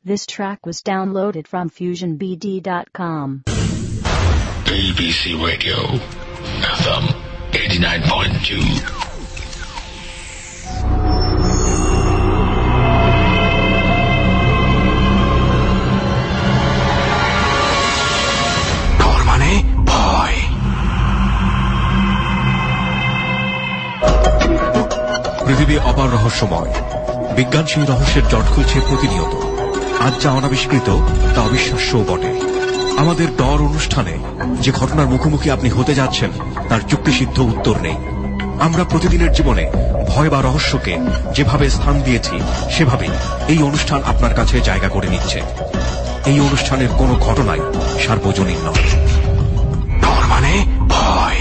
This track was downloaded from FusionBD.com. ABC Radio, FM 89.2. পৃথিবী অপার রহস্যময়। বিজ্ঞান সেই রহস্যের জট খুলছে প্রতিনিয়ত। আজ যা অনাবিষ্কৃত তা অবিশ্বাস্যও বটে। আমাদের ডর অনুষ্ঠানে যে ঘটনার মুখোমুখি আপনি হতে যাচ্ছেন তার যুক্তিসিদ্ধ উত্তর নেই। আমরা প্রতিদিনের জীবনে ভয় বা রহস্যকে যেভাবে স্থান দিয়েছি সেভাবেই এই অনুষ্ঠান আপনার কাছে জায়গা করে নিচ্ছে। এই অনুষ্ঠানের কোনো ঘটনাই সার্বজনীন নয়। ডর মানে ভয়।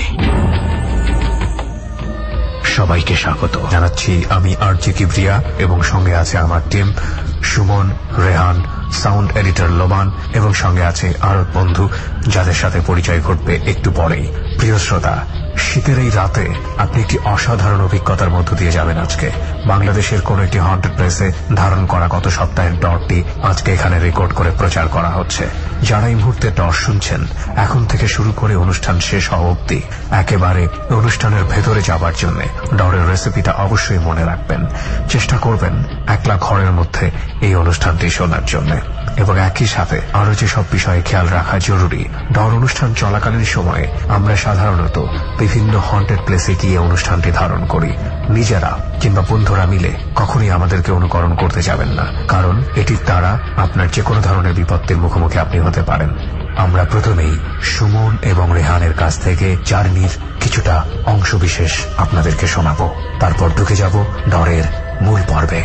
সবাইকে স্বাগত জানাচ্ছি। আমি আরজি কিবরিয়া এবং সঙ্গে আছে আমার team Suman, Rehan, sound editor Loman এবং সঙ্গে আছে আরো বন্ধু যাদের সাথে পরিচয় ঘটবে একটু পরেই। প্রিয় শ্রোতা, শীতের এই রাতে আপনি একটি অসাধারণ অভিজ্ঞতার মধ্য দিয়ে যাবেন। আজকে বাংলাদেশের কোন একটি হন্টেড প্লেসে ধারণ করা গত সপ্তাহের ডরটি আজকে এখানে রেকর্ড করে প্রচার করা হচ্ছে। যারা এই মুহূর্তে ডর শুনছেন, এখন থেকে শুরু করে অনুষ্ঠান শেষ হওয়া অবধি একেবারে অনুষ্ঠানের ভেতরে যাবার জন্য ডরের রেসিপিটা অবশ্যই মনে রাখবেন। চেষ্টা করবেন একলা ঘরের মধ্যে এই অনুষ্ঠানটি শোনার জন্য। এবং একই সাথে আরো যেসব বিষয়ে খেয়াল রাখা জরুরি, ডর অনুষ্ঠান চলাকালীন সময়ে আমরা সাধারণত বিভিন্ন হন্টেড প্লেসে গিয়ে অনুষ্ঠানটি ধারণ করি। নিজেরা কিংবা বন্ধুরা মিলে কখনই আমাদেরকে অনুকরণ করতে যাবেন না, কারণ এটির দ্বারা আপনার যে কোনো ধরনের বিপত্তির মুখোমুখি আপনি হতে পারেন। আমরা প্রথমেই সুমন এবং রেহানের কাছ থেকে জার্নির কিছুটা অংশবিশেষ আপনাদেরকে শোনাবো, তারপর ঢুকে যাব ডরের মূল পর্বে।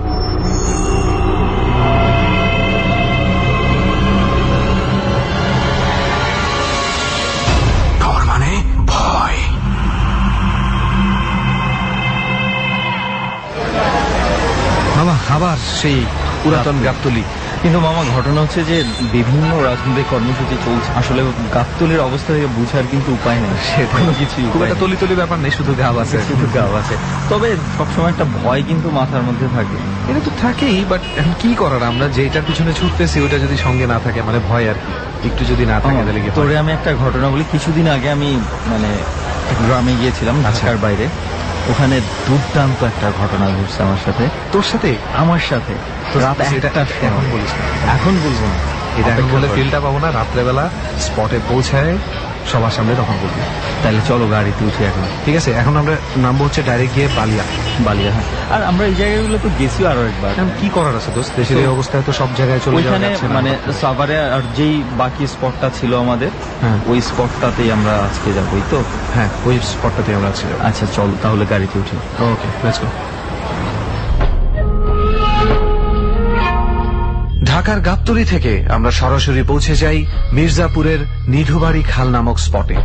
মামা আবার সেই পুরাতন গাবতলী। কিন্তু মামা ঘটনা হচ্ছে যে বিভিন্ন রাজনৈতিক কর্মসূচি চলছে, আসলে গাবতলীর অবস্থা থেকে বুঝার কিন্তু উপায় নেই। সেটা কিছু খুব একটা তলি ব্যাপার নেই, শুধু গাব আছে, শুধু গাব আছে। তবে সবসময় একটা ভয় কিন্তু মাথার মধ্যে থাকে। এটা তো থাকেই, বাট এখন কি করার, আমরা যেটার পিছনে ছুটতেছি ওইটা যদি সঙ্গে না থাকে মানে ভয় আর কি, একটু যদি না থাকে তাহলে কি। তোরে আমি একটা ঘটনা বলি। কিছুদিন আগে আমি মানে গ্রামে গিয়েছিলাম, ঢাকার বাইরে। ওখানে দুর্দান্ত একটা ঘটনা ঘটছে আমার সাথে। তোর সাথে? আমার সাথে। এখন বলিস না, এখন বলবো না, এটা এখন বলে ফিলটা পাবো না। রাত্রেবেলা স্পটে পৌঁছায় সবার সামনে তখন বলবি। তাহলে চলো গাড়িতে উঠি এখন। ঠিক আছে, এখন আমরা নামবো হচ্ছে ডাইরেক্ট গিয়ে বালিয়া। হ্যাঁ। আর আমরা এই জায়গাগুলো তো গেছিও আরো একবার। কি করার আছে দোস্ত, দেশের এই অবস্থায় তো সব জায়গায় চলে ওইখানে মানে সাভারে আর যেই বাকি স্পটটা ছিল আমাদের, ওই স্পটটাতেই আমরা আজকে যাবোই তো। হ্যাঁ, ওই স্পটটাতেই আমরা আজকে যাবো। আচ্ছা চল তাহলে গাড়িতে উঠি। Okay, let's go. ঢাকার গাবতলী থেকে আমরা সরাসরি পৌঁছে যাই মির্জাপুরের নিধুবাড়ি খাল নামক স্পটে।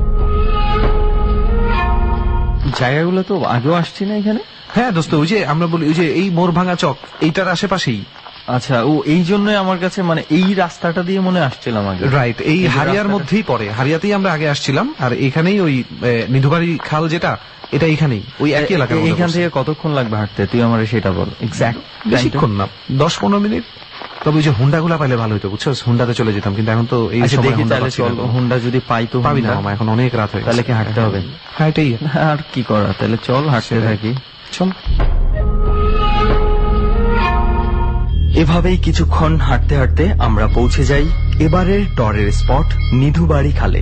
জায়গাগুলো তো আগেও আসছি না এখানে। হ্যাঁ দোস্ত, ওই যে আমরা বলি ওই যে এই মোরভাঙা চক, এইটার আশেপাশেই। আচ্ছা, ও এই জন্যই আমার কাছে মানে এই রাস্তাটা দিয়ে মনে আসছিলাম আগে। রাইট, এই হারিয়ার মধ্যেই পড়ে। হারিয়াতেই আমরা আগে আসছিলাম, আর এখানেই ওই নিধুবাড়ি খাল যেটা, এটা এখানেই ওই একই এলাকা। এখান থেকে কতক্ষণ লাগবে হাঁটতে, তুই আমার সেটা বল। এক্সাক্ট বেশিক্ষণ না, 10-15 মিনিট। তবে ওই যে হুন্ডাগুলা পাইলে ভালো হতো, বুঝছো, হুন্ডাতে চলে যেতাম। কিন্তু এখন তো এই সময় হুন্ডা যদি পাই তো পাবি না, এখন অনেক রাত হয়ে, তাহলে কি হাঁটতে হবে? হ্যাঁ, এটাই আর কি করা, তাহলে চল হাঁটতে থাকি। চল। এভাবেই কিছুক্ষণ হাঁটতে হাঁটতে আমরা পৌঁছে যাই এবারের ডরের স্পট নিধুবাড়ি খালে।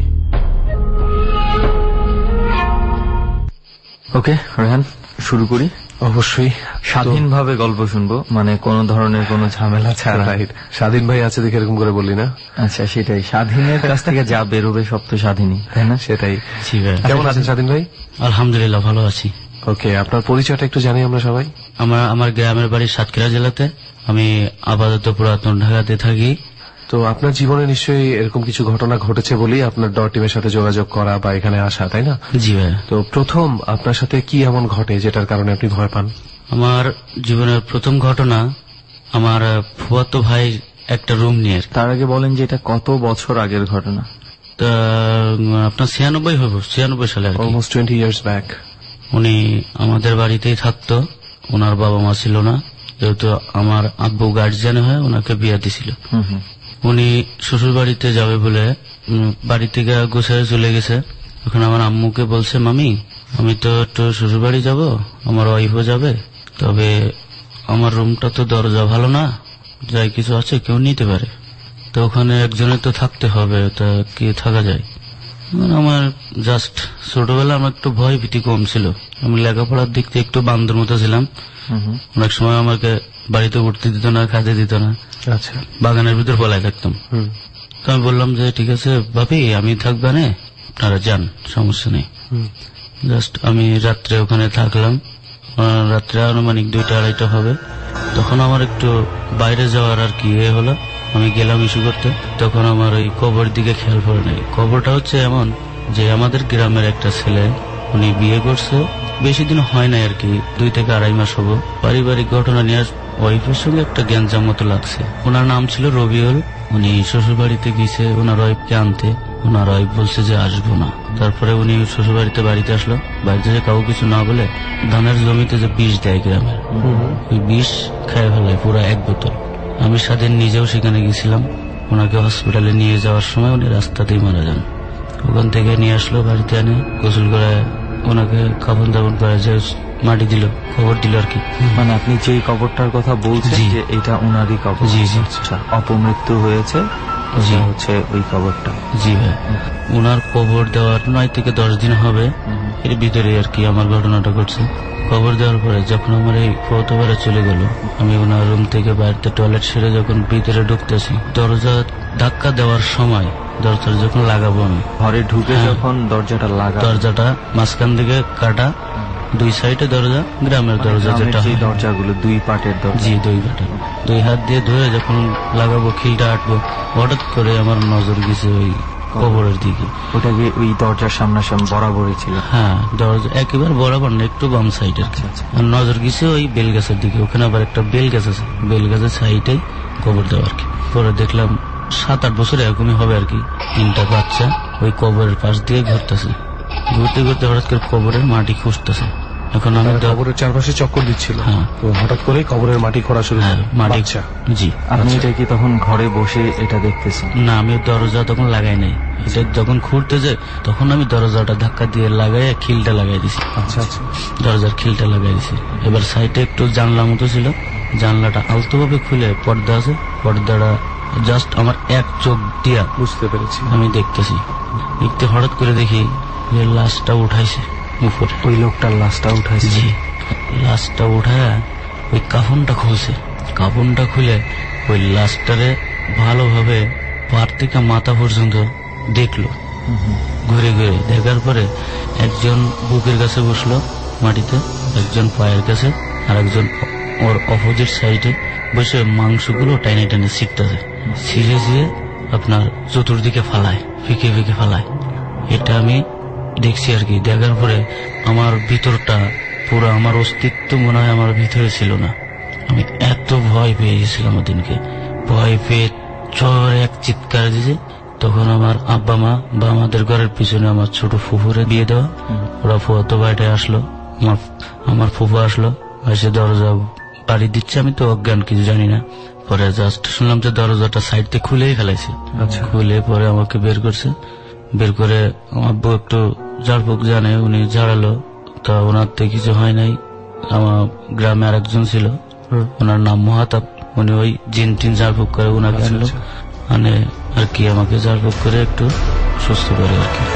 ওকে রেহান, শুরু করি। অবশ্যই স্বাধীনভাবে গল্প শুনবো, মানে কোন ধরনের কোন ঝামেলা ছাড়া। স্বাধীন ভাই আছে দেখে এরকম করে বললি না? আচ্ছা, সেটাই, স্বাধীনের কাছ থেকে যা বেরোবে সব তো স্বাধীনই, তাই না? সেটাই। কেমন আছেন স্বাধীন ভাই? আলহামদুলিল্লাহ, ভালো আছি। ওকে, আপনার পরিচয়টা একটু জানি আমরা সবাই। আমার গ্রামের বাড়ি সাতক্ষীরা জেলাতে, আমি আপাতত পুরাতন ঢাকাতে থাকি। তো আপনার জীবনে নিশ্চয়ই এরকম কিছু ঘটনা ঘটেছে বলেই আপনার ডর টিমের সাথে যোগাযোগ করা বা এখানে আসা, তাই না? জি ভাই। তো প্রথম আপনার সাথে কি এমন ঘটে যেটার কারণে আপনি ভয় পান? আমার জীবনের প্রথম ঘটনা, আমার ফুফাতো ভাই একটা রুম নিয়ে। তার আগে বলেন যে এটা কত বছর আগের ঘটনা? আপনার 96 সালে, অলমোস্ট 20 years ব্যাক। উনি আমাদের বাড়িতেই থাকতো, ওনার বাবা মা ছিল না, যেহেতু আমার আব্বু গার্জিয়ান হয়ে ওনাকে বিয়ে দিছিল। উনি শ্বশুর বাড়িতে যাবে বলে বাড়ি থেকে গোছায় চলে গেছে। এখন আমার আম্মুকে বলছে, মামি আমি তো একটু শ্বশুর বাড়ি যাবো, আমার ওয়াইফও যাবে, তবে আমার রুমটা তো দরজা ভালো না, যাই কিছু আছে কেউ নিতে পারে, তো ওখানে একজনের তো থাকতে হবে, তা কি থাকা যায়? আমার জাস্ট ছোটবেলা আমার একটু ভয় ভীতি কম ছিল, আমি লেখাপড়ার দিক থেকে একটু বান্দর মতো ছিলাম। অনেক সময় আমাকে বাড়িতে উঠতে দিত না, খাতে দিত না, বাগানের ভিতর পলায় থাকতাম। তো আমি বললাম যে ঠিক আছে ভাবি আমি থাকবে না, আপনারা যান, সমস্যা নেই। জাস্ট আমি রাত্রে ওখানে থাকলাম, রাত্রে আনুমানিক 2টা-2:30 হবে। তখন আমার একটু বাইরে যাওয়ার আর কি হলো, আমি গেলাম ইস্যু করতে। তখন আমার ওই কবর দিকে খেয়াল পড়ে নাই। কবরটা হচ্ছে এমন যে আমাদের গ্রামের একটা ছেলে, উনি বিয়ে করছে, বেশি দিন হয় না আর কি, 2 থেকে 2.5 মাস হবো। পারিবারিক ঘটনা নিয়ে ওয়াইফের সঙ্গে একটা গ্যাঞ্জাম মতো লাগছে। ওনার নাম ছিল রবিউল। উনি শ্বশুর বাড়িতে গিয়েছে ওনার ওয়াইফকে আনতে, ওনার ওয়াইফ বলছে যে আসবো না। তারপরে উনি শ্বশুর বাড়িতে আসলো, বাড়িতে যে কাউ কিছু না বলে ধানের জমিতে যে বিষ দেয় গ্রামের, ওই বিষ খেয়ে ফেলায় পুরো 1 বোতল। আমি স্বাধীন নিজেও সেখানে গেছিলাম। ওনাকে হসপিটালে নিয়ে যাওয়ার সময় উনি রাস্তাতেই মারা যান। ওখান থেকে নিয়ে আসলো, বাড়িতে এনে গোসল করে ওনাকে কাফন দাফন করে যে মাটি দিল, খবর দিল আর কি। মানে আপনি যে কবরটার কথা বলছেন যে এটা ওনারই কবর? জি জি। আচ্ছা, অপমৃত্যু হয়েছে হচ্ছে ওই কবরটা? জি ভাই, ওনার কবর দেওয়ার 9 থেকে 10 দিন হবে, এর ভিতরে আর কি আমার ঘটনাটা ঘটছে। কবর দেওয়ার পরে যখন আমার এই ফটোবারে চলে গেল, আমি ওনার রুম থেকে বাইরে টয়লেট সেরে যখন ভিতরে ঢুকতেছি, দরজা ধাক্কা দেওয়ার সময় দরজা যখন লাগাবো, আমি ঘরে ঢুকে যখন দরজাটা লাগাবো, দরজাটা মাঝখান দিকে কাটা, 2 সাইডে দরজা, গ্রামের দরজা যেটা দরজাগুলো 2 পাটের দরজা। জি, 2 পাটের। 2 হাত দিয়ে ধরে যখন লাগাবো, খিলটা আটবো, হঠাৎ করে আমার নজর গেছে ওই কবরের দিকে। ওটা কি ওই দরজার সামনাসামনি বরাবরই ছিল? হ্যাঁ, দরজা একেবারে বরাবর না, একটু বাম সাইডের। আর নজর গেছে ওই বেল গাছের দিকে, ওখানে আবার একটা বেল গাছ আছে, বেল গাছের সাইডে কবর দেওয়া আর কি। পরে দেখলাম 7-8 বছর এরকমই হবে আর কি, 3টা বাচ্চা ওই কবরের পাশ দিয়ে ঘুরতেছে, ঘুরতে ঘুরতে হঠাৎ করে কবরের মাটি খুঁজতেছে। এখন আমি কবরের চারপাশে চক্কর দিচ্ছিল, হঠাৎ করে কবরের মাটি খোঁড়া শুরু করে মাটি। জি। আপনি এটা কি তখন ঘরে বসে এটা দেখতেছেন? না, আমি দরজা তখন লাগাই নাই, এটা যখন খুঁড়তে যায় তখন আমি দরজাটা ধাক্কা দিয়ে লাগাই খিলটা লাগাই দিছি। আচ্ছা আচ্ছা, দরজার খিলটা লাগাই দিছি। এবার সাইডে একটু জানলা মতো ছিল, জানলাটা আলতো ভাবে খুলে পর্দা আছে, পর্দাটা জাস্ট আমার 1 চোখ দিয়া বুঝতে পেরেছি, আমি দেখতেছি। দেখতে হঠাৎ করে দেখি যে লাশটা উঠাইছে উপরে, ওই লোকটার লাশটা উঠাইছে। জি, লাশটা উঠায় ওই কাফনটা খুলছে, কাফনটা খুলে ওই লাশটারে ভালোভাবে পার থেকে মাথা পর্যন্ত দেখলো, ঘুরে ঘুরে দেখার পরে একজন বুকের কাছে বসলো মাটিতে, একজন পায়ের কাছে, আর একজন ওর অপোজিট সাইডে বসে মাংসগুলো টাইনে টাইনে ছিটতেছে, ছিঁড়ে ছিঁড়ে আপনার চতুর্দিকে ফালায়, ফিকে ফিকে ফালায়। এটা আমি দেখছি আর কি। দেখার পরে আমার ভিতরটা পুরো, আমার অস্তিত্ব মনে হয় আমার ভিতরে ছিল না। আমি এত ভয় পেয়ে গেছিলাম ওদিনকে, ভয় পেয়ে চোর এক চিৎকার দিয়েছে। তখন আমার আব্বা মা বা আমাদের ঘরের পিছনে আমার ছোট ফুফুরে বিয়ে দেওয়া, ওরা ফুয়াতো বাড়িতে আসলো, আমার ফুফু আসলো, এসে দরজা বাড়ি দিচ্ছে, আমি তো অজ্ঞান, কিছু জানি না। পরে জাস্ট শুনলাম যে দরজাটা সাইড থেকে খুলেই ফেলাইছে। খুলে পরে আমাকে বের করছে, বের করে আব্বু একটু ঝাড়ফুঁক জানে, উনি ঝাড়ালো, তা ওনার তো কিছু হয় নাই। আমার গ্রামে আরেকজন ছিল, ওনার নাম মহাতাব, উনি ওই জিন টিন ঝাড়ফুঁক করে ওনাকে আনলো, মানে আর কি আমাকে ঝাড়ফুঁক করে একটু সুস্থ করে আর কি।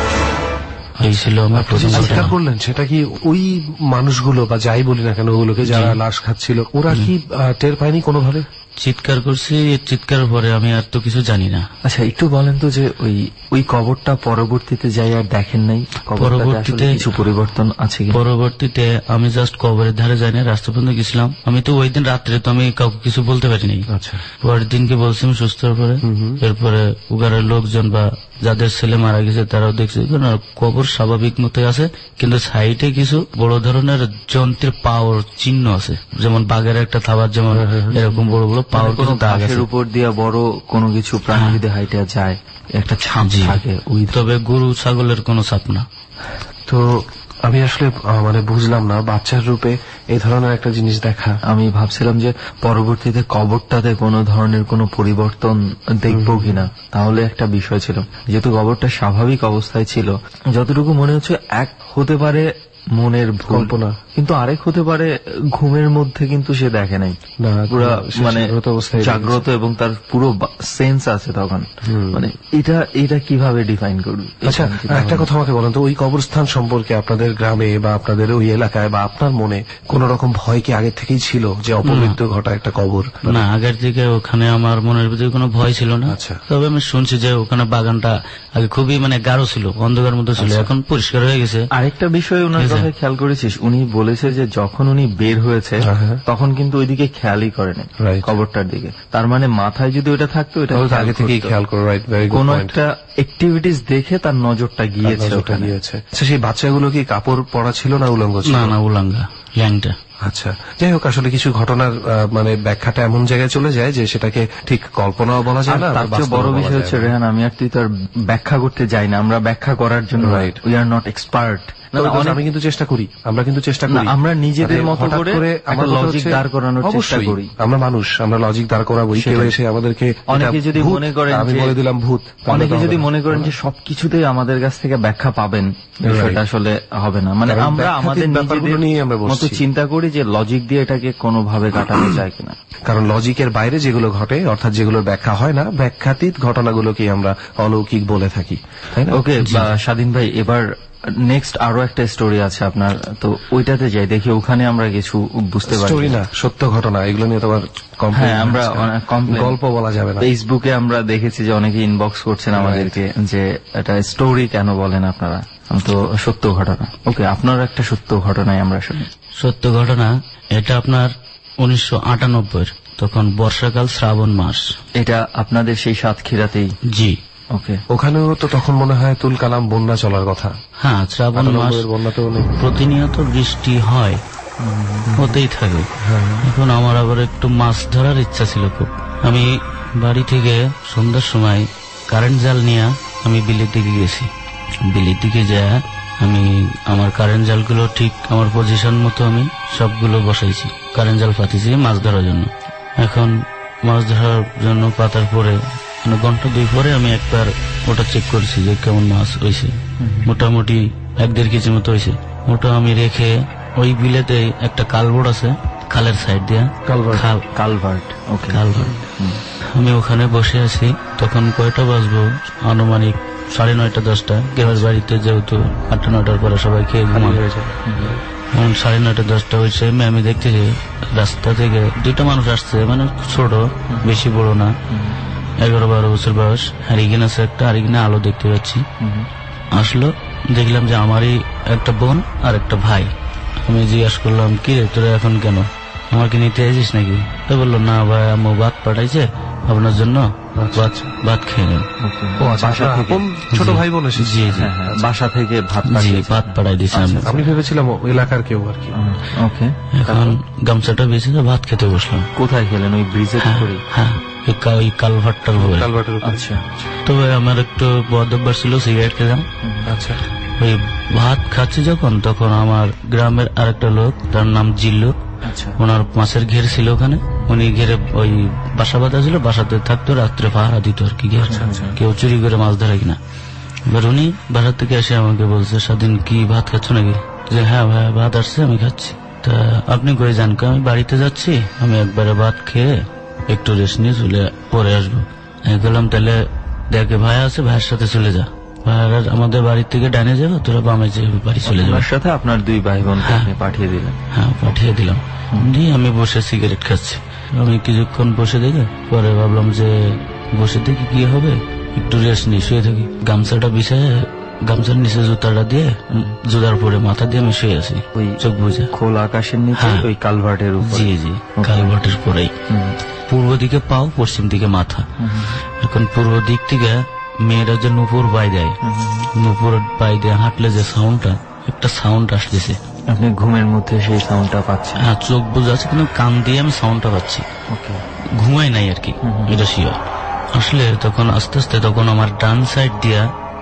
এই ছিল আমার প্রথম চিৎকার করলেন। সেটা কি ওই মানুষগুলো বা যাই বলি না কেন, ওগুলোকে যারা লাশ খাচ্ছিল, ওরা কি টের পায়নি কোনোভাবে? চিৎকার করছি, চিৎকারের পরে আমি আর তো কিছু জানি না। আচ্ছা, একটু বলেন তো যে ওই কবরটা পরবর্তীতে যাই আর দেখেন নাই? পরবর্তীতে কিছু পরিবর্তন আছে? পরবর্তীতে আমি জাস্ট কবরের ধারে যাই না, রাস্তা পর্যন্ত গেছিলাম। আমি তো ওই দিন রাত্রে তো আমি কাউকে কিছু বলতে পারিনি। আচ্ছা, পরের দিনকে বলছি আমি সুস্থ হওয়ার পরে। এরপরে উগারের লোকজন বা যাদের ছেলে মারা গেছে তারাও দেখছে কবর স্বাভাবিক মতো আছে, কিন্তু সাইডে কিছু বড় ধরনের যন্ত্রের পাওয়ার চিহ্ন আছে, যেমন বাঘের একটা থাবার যেমন এরকম বড় বড় পাওয়ার কিছু দাগ আছে। উপর দিয়ে বড় কোনো কিছু প্রাণী যদি হাইটে যায় একটা ছাপ থাকে, তবে গরু ছাগলের কোনো ছাপ না। তো আমি আসলে মানে বুঝলাম না বাচ্চার রূপে এই ধরনের একটা জিনিস দেখা। আমি ভাবছিলাম যে পরবর্তীতে কবরটাতে কোনো ধরনের কোনো পরিবর্তন দেখবো কিনা, তাহলে একটা বিষয় ছিল। যেহেতু কবরটা স্বাভাবিক অবস্থায় ছিল, যতটুকু মনে হচ্ছে এক হতে পারে মনের কল্পনা, কিন্তু আরেক হতে পারে ঘুমের মধ্যে কিন্তু সে দেখে নাই, পুরো মানে জাগ্রত এবং তার পুরো সেন্স আছে তখন। মানে এটা কিভাবে ডিফাইন করবে? আচ্ছা, একটা কথা আমাকে বলেন তো, ওই কবরস্থান সম্পর্কে আপনাদের গ্রামে বা আপনাদের ওই এলাকায় বা আপনার মনে কোন রকম ভয় কি আগে থেকেই ছিল যে অপমৃত্যু ঘটা একটা কবর? না, আগের থেকে ওখানে আমার মনের ভিতরে কোনো ভয় ছিল না। তবে আমি শুনছি যে ওখানে বাগানটা আগে খুবই মানে গাঢ় ছিল, অন্ধকার মতো ছিল, এখন পরিষ্কার হয়ে গেছে। আরেকটা বিষয় ওনার কথা খেয়াল করেছিস, উনি বলেছে যে যখন উনি বের হয়েছে তখন কিন্তু ওইদিকে খেয়ালই করেনি কবরটার দিকে। তার মানে মাথায় যদি ওটা থাকতো, এটা আগে থেকেই খেয়াল করে কোন একটা অ্যাক্টিভিটিস দেখে তার নজরটা গিয়েছে। আচ্ছা, সেই বাচ্চাগুলো কি কাপড় পরা ছিল না উলঙ্গ ছিল? না, উলঙ্গা, ল্যাংটা। আচ্ছা, যাই হোক, আসলে কিছু ঘটনার মানে ব্যাখ্যাটা এমন জায়গায় চলে যায় যে সেটাকে ঠিক কল্পনাও বলা যায় না। তার চেয়ে বড় বিষয় হচ্ছে রেহান, আমি আর তুই তো আর ব্যাখ্যা করতে যাই না, আমরা ব্যাখ্যা করার জন্য উই আর নট এক্সপার্ট। আমি কিন্তু চেষ্টা করি, আমরা আমরা নিজেদের মতো করে একটা লজিক দাঁড় করানোর চেষ্টা করি। আমরা মানুষ, আমরা লজিক দাঁড় করাবো। কেউ এসে আমাদেরকে, অনেকে যদি মনে করেন, আমি বলে দিলাম ভূত, অনেকে যদি মনে করেন যে সবকিছুতেই আমাদের কাছ থেকে ব্যাখ্যা পাবেন, সেটা আসলে হবে না। মানে আমরা আমাদের নিজেদের মতো চিন্তা করি যে লজিক দিয়ে এটাকে কোনোভাবে কাটানো যায় কিনা। কারণ লজিকের বাইরে যেগুলো ঘটে, অর্থাৎ যেগুলোর ব্যাখ্যা হয় না, ব্যাখ্যাতীত ঘটনাগুলোকে আমরা অলৌকিক বলে থাকি, তাই না? ওকে স্বাধীন ভাই, এবার নেক্সট আরো একটা স্টোরি আছে আপনার, তো ওইটাতে যাই, দেখি ওখানে আমরা কিছু বুঝতে পারি। স্টোরি না, সত্য ঘটনা, এগুলো নিয়ে তোমার আমরা গল্প বলা যাবে না। ফেসবুকে আমরা দেখেছি যে অনেকে ইনবক্স করছেন আমাদেরকে যে এটা স্টোরি কেন বলেন আপনারা, তো সত্য ঘটনা। ওকে, আপনার একটা সত্য ঘটনায় আমরা শুনি। সত্য ঘটনা এটা আপনার 1998, তখন বর্ষাকাল, শ্রাবণ মাস। এটা আপনাদের সেই সাতক্ষীরাতেই? জি। ওকে, ওখানেও তো তখন মনে হয় তুল কালাম বন্যা চলার কথা। হ্যাঁ, শ্রাবণ মাস, প্রতিনিয়ত বৃষ্টি হয়, হতেই থাকে। এখন আমার আবার একটু মাছ ধরার ইচ্ছা ছিল খুব। আমি বাড়ি থেকে সন্ধ্যার সময় কারেন্ট জাল নিয়ে আমি বিলের দিকে গেছি। বিলের দিকে যা আমি আমার কারেন্ট জালগুলো ঠিক আমার পজিশন মতো আমি সবগুলো বসাইছি, কারেন্ট জাল পাতিছি মাছ ধরার জন্য। এখন মাছ ধরার জন্য পাতার পরে ঘন্টা 2 পরে আমি একবার ওটা চেক করছি যে কেমন মাছ হয়েছে। মোটামুটি 1-1.5 কেজি মতো হয়েছে। ওটা আমি রেখে ওই বিলেতে একটা কালভার্ট আছে, খালের সাইড দিয়ে কালভার্ট, আমি ওখানে বসে আছি। তখন কয়টা বাজবো, আনুমানিক 9:30 10টা। গ্রামের বাড়িতে যেহেতু 8-9টার পরে সবাই খেয়ে ঘুমিয়ে হয়েছে, 9:30 10টা হয়েছে। আমি দেখতেছি রাস্তা থেকে 2টা মানুষ আসছে, মানে ছোট, বেশি বড় না, 11-12 বছর বয়স। হারিকেন আছে একটা, হারিকেনে আলো দেখতে পাচ্ছি। আসলো, দেখলাম যে আমারই একটা বোন আর একটা ভাই। আমি জিজ্ঞাসা করলাম, কি রে তোরা এখন কেন, আমাকে নিতে এসেছিস নাকি? তো বললো, না ভাই, আম্মু ভাত পাঠাইছে আপনার জন্য, ভাত খেয়ে নেন। ছোট ভাই বোন? জি, বাসা থেকে ভাত পাঠাই দিয়েছে। আমি ভেবেছিলাম এলাকার কেউ আর কি। ওকে, এখন গামছাটা বেঁচে ভাত খেতে বসলাম। কোথায় খেলেন? ওই ব্রিজে? হ্যাঁ, ওই কালভার্টটার উপরে। আচ্ছা, তবে আমার একটু বদ অভ্যাস ছিল, সিগারেট খেলাম। আচ্ছা, ওই ভাত খাচ্ছি যখন, তখন আমার গ্রামের আরেকটা লোক, তার নাম জিল্লু, ওনার মাছের ঘের ছিল ওখানে। উনি ঘেরে ওই বাসা বাঁধা ছিল, বাসাতে থাকতো, রাত্রে পাহারা দিত আর কি, কেউ চুরি করে মাছ ধরে কিনা। এবার উনি বাসা থেকে এসে আমাকে বলছে, স্বাধীন কি ভাত খাচ্ছ নাকি? যে হ্যাঁ ভাই, ভাত আসছে, আমি খাচ্ছি। তা আপনি কই যান? আমি বাড়িতে যাচ্ছি, আমি একবারে ভাত খেয়ে একটু রেস্ট নিয়ে চলে পরে আসবো। আমি বললাম, তাহলে দেখে ভাই আছে, ভাইয়ের সাথে চলে যা, আমাদের বাড়ির থেকে ডানে যাবো, তোরা বামে যে বাড়ি চলে যাবো। সাথে আপনার 2 ভাই বোন পাঠিয়ে দিলেন? হ্যাঁ, পাঠিয়ে দিলাম। দিয়ে আমি বসে সিগারেট খাচ্ছি। আমি কিছুক্ষণ বসে দেখে পরে ভাবলাম যে বসে দেখি কি হবে, একটু রেস্ট নিয়ে শুয়ে থাকি। গামছাটা বিছায়, গামছার নিচে জুতাটা দিয়ে, জুতার পরে মাথা দিয়ে আমি শুয়ে আছি, ওই চোখ বুঝে। খোলা আকাশের নিচে ওই কালভার্টের উপর? জি, কালভার্টের পরেই। পূর্ব দিকে পাও, পশ্চিম দিকে মাথা। এখন পূর্ব দিক থেকে মেয়েরা যে নুপুর পাই দেয়, নুপুর পাই দিয়ে হাঁটলে যে সাউন্ডটা, একটা সাউন্ড আসতেছে। আপনি ঘুমের মধ্যে সেই সাউন্ডটা পাচ্ছেন? হ্যাঁ, চোখ বুঝে আছে, কিন্তু কান দিয়ে আমি সাউন্ডটা পাচ্ছি। ঘুমাই নাই আর কি, এটা শিওর। আসলে তখন আস্তে আস্তে তখন আমার ডান সাইড দিয়া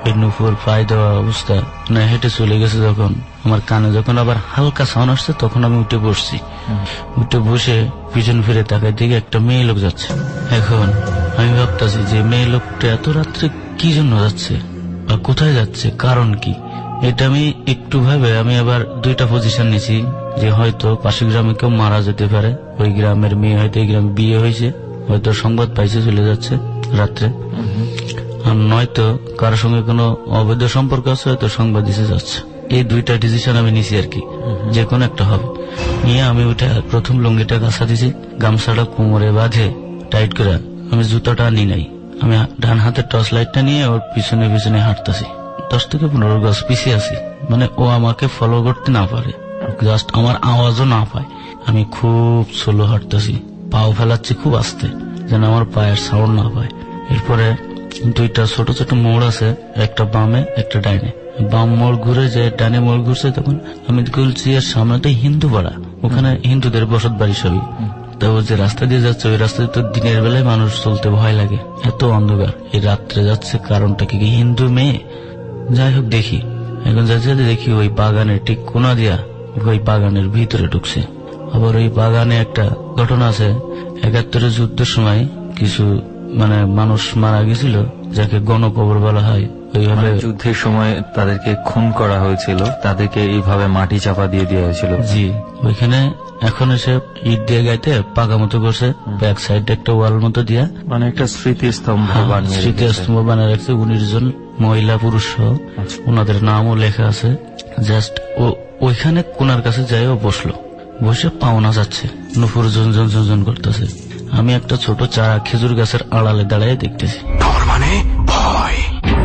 ওই নুপুর পায়ে দেওয়া অবস্থা না হেঁটে চলে গেছে। যখন আমার কানে যখন আবার হালকা সাউন্ড আসছে তখন আমি উঠে বসছি। উঠে বসে পিছন ফিরে তাকাই দিকে একটা মেয়ে লোক যাচ্ছে। এখন আমি ভাবতেছি যে মেয়ে লোকটা এত রাত্রে কি জন্য যাচ্ছে বা কোথায় যাচ্ছে, কারণ কি। এটা আমি একটু ভাবে আমি আবার দুইটা পজিশন নিয়েছি যে হয়তো পাশের গ্রামে কেউ মারা যেতে পারে, ওই গ্রামের মেয়ে হয়তো এই গ্রামে বিয়ে হয়েছে, হয়তো সংবাদ পাইছে চলে যাচ্ছে রাত্রে, আর নয়তো কারোর সঙ্গে কোনো অবৈধ সম্পর্ক আছে, হয়তো সংবাদ দিতে যাচ্ছে। এই দুইটা ডিসিশন আমি নিছি আর কি, যে কোনো একটা হবে। নিয়ে আমি ওইটা প্রথম লুঙ্গিটা কাঁচা দিছি, গামছাটা কোমরে বাঁধে টাইট করে। আমি জুতাটা নি নাই, আমি ডান হাতের টর্চ লাইটটা নিয়ে ওর পিছনে পিছনে হাঁটতেছি। 10 থেকে 15 গজ পিছিয়ে আছি, মানে ও আমাকে ফলো করতে না পারে, জাস্ট আমার আওয়াজও না পায়। আমি খুব স্লো হাঁটতেছি, পাও ফেলাচ্ছি খুব আস্তে, যেন আমার পায়ের সাউন্ড না পায়। এরপরে দুইটা ছোট ছোট মোড় আছে, একটা বামে একটা ডাইনে। বাম মোড় ঘুরে যে ডানে মোড় ঘুরছে, তখন আমি বলছি এর সামনেটা হিন্দু পাড়া, ওখানে হিন্দুদের বসত বাড়ি সবই। তো যে রাস্তা দিয়ে যাচ্ছে ওই রাস্তায় তো দিনের বেলায় মানুষ চলতে ভয় লাগে, এত অন্ধকার। এই রাত্রে যাচ্ছে কারণটা কি হিন্দু মেয়ে? যাই হোক দেখি, এখন যাচ্ছে দেখি ওই বাগানের ঠিক কোনা দিয়া ওই বাগানের ভিতরে ঢুকছে। আবার ওই বাগানে একটা ঘটনা আছে, 71 যুদ্ধের সময় কিছু মানে মানুষ মারা গেছিল, যাকে গণকবর বলা হয়। ওইভাবে যুদ্ধের সময় তাদেরকে খুন করা হয়েছিল, তাদেরকে এইভাবে মাটি চাপা দিয়ে দেওয়া হয়েছিল। জি, ওইখানে এখন এসে ইট দিয়ে গাইতে পাকা মতো করছে, ব্যাক সাইড একটা ওয়াল মতো দিয়া, মানে একটা স্মৃতিস্তম্ভ বানিয়ে স্মৃতিস্তম্ভ বানিয়ে রাখছে। 19 জন মহিলা পুরুষ সহ, ওনাদের নামও লেখা আছে। জাস্ট ও ওইখানে কোনার কাছে যাই ও বসলো, বসে পাওনা যাচ্ছে, নুপুর ঝনঝন ঝনঝন করতেছে। আমি একটা ছোট চারা খেজুর গাছের আড়ালে দাঁড়িয়ে দেখতেছি। তার মানে ভয়।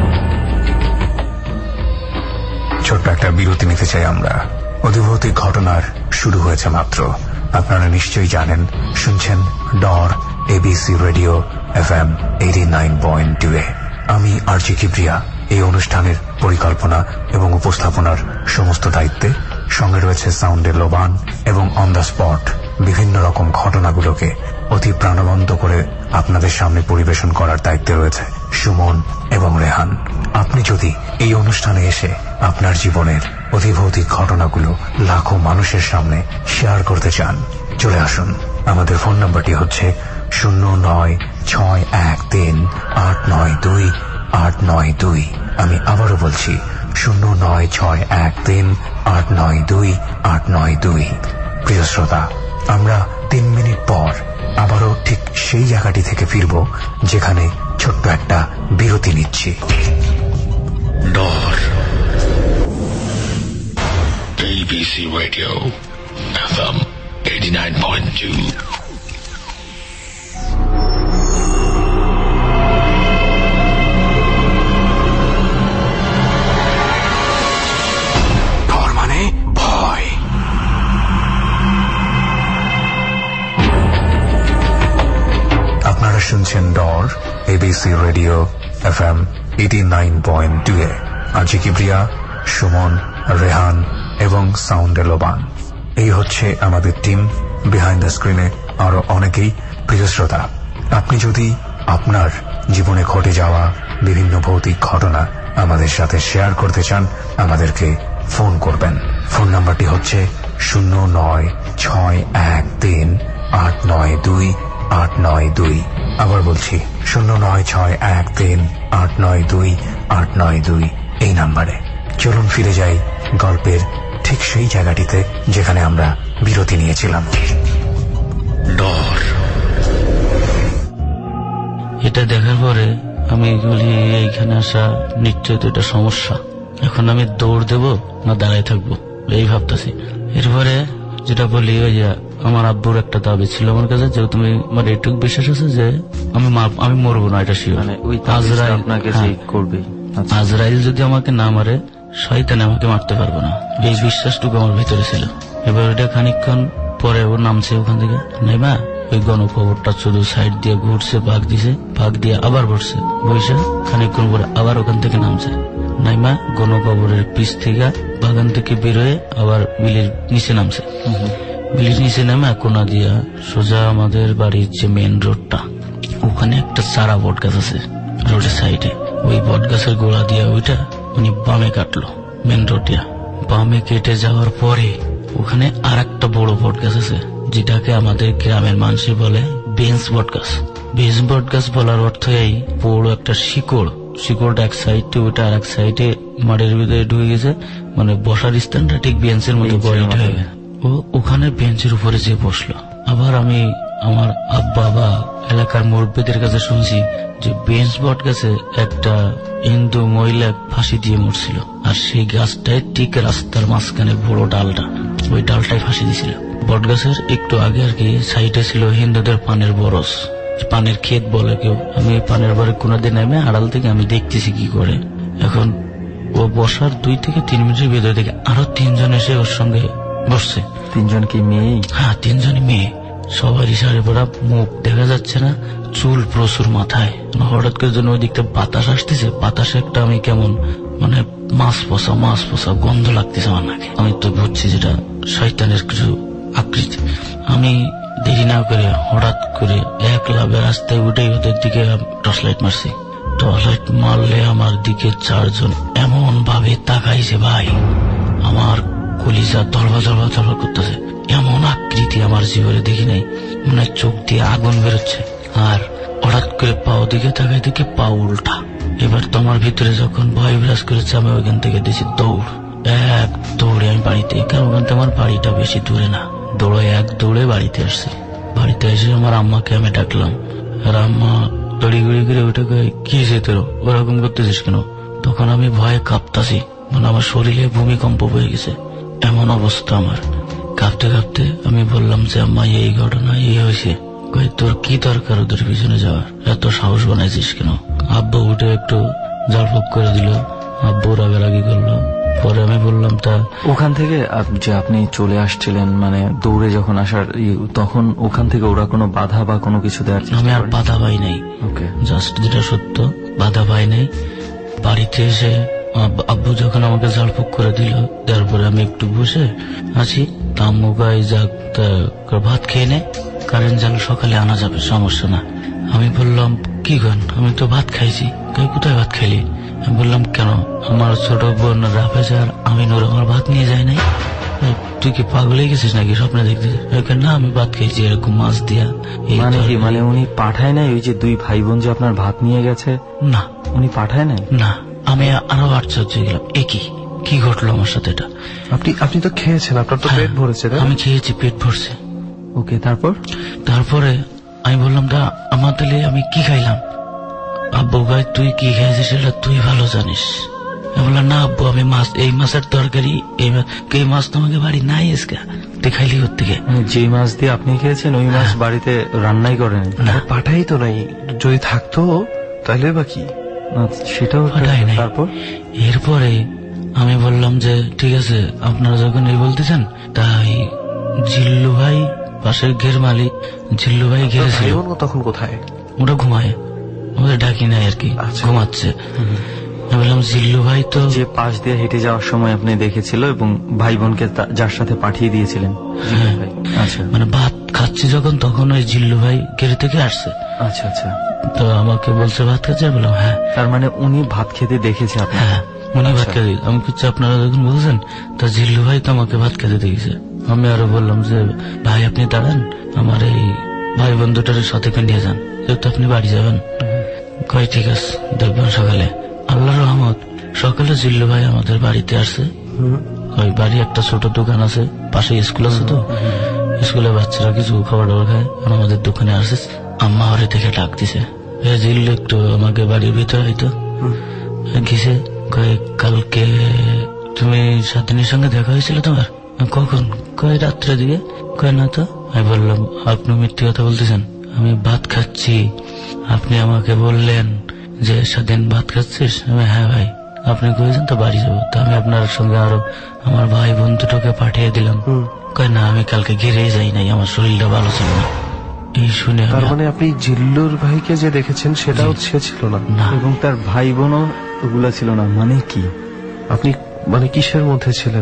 ছোট্ট একটা বিরতি নিতে চাই আমরা। অধিভৌতিক ঘটনার শুরু হয়েছে মাত্র। আপনারা নিশ্চয়ই জানেন, শুনছেন ডর এবিসি রেডিও FM 89.2 এ। আমি আরজি কিবরিয়া এই অনুষ্ঠানের পরিকল্পনা এবং উপস্থাপনার সমস্ত দায়িত্বে। সঙ্গে রয়েছে সাউন্ডে লোবান এবং অন দ্য স্পট বিভিন্ন রকম ঘটনাগুলোকে অতি প্রাণবন্ত করে আপনাদের সামনে পরিবেশন করার দায়িত্বে রয়েছে সুমন এবং রেহান। আপনি যদি এই অনুষ্ঠানে এসে আপনার জীবনের অধিভৌতিক ঘটনাগুলো লাখো মানুষের সামনে শেয়ার করতে চান, চলে আসুন। আমাদের ফোন নাম্বারটি হচ্ছে 09613892 আমি আবারও বলছি 09613892 প্রিয় শ্রোতা, আমরা 3 মিনিট পর আবারও ঠিক সেই জায়গাটি থেকে ফিরব যেখানে ছোট্ট একটা বিরতি নিচ্ছি। ডর ABC Radio FM 89.2 তার মানে ভয়। আপনারা শুনছেন ডর এবিসি রেডিও FM 89.2 এ। আরজি কিবরিয়া, সুমন, রেহান এবং সাউন্ডে লোবান, এই হচ্ছে আমাদের টিম। বিহাইন্ড দ্য স্ক্রিনে আরো অনেকেই। প্রিয় শ্রোতা, আপনি যদি আপনার জীবনে ঘটে যাওয়া বিভিন্ন ভৌতিক ঘটনা আমাদের সাথে শেয়ার করতে চান, আমাদেরকে ফোন করবেন। ফোন নাম্বারটি হচ্ছে 09613892 আবার বলছি 09613892 এই নাম্বারে। চলুন ফিরে যাই গল্পের ঠিক সেই জায়গাটিতে যেখানে আমরা বিরতি নিয়েছিলাম। ডর এটা দেখার পরে আমি বলি এইখানে আসা নিশ্চয় তো এটা সমস্যা, এখন আমি দৌড় দেব না দাঁড়ায় থাকবো এই ভাবতেছি। এরপরে যেটা বলি, ওই যে আমার আব্বুর একটা দাবি ছিল আমার কাছে, যে তুমি আমার এইটুক বিশ্বাস আছে যে আমি মরবো না, এটা শিওর। আজরাইল যদি আমাকে না মারে, শয়তান আমাকে মারতে পারবো না, এই বিশ্বাসটুকু আমার ভিতরে ছিল। এবার ওটা খানিকক্ষণ পরে ও নামছে ওখান থেকে, নাইমা ওই গণকবরটা শুধু সাইড দিয়ে ঘুরছে, ভাগ দিছে, ভাগ দিয়ে আবার বসছে, বসে খানিকক্ষণ পরে আবার ওখান থেকে নামছে, নাইমা গণকবরের পিছ থেকে বাগান থেকে বেরোয় আবার বিলের নিচে নামছে। বিলের নিচে নামে কোনা দিয়া সোজা আমাদের বাড়ির যে মেন রোডটা, ওখানে একটা চারা বট গাছ আছে রোডের সাইডে, ওই বট গাছের গোড়া দিয়ে ওইটা উনি বামে কাটলো, মেন রোডিয়া বামে কেটে যাওয়ার পরে ওখানে আর একটা বড় বট গাছ আছে, যেটাকে আমাদের গ্রামের মানুষ বলে বেঞ্চ বট গাছ। বেঞ্চ বট গাছ বলার অর্থ এই, বড় একটা শিকড়টা এক সাইডে, ওইটা আর এক সাইডে মাটির ভিতরে ঢুকে গেছে, মানে বসার স্থানটা ঠিক বেঞ্চের মতো বড় হয়ে গেছে। ও ওখানে বেঞ্চের উপরে যে বসলো। আবার আমি আমার আব্বা বা এলাকার মুরব্বীদের কাছে শুনছি যে বেঞ্চ বট গাছে একটা হিন্দু মহিলা ফাঁসি দিয়ে মরছিল, আর সেই গাছটায় ঠিক রাস্তার মাঝখানে বড় ডালটা, ওই ডালটাই ফাঁসি দিয়েছিল। বট গাছের একটু আগে আর কি সাইডে ছিল হিন্দুদের পানের বরস, পানের ক্ষেত বলে কেউ। আমি পানের বরে কোনোদিন নেমে আড়াল থেকে আমি দেখতেছি কি করে। এখন ও বসার 2 থেকে 3 মিনিটের ভিতরে থেকে আরো 3 জন এসে ওর সঙ্গে বসছে। 3 জন কি মেয়ে? হ্যাঁ, 3 জনই মেয়ে, সবারই শাড়ি পরা, মুখ দেখা যাচ্ছে না, চুল প্রচুর মাথায়। হঠাৎ করে জন্য ওই দিকটা বাতাস আসতেছে, বাতাসে একটা আমি কেমন মানে মাছ পচা গন্ধ লাগতেছে আমার নাকে। আমি তো বুঝছি যেটা শয়তানের কিছু আকৃতি। আমি দেরি না করে হঠাৎ করে এক লাভে রাস্তায় উঠে ওদের দিকে টর্চ লাইট মারছি। টর্চ লাইট মারলে আমার দিকে 4 জন এমন ভাবে তাকাইছে ভাই, আমার কলিজা ধরবা করতেছে। এমন আকৃতি আমার জীবনে দেখি নাই, মানে চোখ দিয়ে আগুন বেরোচ্ছে। আর হঠাৎ করে পাও দিকে তাকাই দেখি পা উল্টা। এবার তোমার ভিতরে যখন ভয় বিরাজ করেছে, আমি ওইখান থেকে দিয়েছি দৌড়ে আমি বাড়িতে, কারণ ওখান থেকে আমার বাড়িটা বেশি দূরে না। দৌড়ে বাড়িতে আসছি। বাড়িতে এসে আমার আম্মাকে আমি ডাকলাম, আর আম্মা দড়িগুড়ি করে ওইটা কি হয়েছে তোর, ওরকম করতেছিস কেন? তখন আমি ভয়ে কাঁপতাছি, মানে আমার শরীরে ভূমিকম্প হয়ে গেছে, এমন অবস্থা আমার। কাঁপতে আমি বললাম যে আম্মা এই ঘটনা হয়েছে। তোর কি দরকার ওদের পিছনে যাওয়ার, এত সাহস বানাইছিস কেন? আব্বু উঠে একটু জালফক করে দিল, আব্বু রাগারাগি করলো। পরে আমি বললাম তা ওখান থেকে যে আপনি চলে আসছিলেন, মানে দৌড়ে যখন আসার, তখন ওখান থেকে ওরা কোনো বাধা বা কোনো কিছু দেওয়ার? আমি আর বাধা পাই নাই, জাস্ট যেটা সত্য, বাধা পাই নাই। বাড়িতে এসে আব্বু যখন আমাকে ঝাড়ফুঁক করে দিল, তারপরে আমি একটু বসে আছি, আম্মু গায়ে যাক ভাত খেয়ে নে, কারেন্ট যেন সকালে আনা যাবে, সমস্যা না। আমি বললাম কি করেন, আমি তো ভাত খাইছি। কোথায় ভাত খাইলি? আমি বললাম কেন, আমার ছোট বোন রাফেজ আর আমিনুর আমার ভাত নিয়ে যায় নাই? তুই কি পাগল হয়ে গেছিস নাকি, স্বপ্নে দেখতে? না, আমি ভাত খেয়েছি এরকম মাছ দিয়া। মানে কি, মানে উনি পাঠায় নাই? ওই যে 2 ভাই বোন যে আপনার ভাত নিয়ে গেছে, না উনি পাঠায় নাই? না। আমি আরো আশ্চর্য হয়ে গেলাম, কি ঘটলো আমার সাথে এটা? আপনি তো খেয়েছেন, আপনার তো পেট ভরেছে? আমি খেয়েছি, পেট ভরছে। ওকে, তারপরে আমি বললাম দা আমার তাহলে আমি কি খাইলাম? আব্বু ভাই তুই কি খেয়েছিস সেটা তুই ভালো জানিস। আমি বললাম না আব্বু, আমি মাছ, এই মাছের তরকারি, এই মাছ তোমাকে বাড়ি নাই এসকা, তুই খাইলি ওর থেকে। যে মাছ দিয়ে আপনি খেয়েছেন ওই মাছ বাড়িতে রান্নাই করেন না? পাঠাই তো নাই, যদি থাকতো তাহলে বা কি, সেটাও পাঠাই নাই। এরপরে আমি বললাম যে ঠিক আছে, আপনারা যখন এই বলতেছেন, তাই জিল্লু ভাই পাশের ঘের মালিক জিল্লু ভাই ঘিরেছিল। তখন কোথায়? ওটা ঘুমায়, ওদের ডাকি নাই আর কি, ঘুমাচ্ছে। আমি বললাম জিল্লু ভাই তো যে পাশ দিয়ে হেঁটে যাওয়ার সময় আপনি দেখেছিল এবং ভাই বোনকে যার সাথে পাঠিয়ে দিয়েছিলেন। আচ্ছা, মানে ভাত খাচ্ছি যখন, তখন ওই জিল্লু ভাই ঘেরে থেকে আসছে। আচ্ছা, তো আমাকে বলছে ভাত খাচ্ছে, বললাম হ্যাঁ। তার মানে উনি ভাত খেতে দেখেছে আপনার? হ্যাঁ, উনি ভাত খেতে। আমি কিছু আপনারা যখন বলছেন, তা জিল্লু ভাই তো আমাকে ভাত খেতে দেখেছে। আমি আরো বললাম যে ভাই আপনি দাঁড়ান, আমার এই ভাই বন্ধুটার সাথে নিয়ে যান, যেহেতু আপনি বাড়ি যাবেন। কয় ঠিক আছে, দেখবেন সকালে। আল্লাহর রহমত, সকালে জিল্লু ভাই আমাদের বাড়িতে আসছে। ওই বাড়ি একটা ছোট দোকান আছে, পাশে স্কুল আছে, তো স্কুলে বাচ্চারা কিছু খাবার দাবার খায়, আমাদের দোকানে আসছে। আম্মা ওরে থেকে ডাক দিছে, জিল্লু একটু আমাকে বাড়ির ভিতরে হয়তো গেছে। কালকে তুমি সাতদিনের সঙ্গে দেখা হয়েছিল তোমার? কখন? কয় রাত্রে দিয়ে। কয় না তো। আমি বললাম আপনি মিথ্যে কথা বলতেছেন, আমি ভাত খাচ্ছি, আপনি আমাকে বললেন যে সারাদিন ভাত খাচ্ছিস। হ্যাঁ ভাই, আপনি কয়েছেন তো বাড়ি যাবো, তো আমি আপনার সঙ্গে আরো আমার ভাই বন্ধুটাকে পাঠিয়ে দিলাম। কয় না, আমি কালকে ঘিরেই যাই নাই, আমার শরীরটা ভালো ছিল না। এই শুনে তার মানে আপনি জিল্লুর ভাইকে যে দেখেছেন সেটাও সে ছিল না, এবং তার ভাই বোনও ওগুলা ছিল না। মানে কি, আপনি মানে কিসের মধ্যে ছিলেন?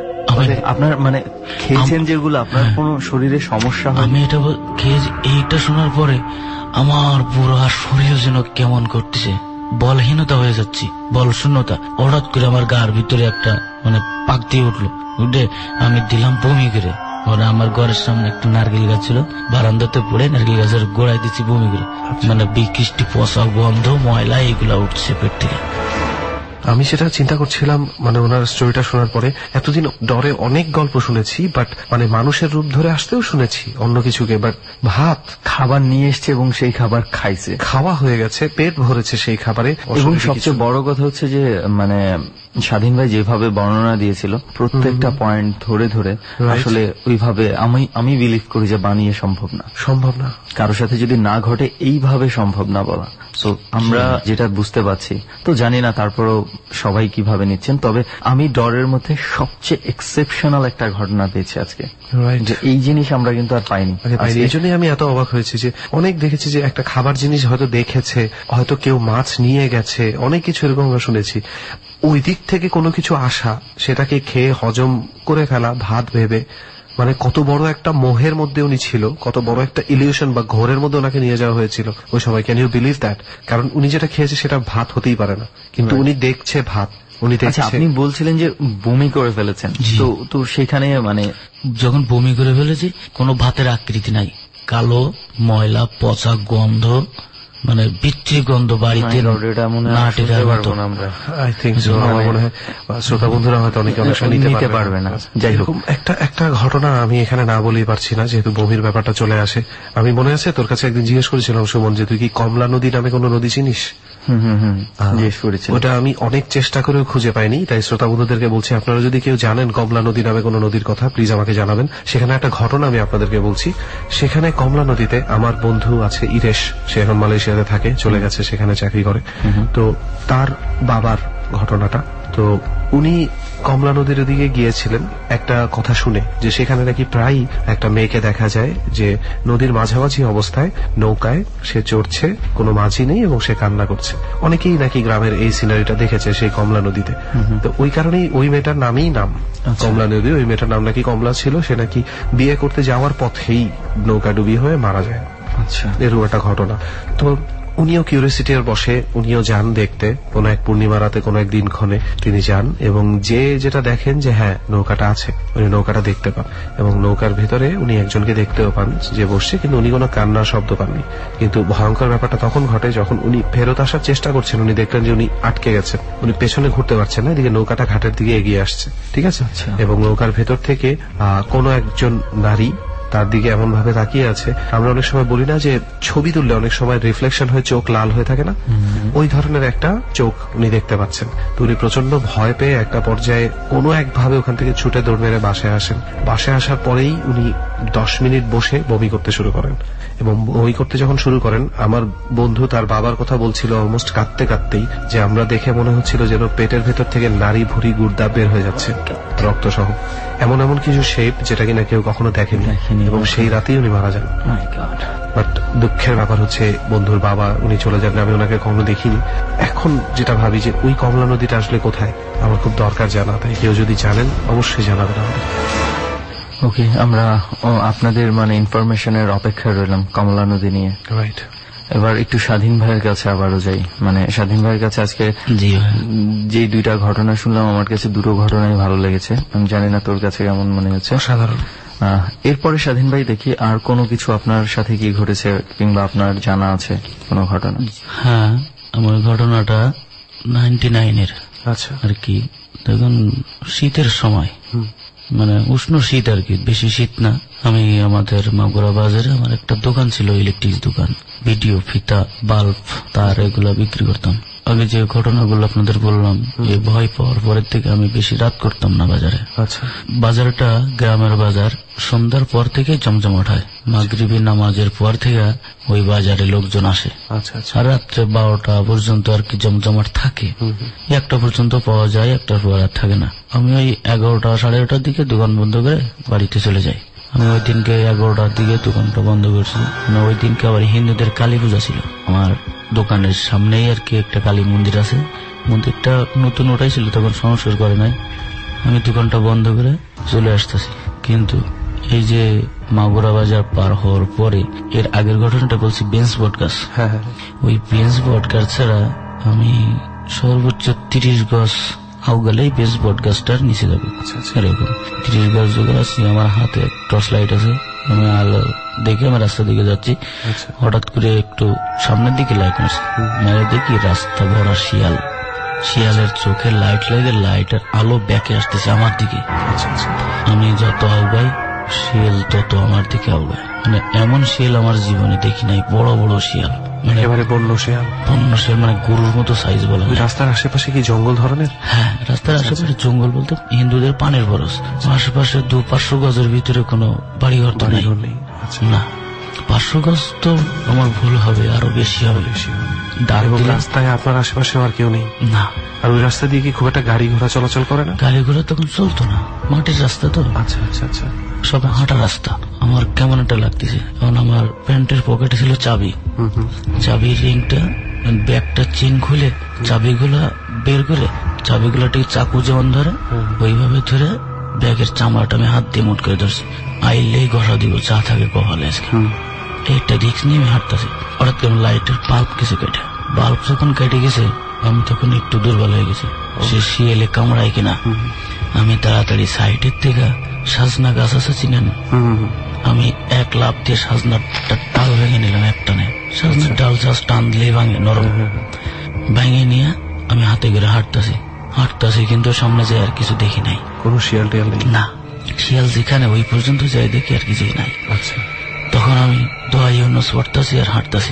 আপনার মানে খেয়েছেন যেগুলো, আপনার কোন শরীরে সমস্যা হয়? আমি এটা খেয়েছি। এইটা শোনার পরে আমার পুরো আর শরীর যেন কেমন করতেছে, বলহীনতা হয়ে যাচ্ছি, বল শূন্যতা। হঠাৎ করে আমার গার ভিতরে একটা মানে পাক দিয়ে উঠলো, উঠে আমি দিলাম বমি করে। মানে আমার ঘরের সামনে একটা নারকেল গাছ ছিল, বারান্দাতে পড়ে নারকেল গাছের গোড়ায় দিচ্ছি বমি করে। মানে বিকৃষ্টি, পচা গন্ধ, ময়লা এগুলা উঠছে পেট থেকে। আমি সেটা চিন্তা করছিলাম, মানে ওনার স্টোরিটা শোনার পরে। এতদিন ডরে অনেক গল্প শুনেছি, বাট মানে মানুষের রূপ ধরে আসতেও শুনেছি অন্য কিছুকে, বাট ভাত খাবার নিয়ে এসছে এবং সেই খাবার খাইছে, খাওয়া হয়ে গেছে, পেট ভরেছে সেই খাবারে। এবং সবচেয়ে বড় কথা হচ্ছে যে মানে স্বাধীন ভাই যেভাবে বর্ণনা দিয়েছিল প্রত্যেকটা পয়েন্ট ধরে ধরে, আসলে ওইভাবে আমি বিলিভ করি যে বানিয়ে সম্ভব না, কারোর সাথে যদি না ঘটে এইভাবে সম্ভব না বলা। তো আমরা যেটা বুঝতে পারছি, তো জানি না তারপরও সবাই কিভাবে নিচ্ছেন। তবে আমি ডরের মধ্যে সবচেয়ে এক্সেপশনাল একটা ঘটনা পেয়েছি আজকে, যে এই জিনিস আমরা কিন্তু আর পাইনি। এই জন্যই আমি এত অবাক হয়েছি যে অনেক দেখেছি যে একটা খাবার জিনিস হয়তো দেখেছে, হয়তো কেউ মাছ নিয়ে গেছে, অনেক কিছু এরকম আমরা শুনেছি। ওই দিক থেকে কোনো কিছু আসা, সেটাকে খেয়ে হজম করে ফেলা ভাত ভেবে, মানে কত বড় একটা মোহের মধ্যে উনি ছিল, কত বড় একটা ইলিউশন বা ঘোরের মধ্যে ওনাকে নিয়ে যাওয়া হয়েছিল ওই সময়। Can you believe that? কারণ উনি যেটা খেয়েছে সেটা ভাত হতেই পারে না, কিন্তু উনি দেখছে ভাত, উনি দেখছে। আপনি বলছিলেন যে বমি করে ফেলেছেন, তো সেখানে মানে যখন বমি করে ফেলেছি, কোনো ভাতের আকৃতি নাই, কালো ময়লা পচা গন্ধ, মানে বিচ্ছিরি গন্ধ বাড়িতে। শ্রোতা বন্ধুরা হয়তো অনেকে অনেক নিতে পারবে না। যাই হোক, একটা ঘটনা আমি এখানে না বলেই পারছি না, যেহেতু বমির ব্যাপারটা চলে আসে। আমি মনে আছে তোর কাছে একদিন জিজ্ঞেস করেছিলাম সুমন, যে তুই কি কমলা নদী নামে কোনো নদী চিনিস? ওটা আমি অনেক চেষ্টা করেও খুঁজে পাইনি, তাই শ্রোতা বন্ধুদেরকে বলছি, আপনারা যদি কেউ জানেন কমলা নদী নামে কোনো নদীর কথা, প্লিজ আমাকে জানাবেন। সেখানে একটা ঘটনা আমি আপনাদেরকে বলছি। সেখানে কমলা নদীতে আমার বন্ধু আছে ইরেশ, সে এখন মালয়েশিয়াতে থাকে, চলে গেছে, সেখানে চাকরি করে। তো তার বাবার ঘটনাটা, তো উনি কমলা নদীর দিকে গিয়েছিলেন একটা কথা শুনে, যে সেখানে নাকি প্রায় একটা মেয়েকে দেখা যায় যে নদীর মাঝামাঝি অবস্থায় নৌকায় সে চড়ছে, কোনো মাঝি নেই, এবং সে কান্না করছে। অনেকেই নাকি গ্রামের এই সিনারিটা দেখেছে সেই কমলা নদীতে। তো ওই কারণেই ওই মেয়েটার নামেই নাম কমলা নদী। ওই মেয়েটার নাম নাকি কমলা ছিল। সে নাকি বিয়ে করতে যাওয়ার পথেই নৌকা ডুবি হয়ে মারা যায়। এরকম একটা ঘটনা। তো উনিও কিউরিওসিটির বসে, উনিও যান দেখতে, কোন এক পূর্ণিমা রাতে কোন এক দিনক্ষণে তিনি যান, এবং যেটা দেখেন যে হ্যাঁ নৌকাটা আছে, উনি নৌকাটা দেখতে পান, এবং নৌকার ভেতরে উনি একজনকে দেখতেও পান যে বসছে, কিন্তু উনি কোনো কান্নার শব্দ পাননি। কিন্তু ভয়ঙ্কর ব্যাপারটা তখন ঘটে যখন উনি ফেরত আসার চেষ্টা করছেন। উনি দেখলেন যে উনি আটকে গেছেন, উনি পেছনে ঘুরতে পারছেন না, এদিকে নৌকাটা ঘাটের দিকে এগিয়ে আসছে, ঠিক আছে, এবং নৌকার ভেতর থেকে কোনো একজন নারী তার দিকে এমন ভাবে তাকিয়ে আছে। আমরা অনেক সময় বলি না যে ছবি তুললে অনেক সময় রিফ্লেকশন হয়ে চোখ লাল হয়ে থাকে না, ওই ধরনের একটা চোখ উনি দেখতে পাচ্ছেন। তো উনি প্রচন্ড ভয় পেয়ে একটা পর্যায়ে কোনো একভাবে ওখান থেকে ছুটে দৌড় মেরে বাসায় আসেন। বাসায় আসার পরেই উনি 10 মিনিট বসে বমি করতে শুরু করেন, এবং বমি করতে যখন শুরু করেন, আমার বন্ধু তার বাবার কথা বলছিল অলমোস্ট কাঁদতে কাঁদতেই, যে আমরা দেখে মনে হচ্ছিল যেন পেটের ভেতর থেকে নারী ভুঁড়ি গুর্দা বের হয়ে যাচ্ছে রক্ত সহ, এমন এমন কিছু শেপ যেটা কিনা কেউ কখনো দেখেনি, এবং সেই রাতেই উনি মারা যান। বাট দুঃখের ব্যাপার হচ্ছে বন্ধুর বাবা উনি চলে যান, আমি ওনাকে কখনো দেখিনি। এখন যেটা ভাবি যে ওই কমলা নদীটা আসলে কোথায়, আমার খুব দরকার জানা, তাই কেউ যদি জানেন অবশ্যই জানাবেন আমাদের। ওকে, আমরা আপনাদের মানে ইনফরমেশনের অপেক্ষায় রইলাম কমলা নদী নিয়ে। রাইট, এবার একটু স্বাধীন ভাইয়ের কাছে আবারও যাই। মানে স্বাধীন ভাইয়ের কাছে আজকে যে দুইটা ঘটনা শুনলাম, আমার কাছে দুটো ঘটনাই ভালো লেগেছে। আমি জানি না তোর কাছে কেমন মনে হচ্ছে। সাধারণ। এরপরে স্বাধীন ভাই দেখি আর কোনো কিছু আপনার সাথে কি ঘটেছে, কিংবা আপনার জানা আছে কোনো ঘটনা? হ্যাঁ, আমার ঘটনাটা 99-এর আর কি। দেখুন, শীতের সময়, মানে উষ্ণ শীত আর কি, বেশি শীত না। আমি আমাদের মাগুরা বাজারে আমার একটা দোকান ছিল, ইলেকট্রিক দোকান, ভিডিও, ফিতা, বাল্ব, তার এগুলা বিক্রি করতাম। আগে যে ঘটনাগুলো আপনাদের বললাম, যে ভয় পাওয়ার পরের থেকে আমি বেশি রাত করতাম না বাজারে। আচ্ছা, বাজারটা গ্রামের বাজার, সন্ধ্যার পর থেকে জমজমাট হয়। মাগরিবি নামাজের পর থেকে ওই বাজারে লোকজন আসে। আর রাত্রে 12টা পর্যন্ত আর কি জমজমাট থাকে। 1টা পর্যন্ত পাওয়া যায়, 1টার পর আর থাকে না। আমি ওই 11টা, 11:30 দিকে দোকান বন্ধ করে বাড়িতে চলে যাই। আমি ওই দিনকে 11টার দিকে দোকানটা বন্ধ করছি। ওই দিনকে আবার হিন্দুদের কালী পূজা ছিল। আমার দোকানের সামনেই আর কি একটা কালী মন্দির আছে। মন্দিরটা নতুন ওটাই ছিল, তখন সংস্কার করে নাই। আমি দোকানটা বন্ধ করে চলে আসতেছি, কিন্তু এই যে মাগুরা বাজার পার হওয়ার পরে, এর আগের ঘটনাটা বলছি বেঞ্চ বট গাছ। ওই বেঞ্চ বট গাছ ছাড়া আমি সর্বোচ্চ 30 গজ হাউ গেলেই বেশ বট গাছটার নিচে যাবে। এরকম 30 গজ যখন আসছি, আমার হাতে টর্চ লাইট আছে, আমি আলো দেখে আমি রাস্তা দিকে যাচ্ছি। হঠাৎ করে একটু সামনের দিকে লাইট মারছি, মেরে দেখি রাস্তা ভরা শিয়াল। শিয়ালের চোখে লাইট লেগে লাইটের আলো ব্যাকে আসতেছে আমার দিকে। আমি যত আউগাই শিয়াল তত আমার দিকে আউগায়। মানে এমন শিয়াল আমার জীবনে দেখি নাই, বড় বড় শিয়াল, মানে একেবারে বন্য শিয়াল। বন্য শিয়াল মানে গরুর মতো সাইজ বলা। রাস্তার আশেপাশে কি জঙ্গল ধরনের? হ্যাঁ, রাস্তার আশেপাশে জঙ্গল বলতে হিন্দুদের পানের বরস। আশেপাশে 200-500 গজের ভিতরে কোনো বাড়িঘর তো নেই না। 500 গজ তো আমার ভুল হবে, আরো বেশি হবে। রাস্তায় আপনার আশেপাশে আর কেউ নেই না। আর ওই রাস্তা দিয়ে কি খুব একটা গাড়ি ঘোড়া চলাচল করে না? গাড়ি ঘোড়া তখন চলতো না, মাটির রাস্তা তো। আচ্ছা আচ্ছা আচ্ছা, সব হাঁটা রাস্তা। আমার কেমন একটা লাগতেছে, কারণ আমার প্যান্টের পকেটে ছিল চাবি। চাবির রিংটা, ব্যাগটা চেন খুলে চাবিগুলা বের করে, চাবিগুলা ঠিক চাকু যেমন ধরে ওইভাবে ধরে ব্যাগের চামড়াটা আমি হাত দিয়ে মুট করে ধরছি। আইলেই ঘষা দিব, যা থাকে কপালে আজকে। একটা রিক্স নিয়ে আমি হাঁটতেছি। হঠাৎ করে লাইটের বাল্ব গেছে কেটে। বাল্ব যখন কেটে গেছে আমি তখন একটু দুর্বল হয়ে গেছি, সে শিয়ালে কামড়ায় কিনা। আমি তাড়াতাড়ি সাইডের থেকে সাজনা গাছ আছে চিনেন, আমি এক লাফ দিয়ে সাজনাটা ডাল ভেঙে নিলাম একটানে। সাজনার ডাল জাস্ট টান দিলেই ভাঙে, নরম। ভেঙে নিয়ে আমি হাতে করে হাঁটতেছি, কিন্তু সামনে যাই আর কিছু দেখি নাই। কোনো শিয়াল টিয়াল নেই না। শিয়াল যেখানে ওই পর্যন্ত যাই দেখি আর কিছুই নাই। আচ্ছা, তখন আমি দোয়া ইউনুস পড়তেছি আর হাঁটতেছি,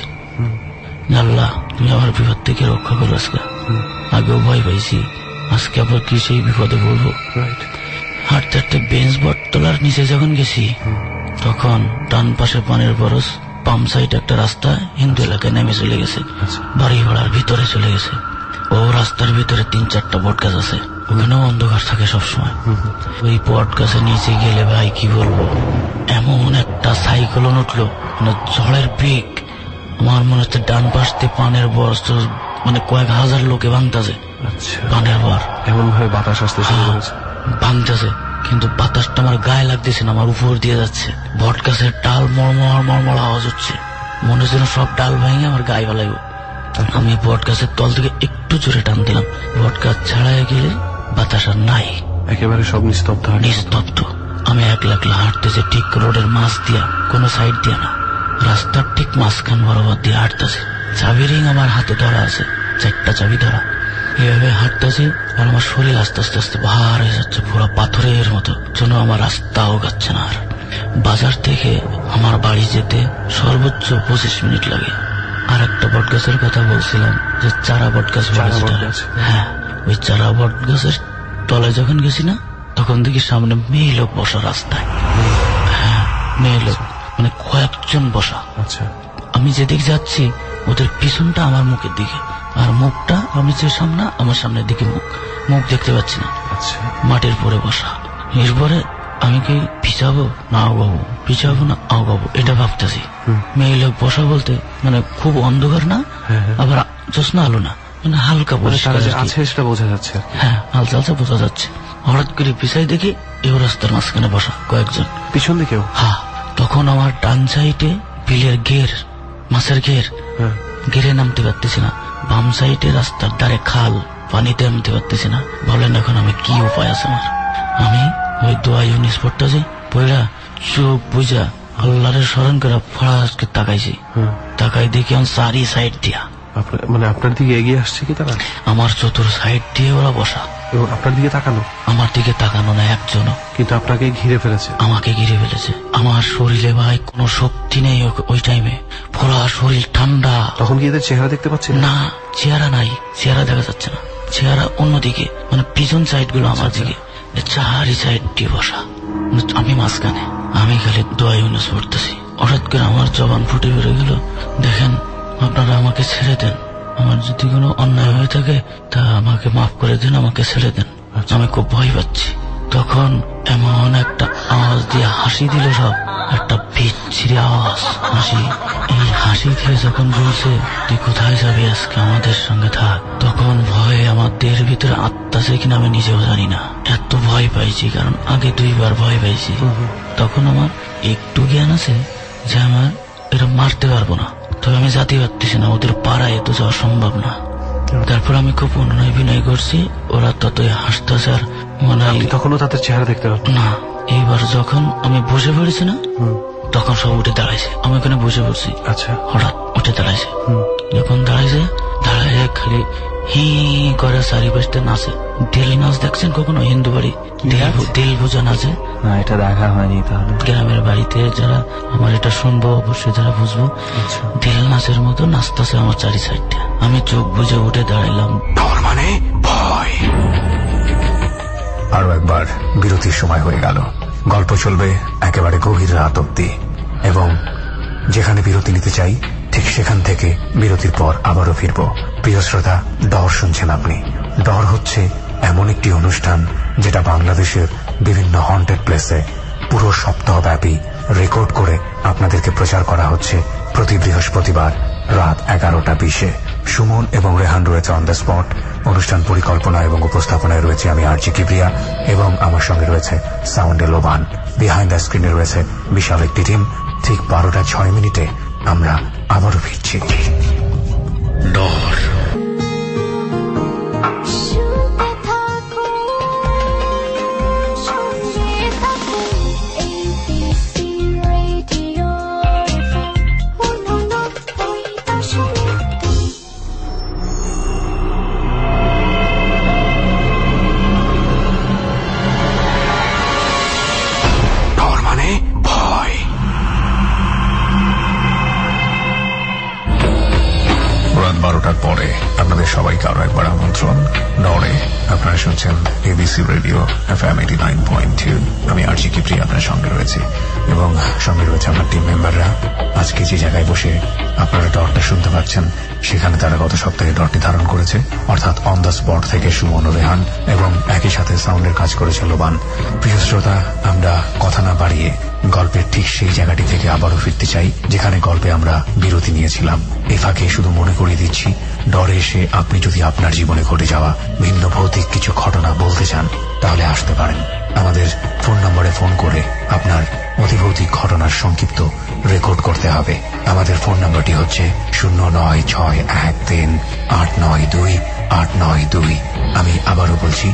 আল্লাহ তুমি আমার বিপদ থেকে রক্ষা করো। আজকে আগেও ভয় পাইছি, আজকে আবার কি সেই বিপদে পড়বো। হাঁটতে হাঁটতে বেঞ্চ বট তোলার নিচে যখন গেছি, তখন ডান পাশে পানের বরস, পাম সাইড একটা রাস্তা হিন্দু এলাকায় নেমে চলে গেছে, বাড়ি ভাড়ার ভিতরে চলে গেছে। ও রাস্তার ভিতরে 3-4টা বট গাছ আছে, ওখানেও অন্ধকার থাকে সবসময়। ওই বট গাছের নিচে গেলে ভাই কি বলবো, এমন একটা সাইক্লোন উঠলো, মানে ঝড়ের বেগ। আমার মনে হচ্ছে ডান পাশ দিয়ে পানের বরস মানে কয়েক হাজার লোকে ভাঙতেছে। পানের বর এমন ভাবে বাতাস আসতে শুরু করেছে, ভাঙতেছে, কিন্তু বাতাসটা আমার গায়ে লাগতেছে না, আমার উপর দিয়ে যাচ্ছে। বট গাছের ডাল মরমর আওয়াজ হচ্ছে, মনে হচ্ছে সব ডাল ভেঙে আমার গায়ে ফেলাইব। আমি বট গাছের তল থেকে একটু জোরে টান দিলাম, বট গাছ ছাড়াই গেলে বাতাস আর নাই, একেবারে সব নিস্তব্ধ। আমি একলা হাঁটতেছি ঠিক রোডের মাঝ দিয়া, কোনো সাইড দিয়া না, রাস্তার ঠিক মাঝখান বরাবর দিয়ে হাঁটতেছি। চাবি রিং আমার হাতে ধরা আছে, 4টা চাবি ধরা। এইভাবে হাঁটতেছি আর আমার শরীর আস্তে আস্তে ভার হয়ে যাচ্ছে, পুরো পাথরের মতো, যেন আমার রাস্তাও গাচ্ছে না। আর বাজার থেকে আমার বাড়ি যেতে সর্বোচ্চ 25 মিনিট লাগে। আর একটা বট গাছের কথা বলছিলাম, যে চারা বট গাছ। হ্যাঁ, ওই চারা বট গাছের তলায় যখন গেছি না, তখন দেখি সামনে মেয়ে লোক বসা রাস্তায়। হ্যাঁ, মেয়ে লোক, মানে কয়েকজন বসা। আমি যেদিকে যাচ্ছি ওদের পিছনটা আমার মুখের দিকে, আর মুখটা আমি যে সামনে, আমার সামনের দিকে মুখ দেখতে পাচ্ছি না। মাটির পরে বসা। এরপরে আমি কি পিছাবো না আগাবো, পিছাবো না আগাবো, এটা ভাবতেছি। মেয়ে লোক বসা বলতে মানে খুব অন্ধকার না, আবার জ্যোৎস্না আলো না, মানে হালকা বোঝা যাচ্ছে। হ্যাঁ, হালকা বোঝা যাচ্ছে। হঠাৎ করে পিছাই দেখি এও রাস্তার মাঝখানে বসা কয়েকজন, পিছন দিকেও। হ্যাঁ, তখন আমার ডান সাইডে বিলের ঘের, মাছের ঘেরে নামতে পারতেছি না। বাম সাইডে রাস্তার ধারে খাল, পানিতে নামতে পারতেছি না। বলেন এখন আমি কি উপায় আছে আমার? আমি ওই দোয়া ইউনিস পড়তেছি, পড়া চোখ বুঝা আল্লাহরের স্মরণ করে ফরাসকে তাকাইছি। তাকাই দেখি আমি চারি সাইড দিয়া, মানে আপনার দিকে এগিয়ে আসছে কি তারা? আমার চতুর সাইড দিয়ে ওরা বসা। এবং আপনার দিকে তাকানো? আমার দিকে তাকানো না একজনও, কিন্তু আপনাকে ঘিরে ফেলেছে। আমাকে ঘিরে ফেলেছে। আমার শরীরে ভাই কোনো শক্তি নেই ওই টাইমে, পুরা শরীর ঠান্ডা। তখন কি এদের চেহারা দেখতে পাচ্ছেন? না, চেহারা নাই, চেহারা দেখা যাচ্ছে না। চেহারা অন্যদিকে, মানে পিছন সাইড গুলো আমার দিকে, চারি সাইড দিয়ে বসা, আমি মাঝখানে। আমি খালি দোয়া ইউনুস পড়তেছি। হঠাৎ করে আমার জবান ফুটে বেড়ে গেল, দেখেন আপনারা আমাকে ছেড়ে দেন, আমার যদি কোনো অন্যায় হয়ে থাকে তা আমাকে মাফ করে দেন, আমাকে ছেড়ে দেন, আমি খুব ভয় পাচ্ছি। তখন এমন একটা আওয়াজ দিয়ে হাসি দিল সব, একটা বিচ্ছিরি আওয়াজ হাসি। এই হাসি দিয়ে যখন বলছে তুই কোথায় যাবি আজকে, আমাদের সঙ্গে থাক, তখন ভয়ে আমার দেহের ভিতরে আত্মাছে কিনা আমি নিজেও জানি না, এত ভয় পাইছি। কারণ আগে 2বার ভয় পাইছি। তখন আমার একটু জ্ঞান আছে যে আমার এরা মারতে পারবো না, তবে আমি জাতি পারতেছি না, ওদের পাড়ায় তো যাওয়া সম্ভব না। তারপর আমি খুব অনুনয় বিনয় করছি, ওরা ততই হাসতেছে। আর মানে তখনও তাদের চেহারা দেখতে পাবেন না। এইবার যখন আমি বসে পড়েছি না, তখন সব উঠে দাঁড়াইছে। আমি ওখানে বসে পড়ছি, আচ্ছা, হঠাৎ উঠে দাঁড়াইছে। যখন দাঁড়াইছে, দাঁড়াইয়ে খালি হি করে চারিপাশটা নাচে। দিল নাচ দেখছেন কখনো? হিন্দু বাড়ি দিল বোঝা নাচে না, এটা দেখা হয়নি। তাহলে গ্রামের বাড়িতে যারা আমার এটা শুনবো অবশ্যই যারা বুঝবো, দিল নাচের মতো নাচতেছে আমার চারি সাইডটা। আমি চোখ বুঝে উঠে দাঁড়াইলাম। ডর মানে ভয়। আরো একবার বিরতির সময় হয়ে গেল। গল্প চলবে একেবারে গভীর রাত অব্দি, এবং যেখানে বিরতি নিতে চাই ঠিক সেখান থেকে বিরতির পর আবারও ফিরব। প্রিয় শ্রোতা, ডর শুনছেন আপনি। ডর হচ্ছে এমন একটি অনুষ্ঠান যেটা বাংলাদেশের বিভিন্ন হন্টেড প্লেসে পুরো সপ্তাহব্যাপী রেকর্ড করে আপনাদেরকে প্রচার করা হচ্ছে প্রতি বৃহস্পতিবার রাত 11:20। সুমন এবং রেহান রয়েছে অন দ্য স্পট। অনুষ্ঠান পরিকল্পনা এবং উপস্থাপনায় রয়েছে আমি আরজি কিবরিয়া, এবং আমার সঙ্গে রয়েছে সাউন্ডে লোবান। বিহাইন্ড দ্য স্ক্রিনে রয়েছে বিশাল একটি টিম। ঠিক 12:06 আমরা আবারও ফিরছি। ডর। পরে আপনাদের সবাইকে আরো একবার আমন্ত্রণ ডরে। আপনারা শুনছেন এবিসি রেডিও FM 89.2। আমি আরজি কিবরিয়া আপনার সঙ্গে রয়েছে, এবং সঙ্গে রয়েছে আমার টিম মেম্বাররা। আজকে যে জায়গায় বসে আপনারা ডরটা শুনতে পাচ্ছেন, সেখানে তারা গত সপ্তাহে ডরটি ধারণ করেছে, অর্থাৎ অন দ্য স্পট থেকে সুমন ও রেহান, এবং একই সাথে সাউন্ডের কাজ করেছে লোবান। প্রিয় শ্রোতা, আমরা কথা না বাড়িয়ে গল্পের ঠিক সেই জায়গাটি থেকে আবারও ফিরতে চাই যেখানে গল্পে আমরা বিরতি নিয়েছিলাম। এই ফাঁকে শুধু মনে করিয়ে দিচ্ছি, ডরে এসে আপনি যদি আপনার জীবনে ঘটে যাওয়া ভিন্ন ভৌতিক কিছু ঘটনা বলতে চান, তাহলে আসতে পারেন। আমাদের ফোন নম্বরে ফোন করে আপনার অতিভৌতিক ঘটনার সংক্ষিপ্ত রেকর্ড করতে হবে। আমাদের ফোন নম্বরটি হচ্ছে 09613892892। আমি আবারও বলছি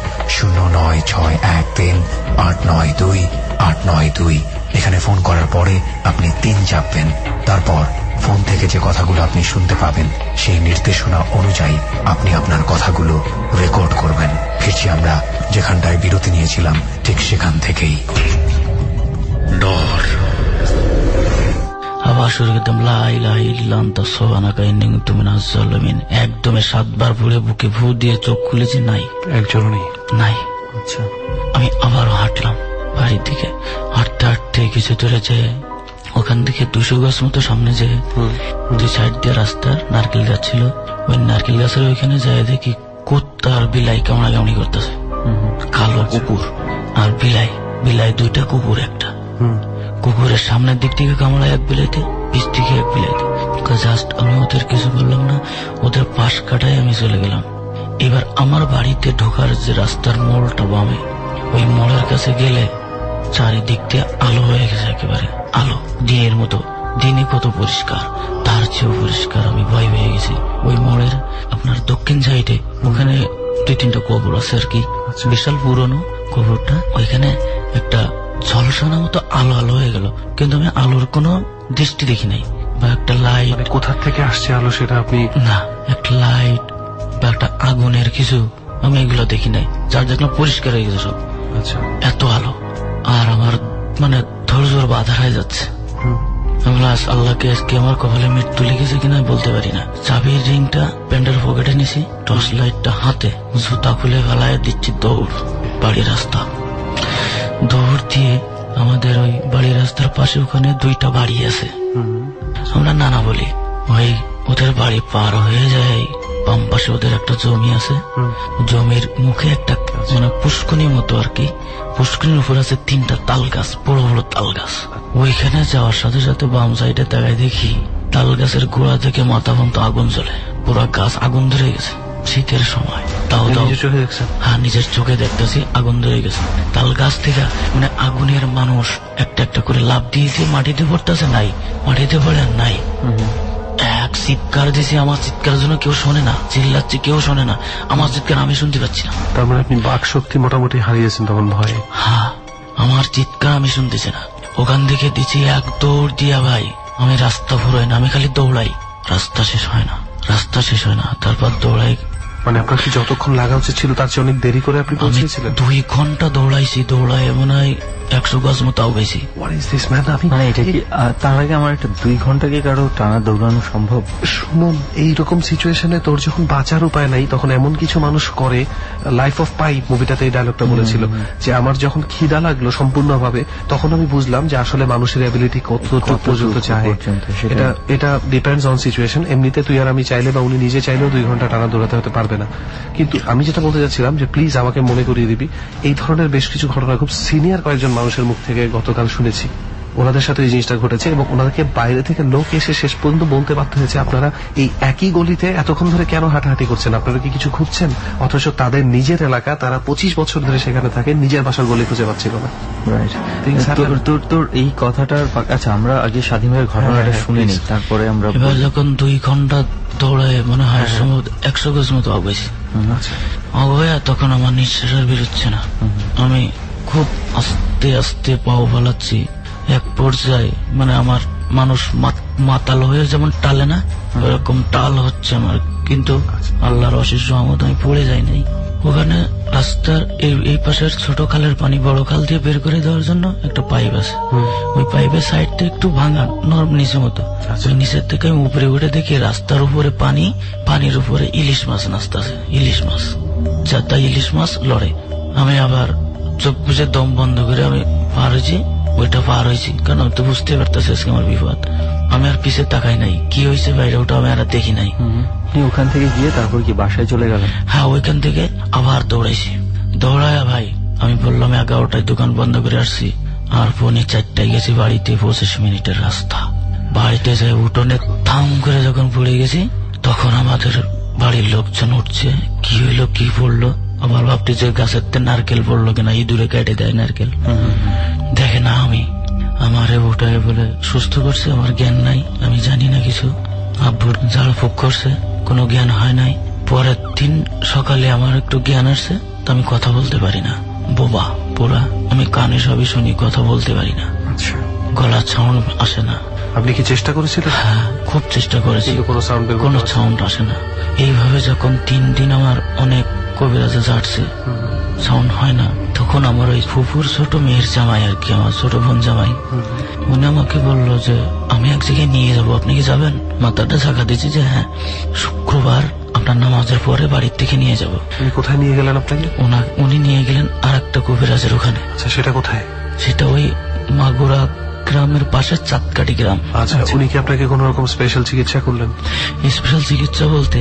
09613892892। এখানে ফোন করার পরে আপনি 3 চাপবেন। তারপর ফোন থেকে যে কথাগুলো আপনি শুনতে পাবেন, সেই নির্দেশনা অনুযায়ী আপনি আপনার কথাগুলো রেকর্ড করবেন। ফিরছি আমরা যেখানটায় বিরতি নিয়েছিলাম, ঠিক সেখান থেকেই। ডর। আবার শুরু করতাম লা ইলাহা ইল্লা আনতা সুবহানাকা ইন্নী কুনতু মিনাজ জালিমিন। একদমে 7 বার পড়ে বুকে ফু দিয়ে চোখ খুলেছি, নাই, একজনও নাই। আচ্ছা, আমি আবারও হাঁটলাম বাড়ির দিকে। হাঁটতে হাঁটতে কিছু দূরে যেয়ে ওখান থেকে 200 গাছ মতো সামনে যেয়ে 2 সাইড দিয়ে রাস্তার নারকেল গাছ ছিল। ওই নারকেল গাছের ওইখানে যায় দেখি কুত্তা আর বিলাই কামড়াকামড়ি করতেছে। কালো কুকুর আর বিলাই 2টা কুকুর। একটা কুকুরের সামনের দিক থেকে কামড়ায় এক বিলাইতে, পিছ থেকে এক বিলাইতে। জাস্ট আমি ওদের কিছু বললাম না, ওদের পাশ কাটায় আমি চলে গেলাম। এবার আমার বাড়িতে ঢোকার যে রাস্তার মোড়টা বামে, ওই মোড়ের কাছে গেলে চারিদিক দিয়ে আলো হয়ে গেছে, একেবারে আলো দিনের মতো। দিনে কত পরিষ্কার, তার চেয়েও পরিষ্কার। আমি ভয় পেয়ে গেছি। ওই মোড়ের আপনার দক্ষিণ সাইডে ওখানে 2-3টা কবর আছে আর কি, বিশাল পুরনো কবরটা। ওইখানে একটা ঝলসানো মতো আলো আলো হয়ে গেল, কিন্তু আমি আলোর কোনো দৃষ্টি দেখি নাই। বা একটা লাইট কোথা থেকে আসছে আলো সেটা আপনি না, একটা লাইট বা একটা আগুনের কিছু আমি এগুলো দেখি নাই। যার দেখলাম পরিষ্কার হয়ে গেছে সব। আচ্ছা, এত আলো। আর আমার মানে ধৈর্যর বাধা হয়ে যাচ্ছে। আমি আল্লাহকে আজকে আমার কপালে মৃত্যু লিখেছে কিনা বলতে পারি না। চাবির রিংটা প্যান্টের পকেটে নিছি, টর্চ লাইটটা হাতে, জুতা খুলে ফেলায় দিচ্ছি দৌড়। বাড়ির রাস্তা দৌড় দিয়ে আমাদের ওই বাড়ির রাস্তার পাশে ওখানে 2টা বাড়ি আছে, আমরা নানা বলি। ওই ওদের বাড়ি পার হয়ে যায়, বাম পাশে ওদের একটা জমি আছে। জমির মুখে একটা মানে পুষ্কনির মতো আর কি, পুষ্কনির উপর আছে 3টা তাল গাছ, বড় বড় তাল গাছ। ওইখানে যাওয়ার সাথে সাথে বাম সাইডে তাকায় দেখি তাল গাছের গোড়া থেকে মাথা পর্যন্ত আগুন জ্বলে, পুরো গাছ আগুন ধরে গেছে। শীতের সময় তাও হ্যাঁ, নিজের চোখে দেখতেছি আগুন ধরে গেছে। তাল গাছ থেকে মানে আগুনের মানুষ একটা একটা করে লাফ দিয়ে দিয়ে মাটিতে পড়তেছে, নাই মাটিতে পড়ে নাই। এক চিৎকার দিছি, আমার চিৎকারের জন্য কেউ শোনে না, চিল্লাচ্ছে কেউ শোনে না, আমার চিৎকার আমি শুনতে পাচ্ছি না। তার মানে আপনি বাক শক্তি মোটামুটি হারিয়েছেন তখন ভয়ে? হ্যাঁ, আমার চিৎকার আমি শুনতেছি না। ওখান থেকে দিচ্ছি এক দৌড় দিয়া ভাই, আমি রাস্তা ফুরাই না, আমি খালি দৌড়াই, রাস্তা শেষ হয় না, রাস্তা শেষ হয় না, তারপর দৌড়াই। মানে আপনার কি যতক্ষণ লাগা উচিত ছিল তার চেয়ে অনেক দেরি করে আপনি পৌঁছেছিলেন? 2 ঘন্টা দৌড়াইছি, দৌড়াই মনে হয় 100 গজ মতো আউগাইছি। মানে এটা কি তার আগে আমার একটা 2 ঘন্টা কি কারো টানা দৌড়ানো সম্ভব? সুমন, এইরকম সিচুয়েশনে তোর যখন বাঁচার উপায় নাই তখন এমন কিছু মানুষ করে। লাইফ অফ পাই মুভিটাতে এই ডায়লগটা বলেছিল যে আমার যখন খিদা লাগলো সম্পূর্ণভাবে তখন আমি বুঝলাম যে আসলে মানুষের এবিলিটি কতটুকু পর্যন্ত চায়। এটা ডিপেন্ডস অন সিচুয়েশন। এমনিতে তুই আর আমি চাইলে বা উনি নিজে চাইলেও 2 ঘন্টা টানা দৌড়াতে হতে পারবে না। কিন্তু আমি যেটা বলতে চাচ্ছিলাম যে প্লিজ আমাকে মনে করিয়ে দিবি, এই ধরনের বেশ কিছু ঘটনা খুব সিনিয়র কয়েকজন মানুষের মুখ থেকে গতকাল শুনেছি। ওনাদের সাথে এই জিনিসটা ঘটেছে এবং ওনাদেরকে বাইরে থেকে লোক এসে শেষ পর্যন্ত বলতে বাধ্য হয়েছে আপনারা এই একই গলিতে এতক্ষণ ধরে কেন হাঁটাহাঁটি করছেন, আপনারা কি কিছু খুঁজছেন? অথচ তাদের নিজের এলাকা, তারা 25 বছর ধরে সেখানে থাকে, নিজের বাসার গলি খুঁজে পাচ্ছিল না। তোর এই কথাটার আচ্ছা আমরা আগে স্বাধীনভাবে ঘটনাটা শুনিনি, তারপরে আমরা এবার যখন 2 ঘন্টা দৌড়ায় মনে হয় 100 গজ মতো আউগাইছি, আউগাইয়া তখন আমার নিঃশ্বাসের বেরোচ্ছে না, আমি খুব আস্তে আস্তে পাও ফেলাচ্ছি। এক পর্যায়ে মানে আমার মানুষ মাতাল হয়ে যেমন টালে না, ওরকম টাল হচ্ছে আমার, কিন্তু আল্লাহর অশেষ রহমত আমি পড়ে যাই নাই। ওখানে রাস্তার এই পাশের ছোট খালের পানি বড় খাল দিয়ে বের করে দেওয়ার জন্য একটা পাইপ আছে, ওই পাইপের সাইডটা একটু ভাঙা নরম নিচের মতো, ওই নিচের থেকে আমি উপরে উঠে দেখি রাস্তার উপরে পানি, পানির উপরে ইলিশ মাছ নাচতেছে, ইলিশ মাছ, যাতা ইলিশ মাছ লড়ে। আমি আবার চোখ বুঝে দম বন্ধ করে আমি পার হয়েছি, ওইটা পার হয়েছি, কারণ আমি তো বুঝতে পারতেছি আজকে আমার বিপদ। আমি আর পিছে তাকাই নাই, কি হয়েছে বাইরে ওটা আমি আর দেখি নাই। ওখান থেকে গিয়ে তারপর কি বাসায় চলে গেলেন? হ্যাঁ, ওইখান থেকে আবার দৌড়াইছি, দৌড়ায় ভাই আমি বললাম 11টায় দোকান বন্ধ করে আসছি, আর 4:45 গেছি বাড়িতে, 25 মিনিটের রাস্তা। বাড়িতে যাই উঠোনে থাম করে যখন পড়ে গেছি তখন আমাদের বাড়ির লোকজন উঠছে, কি হইলো কি পড়লো, আমার ভাবটি যে গাছের নারকেল পড়লো কিনা, ইঁদুরে কেটে দেয় নারকেল, দেখে না আমি আমারে উঠায় বলে সুস্থ করছে, আমার জ্ঞান নাই, আমি জানি না কিছু। আব্বুর ঝাড়ফুঁক করছে, কোনো জ্ঞান হয় নাই। পরের দিন সকালে আমার একটু জ্ঞান আসছে, তো আমি কথা বলতে পারি না, বোবা পোড়া, আমি কানে সবই শুনি, কথা বলতে পারি না, গলার সাউন্ড আসে না। আপনি কি চেষ্টা করেছিলেন? হ্যাঁ, খুব চেষ্টা করেছি, কোনো সাউন্ড আসে না। এইভাবে যখন 3 দিন আমার অনেক কবিরাজে যাচ্ছে, সাউন্ড হয় না, তখন আমার ওই ফুফুর ছোট মেয়ের জামাই আর কি, আমার ছোট বোন জামাই, উনি আমাকে বললো যে আমি এক জায়গায় নিয়ে যাবো, আপনি কি যাবেন? মাথাটা ঝাঁকা দিয়েছি যে হ্যাঁ, শুক্রবার আপনার নামাজের পরে বাড়ির থেকে নিয়ে যাবো। কোথায় নিয়ে গেলেন আপনাকে? উনি নিয়ে গেলেন আর একটা কবিরাজের ওখানে। আচ্ছা, সেটা কোথায়? সেটা ওই মাগুরা গ্রামের পাশে চাঁদকাটি গ্রাম। আচ্ছা, উনি কি আপনাকে কোন রকম স্পেশাল চিকিৎসা করলেন? স্পেশাল চিকিৎসা বলতে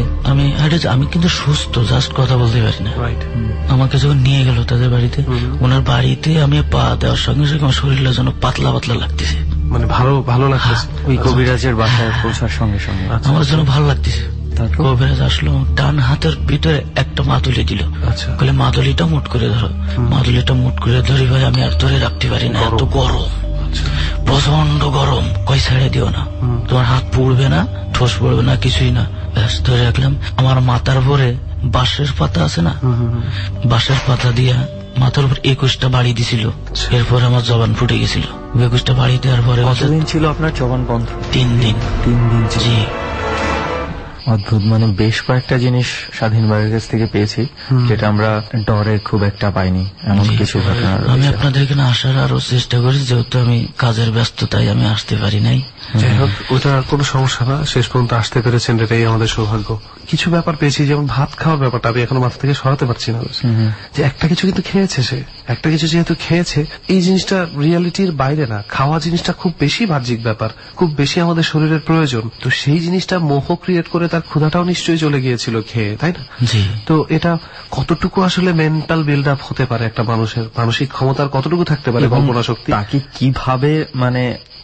আমি কিন্তু সুস্থ, জাস্ট কথা বলতে পারি না। আমাকে যখন নিয়ে গেল তাদের বাড়িতে, ওনার বাড়িতে আমি পা দেওয়ার সঙ্গে সঙ্গে আমার শরীরটা যেন পাতলা পাতলা লাগতেছে, মানে ভালো লাগতেছে। ওই কবিরাজের বাসায় পৌঁছার সঙ্গে সঙ্গে আমার যেন ভালো লাগতেছে। কবিরাজ আসলো, ডান হাতের ভিতরে একটা মাদুলি দিল, বলে মাদুলিটা মুট করে ধরো। মাদুলিটা মুট করে ধরি ভাই, আমি আর ধরে রাখতে পারি না, এত গরম, প্রচন্ড গরম, কই ছেড়ে দিও না, তোমার হাত পুড়বে না, ঠোস পড়বে না, কিছুই না। ব্যাস ধরে রাখলাম। আমার মাথার উপরে বাঁশের পাতা আছে না, বাঁশের পাতা দিয়া মাথার উপর 21টা বাড়ি দিছিল। এরপরে আমার জবান ফুটে গেছিল। 21টা বাড়ি দেওয়ার পরে কতদিন ছিল আপনার জবান বন্ধ? 3 দিন। 3 দিন জি। অদ্ভুত, মানে বেশ কয়েকটা জিনিস স্বাধীন ভাইয়ের কাছ থেকে পেয়েছি যেটা আমরা ডরে খুব একটা পাইনি, এমন কিছু ঘটনা। আমি আপনাদের এখানে আসার আরো চেষ্টা করি, যেহেতু আমি কাজের ব্যস্ততায় আমি আসতে পারি নাই। যাই হোক, ওটা কোনো সমস্যা না, শেষ পর্যন্ত আসতে পেরেছেন, এটাই আমাদের সৌভাগ্য। কিছু ব্যাপার পেয়েছি, যেমন ভাত খাওয়ার ব্যাপারটা আমি এখনো মাথা থেকে সরাতে পারছি না, যে একটা কিছু কিন্তু খেয়েছে সে, একটা কিছু যেহেতু খেয়েছে, এই জিনিসটা রিয়ালিটির বাইরে না। খাওয়া জিনিসটা খুব বেশি বাহ্যিক ব্যাপার, খুব বেশি আমাদের শরীরের প্রয়োজন। তো সেই জিনিসটা মোহ ক্রিয়েট করে তার ক্ষুধাটাও নিশ্চয়ই চলে গিয়েছিল খেয়ে, তাই না? তো এটা কতটুকু আসলে মেন্টাল বিল্ড আপ হতে পারে একটা মানুষের, মানসিক ক্ষমতার কতটুকু থাকতে পারে, কল্পনা শক্তি, তাকে কিভাবে মানে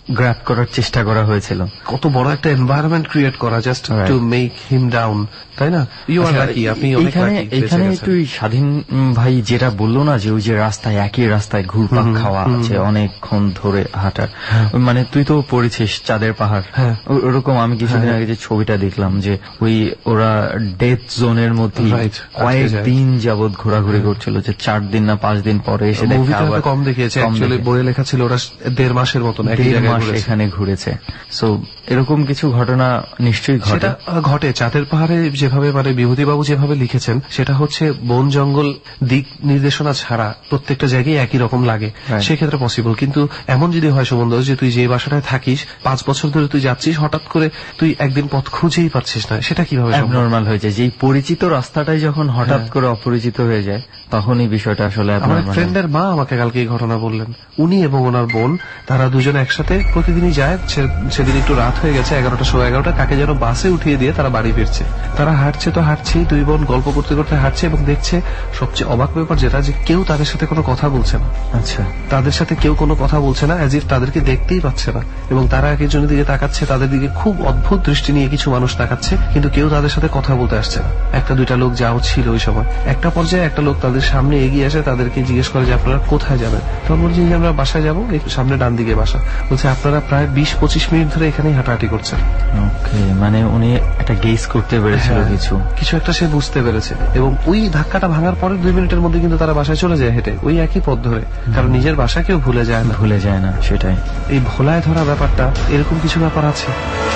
গ্র্যাব করার চেষ্টা করা হয়েছিল। কত বড় একটা এনভায়রনমেন্ট ক্রিয়েট করা just to make him down, তাই না? ইউ আর লাকি, আপনি অনেক লাকি। এখানে একটু স্বাধীন ভাই যেটা বললো না যে ওই যে রাস্তায় একই রাস্তায় ঘুরপাক খাওয়া আছে অনেকক্ষণ ধরে হাঁটার, মানে তুই তো পড়েছিস চাঁদের পাহাড়, ওরকম আমি কিছুদিন আগে যে ছবিটা দেখলাম যে ওই ওরা ডেথ জোনের মধ্যে কয়েকদিন যাবৎ ঘোরাঘুরি করছিল, যে 4 দিন না 5 দিন পরে এসে দেখে কম দেখিয়েছে, অ্যাকচুয়ালি বইয়ে লেখা ছিল ওরা 1.5 মাসের মতন এখানে ঘুরেছে। সো এরকম কিছু ঘটনা নিশ্চয়ই ঘটে চাঁদের পাহাড়ে। যেভাবে মানে বিভূতিবাবু যেভাবে লিখেছেন সেটা হচ্ছে বন জঙ্গল দিক নির্দেশনা ছাড়া প্রত্যেকটা জায়গায় একই রকম লাগে, সেক্ষেত্রে পসিবল। কিন্তু এমন যদি হয় সুমন যে তুই যে বাসাটায় থাকিস 5 বছর ধরে তুই যাচ্ছিস, হঠাৎ করে তুই একদিন পথ খুঁজেই পাচ্ছিস না, সেটা কিভাবে নর্মাল হয়ে যায়? যে পরিচিত রাস্তাটাই যখন হঠাৎ করে অপরিচিত হয়ে যায় তখনই বিষয়টা আসলে। আমার ফ্রেন্ডের মা আমাকে কালকে এই ঘটনা বললেন। উনি এবং ওনার বোন তারা দুজনে একসাথে প্রতিদিনই যায়। সেদিন একটু রাত হয়ে গেছে, 11টা কাকে যেন বাসে উঠিয়ে দিয়ে তারা বাড়ি ফিরছে। তারা হাঁটছে তো হাঁটছেই, 2 বোন গল্প করতে করতে হাঁটছে এবং দেখছে সবচেয়ে অবাক ব্যাপার যেটা, যে কেউ তাদের সাথে কোনো কথা বলছে না। আচ্ছা, তাদের সাথে কেউ কোনো কথা বলছে না, অ্যাজ ইফ তাদেরকে দেখতেই পাচ্ছে না। এবং তারা এক একজনের দিকে তাকাচ্ছে, তাদের দিকে খুব অদ্ভুত দৃষ্টি নিয়ে কিছু মানুষ তাকাচ্ছে, কিন্তু কেউ তাদের সাথে কথা বলতে আসছে না। 1-2টা লোক যাও ছিল ওই সময়। একটা পর্যায়ে একটা লোক তাদের সামনে এগিয়ে আসে, তাদেরকে জিজ্ঞেস করে যে আপনারা কোথায় যাবেন। তখন বলছি যে আমরা বাসায় যাবো, সামনে ডান দিকে বাসা। বলছে আপনারা প্রায় 20-25 মিনিট ধরে এখানেই হাঁটাহাঁটি করছেন। ওকে, মানে উনি একটা গেস করতে পেরেছিল, কিছু একটা সে বুঝতে পেরেছে। এবং ওই ধাক্কাটা ভাঙার পরে 2 মিনিটের মধ্যে কিন্তু তারা বাসায় চলে যায় হেঁটে, ওই একই পথ ধরে। কারণ নিজের বাসা কেউ ভুলে যায় না। সেটাই এই ভোলায় ধরা ব্যাপারটা, এরকম কিছু ব্যাপার আছে।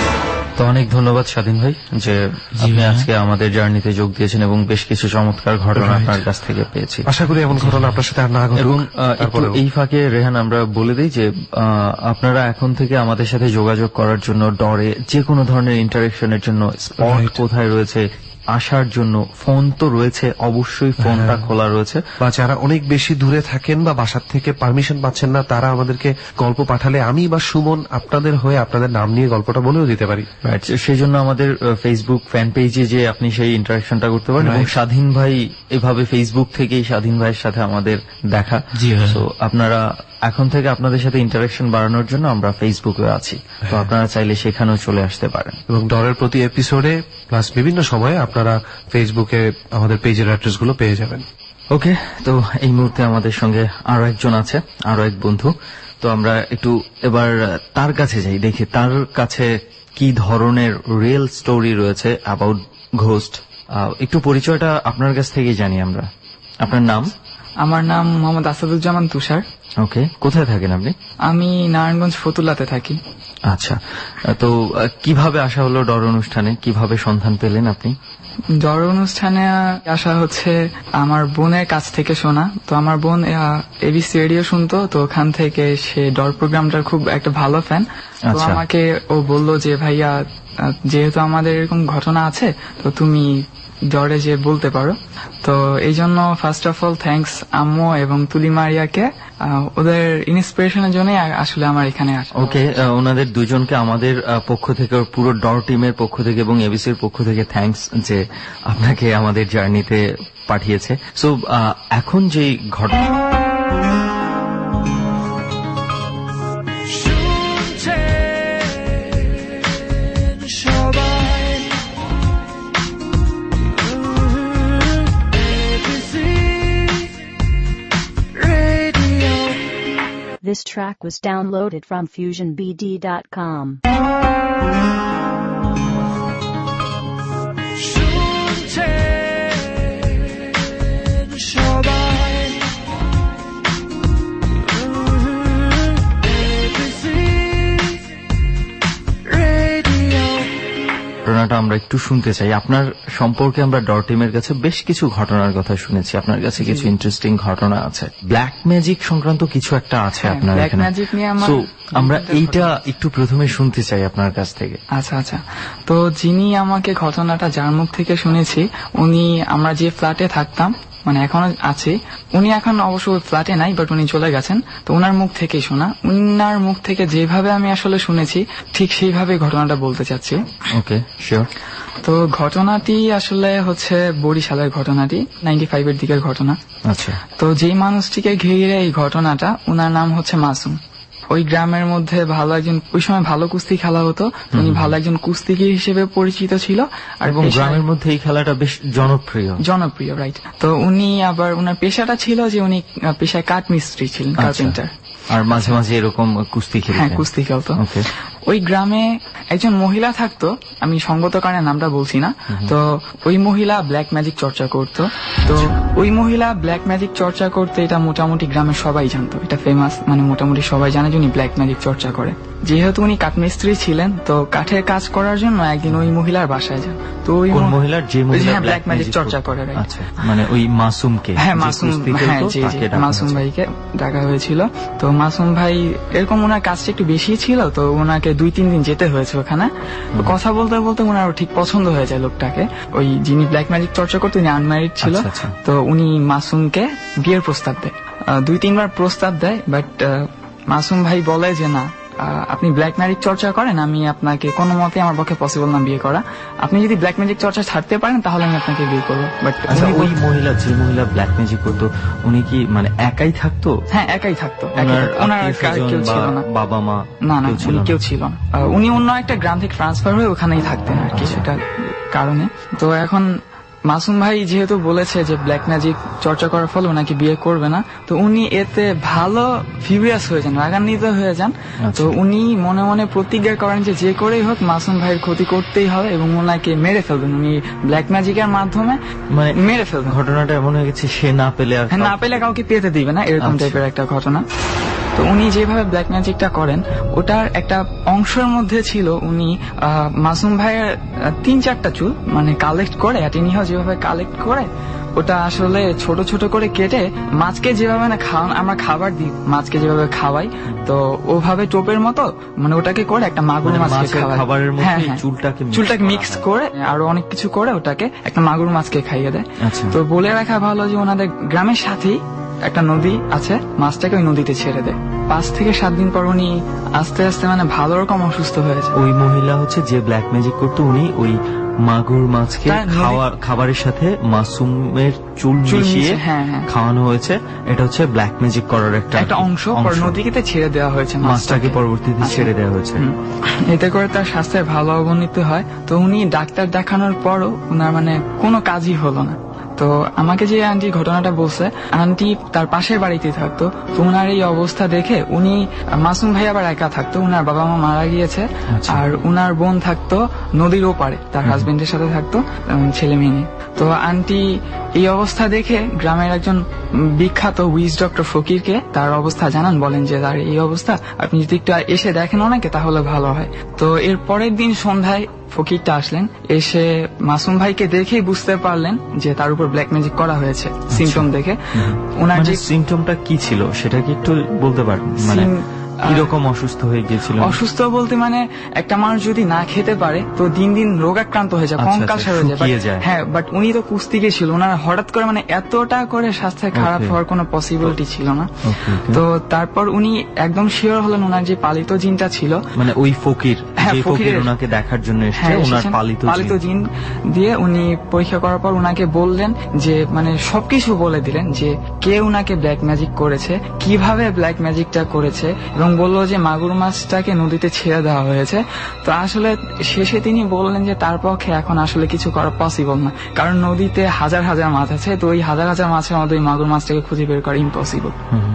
তো অনেক ধন্যবাদ স্বাধীন ভাই যে আপনি আজকে আমাদের জার্নিতে যোগ দিয়েছেন এবং বেশ কিছু চমৎকার ঘটনা আপনার কাছ থেকে পেয়েছি। আশা করি এমন ঘটনা আপনার সাথে আর না ঘটুক। এবং এই ফাঁকে রেহান আমরা বলে দিই যে আপনারা এখন থেকে আমাদের সাথে যোগাযোগ করার জন্য, ডরে যে কোনো ধরনের ইন্টারেকশনের জন্য স্পট কোথায় রয়েছে আসার জন্য ফোন তো রয়েছে, অবশ্যই ফোনটা খোলা রয়েছে। বা যারা অনেক বেশি দূরে থাকেন বা বাসার থেকে পারমিশন পাচ্ছেন না, তারা আমাদেরকে গল্প পাঠালে আমি বা সুমন আপনাদের হয়ে আপনাদের নাম নিয়ে গল্পটা বলেও দিতে পারি। সেই জন্য আমাদের ফেসবুক ফ্যান পেজে যে আপনি সেই ইন্টারাকশনটা করতে পারেন। এবং স্বাধীন ভাই এভাবে ফেসবুক থেকেই স্বাধীন ভাইয়ের সাথে আমাদের দেখা। তো আপনারা এখন থেকে আপনাদের সাথে ইন্টারাকশন বাড়ানোর জন্য আমরা ফেসবুকে আছি, তো আপনারা চাইলে সেখানেও চলে আসতে পারেন। এবং ডরের প্রতি এপিসোডে প্লাস বিভিন্ন সময়ে আপনারা ফেসবুকে আমাদের পেজের অ্যাড্রেস গুলো পেয়ে যাবেন। ওকে, তো এই মুহূর্তে আমাদের সঙ্গে আরো একজন আছে, আরো এক বন্ধু। তো আমরা একটু এবার তার কাছে যাই, দেখি তার কাছে কি ধরনের রিয়েল স্টোরি রয়েছে অ্যাবাউট ঘোস্ট। একটু পরিচয়টা আপনার কাছ থেকেই জানি আমরা। আপনার নাম? আমার নাম মোহাম্মদ আসাদুজ্জামান তুষার। ওকে, কোথায় থাকেন আপনি? আমি নারায়ণগঞ্জ ফতুল্লাতে থাকি। আচ্ছা, তো কিভাবে আসা হলো ডর অনুষ্ঠানে, কিভাবে সন্ধান পেলেন আপনি? ডর অনুষ্ঠানে আসা হচ্ছে আমার বোনের কাছ থেকে শোনা। তো আমার বোন এবিসি রেডিও শুনতো, তো ওখান থেকে সে ডর প্রোগ্রামটার খুব একটা ভালো ফ্যান। তো আমাকে ও বললো যে ভাইয়া, যেহেতু আমাদের এরকম ঘটনা আছে তো তুমি ডরে যে বলতে পারো। তো এই জন্য ফার্স্ট অফ অল থ্যাঙ্কস আম্মু এবং তুলি মারিয়াকে, ওদের ইন্সপিরেশনের জন্য আসলে আমার এখানে আসা। ওকে, ওনাদের দুজনকে আমাদের পক্ষ থেকে, পুরো ডর টিমের পক্ষ থেকে এবং এবিসির পক্ষ থেকে থ্যাঙ্কস যে আপনাকে আমাদের জার্নিতে পাঠিয়েছে। সো এখন যে ঘটনা This track was downloaded from FusionBD.com. ঘটনাটা আমরা একটু শুনতে চাই আপনার সম্পর্কে। আমরা ডর টিমের কাছে বেশ কিছু ঘটনার কথা শুনেছি, আপনার কাছে কিছু ইন্টারেস্টিং ঘটনা আছে, ব্ল্যাক ম্যাজিক সংক্রান্ত কিছু একটা আছে আপনার এখানে। তো আমরা এইটা একটু প্রথমে শুনতে চাই আপনার কাছ থেকে। আচ্ছা, তো যিনি আমাকে ঘটনাটা যার মুখ থেকে শুনেছি, উনি আমরা যে ফ্ল্যাটে থাকতাম, মানে এখনো আছে, উনি এখন অবশ্য ফ্ল্যাটে নাই, বাট উনি চলে গেছেন। তো ওনার মুখ থেকেই শোনা, ওনার মুখ থেকে যেভাবে আমি আসলে শুনেছি ঠিক সেইভাবে ঘটনাটা বলতে চাচ্ছি। Okay, sure. তো ঘটনাটি আসলে হচ্ছে বরিশালের ঘটনাটি, 95-এর দিকের ঘটনা। আচ্ছা। তো যেই মানুষটিকে ঘিরে এই ঘটনাটা, ওনার নাম হচ্ছে মাসুম। ওই গ্রামের মধ্যে ভালো একজন, ওই সময় ভালো কুস্তি খেলা হতো, উনি ভালো একজন কুস্তিগির হিসেবে পরিচিত ছিল। আর গ্রামের মধ্যে এই খেলাটা বেশ জনপ্রিয়, রাইট। তো উনি আবার ওনার পেশাটা ছিল যে উনি পেশায় কাঠ মিস্ত্রি ছিলেন, কার্পেন্টার। আর মাঝে মাঝে এরকম কুস্তি খেলতেন? হ্যাঁ, কুস্তি খেলতো। ওই গ্রামে একজন মহিলা থাকতো, আমি সঙ্গত কারণে নামটা বলছি না। তো ওই মহিলা ব্ল্যাক ম্যাজিক চর্চা করতো। তো ওই মহিলা ব্ল্যাক ম্যাজিক চর্চা করতে, এটা মোটামুটি গ্রামের সবাই জানতো, এটা ফেমাস, মানে মোটামুটি সবাই জানে যে উনি ব্ল্যাক ম্যাজিক চর্চা করে। যেহেতু উনি কাঠমিস্ত্রি ছিলেন, তো কাঠের কাজ করার জন্য একদিন ওই মহিলার বাসায় যান। তো ওই মহিলার যে ব্ল্যাক ম্যাজিক চর্চা করে, মানে ওই মাসুমকে, হ্যাঁ মাসুম ভাইকে ডাকা হয়েছিল। তো মাসুম ভাই এরকম ওনার কাজটা একটু বেশি ছিল, তো ওনাকে 2-3 দিন যেতে হয়েছে ওখানে। তো কথা বলতে বলতে ওনার ঠিক পছন্দ হয়ে যায় লোকটাকে। ওই যিনি ব্ল্যাক ম্যাজিক চর্চা করতে, উনি আনম্যারিড ছিল। তো উনি মাসুমকে বিয়ের প্রস্তাব দেয়, 2-3 বার প্রস্তাব দেয়। বাট মাসুম ভাই বলে যে না, আপনি ব্ল্যাক ম্যাজিক চর্চা করেন, আমি আপনাকে কোনো মতে, আমার পক্ষে পসিবল না বিয়ে করা। আপনি যদি ব্ল্যাক ম্যাজিক চর্চা ছাড়তে পারেন তাহলে আমি আপনাকে বিয়ে করবো। বাট ওই মহিলা, যে মহিলা ব্ল্যাক ম্যাজিক করতো, উনি কি মানে একাই থাকতো? হ্যাঁ, একাই থাকতো। ওনার কেউ ছিল না, বাবা মা না, কেউ ছিল না। উনি অন্য একটা গ্রাম থেকে ট্রান্সফার হয়ে ওখানেই থাকতেন আর কি, সেটা কারণে। তো এখন মাসুম ভাই যেহেতু বলেছে যে ব্ল্যাক ম্যাজিক চর্চা করার ফলে ওনাকে বিয়ে করবে না, তো উনি এতে ভালো ফিউরিয়াস হয়ে যান, রাগান্বিত হয়ে যান। তো উনি মনে মনে প্রতিজ্ঞা করেন যে যে করেই হোক মাসুম ভাইয়ের ক্ষতি করতেই হবে এবং ওনাকে মেরে ফেলবেন। উনি ব্ল্যাক ম্যাজিকের মাধ্যমে মেরে ফেলবেন। ঘটনাটা এমন হয়ে গেছে, সে না পেলে কাউকে পেতে দিবে না, এরকম টাইপের একটা ঘটনা। তো উনি যেভাবে ব্ল্যাক ম্যাজিকটা করেন, ওটার একটা অংশের মধ্যে ছিল উনি মাসুম ভাইয়ের 3-4টা চুল মানে কালেক্ট করে, যেভাবে কালেক্ট করে ওটা আসলে ছোট ছোট করে কেটে মাছকে যেভাবে না আমরা খাবার দিই, মাছকে যেভাবে খাওয়াই, তো ওভাবে টোপের মতো মানে ওটাকে করে একটা মাগুর মাছকে খাবারের মধ্যে চুলটাকে মিক্স করে আরো অনেক কিছু করে ওটাকে একটা মাগুর মাছকে খাইয়ে দেয়। তো বলে রাখা ভালো যে ওনাদের গ্রামের সাথেই একটা নদী আছে, মাছটাকে ওই নদীতে ছেড়ে দেয়। 5 থেকে 7 দিন পর উনি আস্তে আস্তে মানে ভালো রকম অসুস্থ হয়েছে। ওই মহিলা হচ্ছে যে ব্ল্যাক ম্যাজিক করতো, উনি ওই মাগুর মাছকে খাবারের সাথে মাসুমের চুল মিশিয়ে খাওয়ানো হয়েছে। এটা হচ্ছে ব্ল্যাক ম্যাজিক করার একটা অংশ। নদীতে ছেড়ে দেওয়া হয়েছে, মাছটাকে পরবর্তীতে ছেড়ে দেওয়া হয়েছে। এতে করে তার স্বাস্থ্যের ভালো অবনতি হয়। তো উনি ডাক্তার দেখানোর পরও ওনার মানে কোনো কাজই হলো না। তো আমাকে যে আন্টি ঘটনাটা বলছে, আন্টি তার পাশের বাড়িতে থাকতো। তো উনার এই অবস্থা দেখে উনি, মাসুম ভাই আবার একা থাকতো, উনার বাবা মা মারা গিয়েছে, আর উনার বোন থাকতো নদীর ওপারে, তার হাজবেন্ডের সাথে থাকতো, ছেলে মেয়ে নিয়ে। তো আন্টি এই অবস্থা দেখে গ্রামের একজন বিখ্যাত উইজ ডক্টর ফকিরকে তার অবস্থা জানান, বলেন যে তার এই অবস্থা, আপনি যদি একটু এসে দেখেন ওনাকে তাহলে ভালো হয়। তো এর পরের দিন সন্ধ্যায় ফকিরটা আসলেন, এসে মাসুম ভাইকে দেখেই বুঝতে পারলেন যে তার উপর ব্ল্যাক ম্যাজিক করা হয়েছে। সিমটম দেখে ওনার যে সিমটমটা কি ছিল সেটা কি একটু বলতে পারেন? মানে কিরকম অসুস্থ হয়ে গিয়েছিল? অসুস্থ বলতে মানে একটা মানুষ যদি না খেতে পারে তো দিন দিন রোগাক্রান্ত হয়ে যায়, কঙ্কালসার হয়ে যায়। হ্যাঁ, বাট উনি তো কুস্তিগির ছিল, ওনার হঠাৎ করে মানে এতটা করে স্বাস্থ্য খারাপ হওয়ার কোনো পসিবিলিটি ছিল না। তো তারপর উনি একদম শিওর হলেন ওনার যে পালিত জিনটা ছিল, মানে ওই ফকির ওনাকে দেখার জন্য এসেছে, ওনার পালিত জিন দিয়ে উনি পরীক্ষা করার পর ওনাকে বললেন যে মানে সবকিছু বলে দিলেন যে কে ওনাকে ব্ল্যাক ম্যাজিক করেছে, কিভাবে ব্ল্যাক ম্যাজিকটা করেছে, এবং বললো যে মাগুর মাছটাকে নদীতে ছেড়ে দেওয়া হয়েছে। তো আসলে শেষে তিনি বললেন যে তার পক্ষে এখন আসলে কিছু করা পসিবল না, কারণ নদীতে হাজার হাজার মাছ আছে, তো ওই হাজার হাজার মাছের মধ্যে ওই মাগুর মাছটাকে খুঁজে বের করা ইম্পসিবল।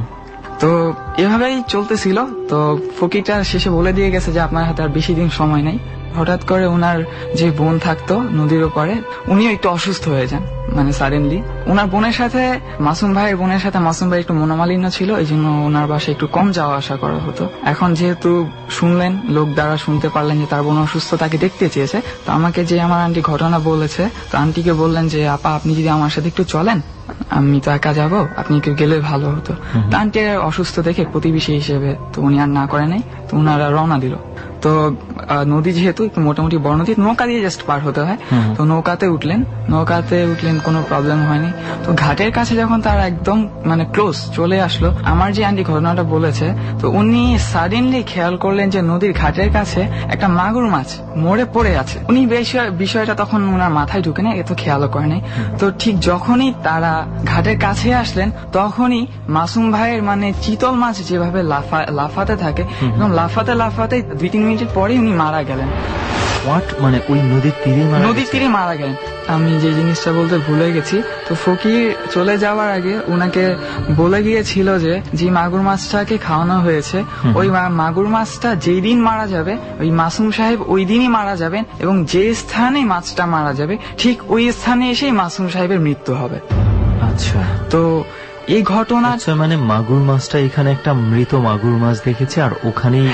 তো এভাবেই চলতেছিল। তো ফকিরটা শেষে বলে দিয়ে গেছে যে আপনার হাতে আর বেশি দিন সময় নেই। হঠাৎ করে ওনার যে বোন থাকতো নদীর ওপারে, উনিও একটু অসুস্থ হয়ে যান, মানে সাডেনলি। ওনার বোনের সাথে মাসুম ভাইয়ের বোনের সাথে মাসুম ভাই একটু মনোমালিন্য ছিল, এই জন্য ওনার বাসায় একটু কম যাওয়া আসা করা হতো। এখন যেহেতু শুনলেন, লোক দ্বারা শুনতে পারলেন যে তার বোন অসুস্থ, তাকে দেখতে চেয়েছে। তো আমাকে যে আমার আন্টি ঘটনা বলেছে, তো আন্টিকে বললেন যে আপা আপনি যদি আমার সাথে একটু চলেন, আমি তো একা যাবো, আপনি একটু গেলে ভালো হতো। তো আন্টি অসুস্থ দেখে প্রতিবেশী হিসেবে তো উনি আর না করে নাই, তো উনারা রওনা দিল। তো নদী যেহেতু মোটামুটি বড় নদী, নৌকা দিয়ে জাস্ট পার হতে হয়। তো নৌকাতে উঠলেন কোনো প্রবলেম হয়নি। তো ঘাটের কাছে যখন তারা একদম মানে ক্লোজ চলে আসলো, আমার যে আন্টি ঘটনাটা বলেছে, তো উনি সাডেনলি খেয়াল করলেন যে নদীর ঘাটের কাছে একটা মাগুর মাছ মরে পড়ে আছে। উনি বিষয়টা তখন ওনার মাথায় ঢুকে না, এত খেয়ালও করে নাই। তো ঠিক যখনই তারা ঘাটের কাছে আসলেন, তখনই মাসুম ভাইয়ের মানে চিতল মাছ যেভাবে লাফাতে থাকে, এবং লাফাতে 2-3 মিনিটের পরেই উনি মারা গেলেন। মানে ওই নদীর তীরে মারা গেলেন। আমি যে জিনিসটা বলতে ভুলে গেছি, তো ফকির চলে যাওয়ার আগে উনাকে বলে গিয়েছিল যে মাগুর মাছটাকে খাওয়ানো হয়েছে, ওই মাগুর মাছটা যেই দিন মারা যাবে, ওই মাসুম সাহেব ওই দিনই মারা যাবেন, এবং যে স্থানে মাছটা মারা যাবে ঠিক ওই স্থানে এসেই মাসুম সাহেবের মৃত্যু হবে। আচ্ছা, তো এই ঘটনা মানে মাগুর মাছটা এখানে একটা মৃত মাগুর মাছ দেখেছে, আর ওখানেই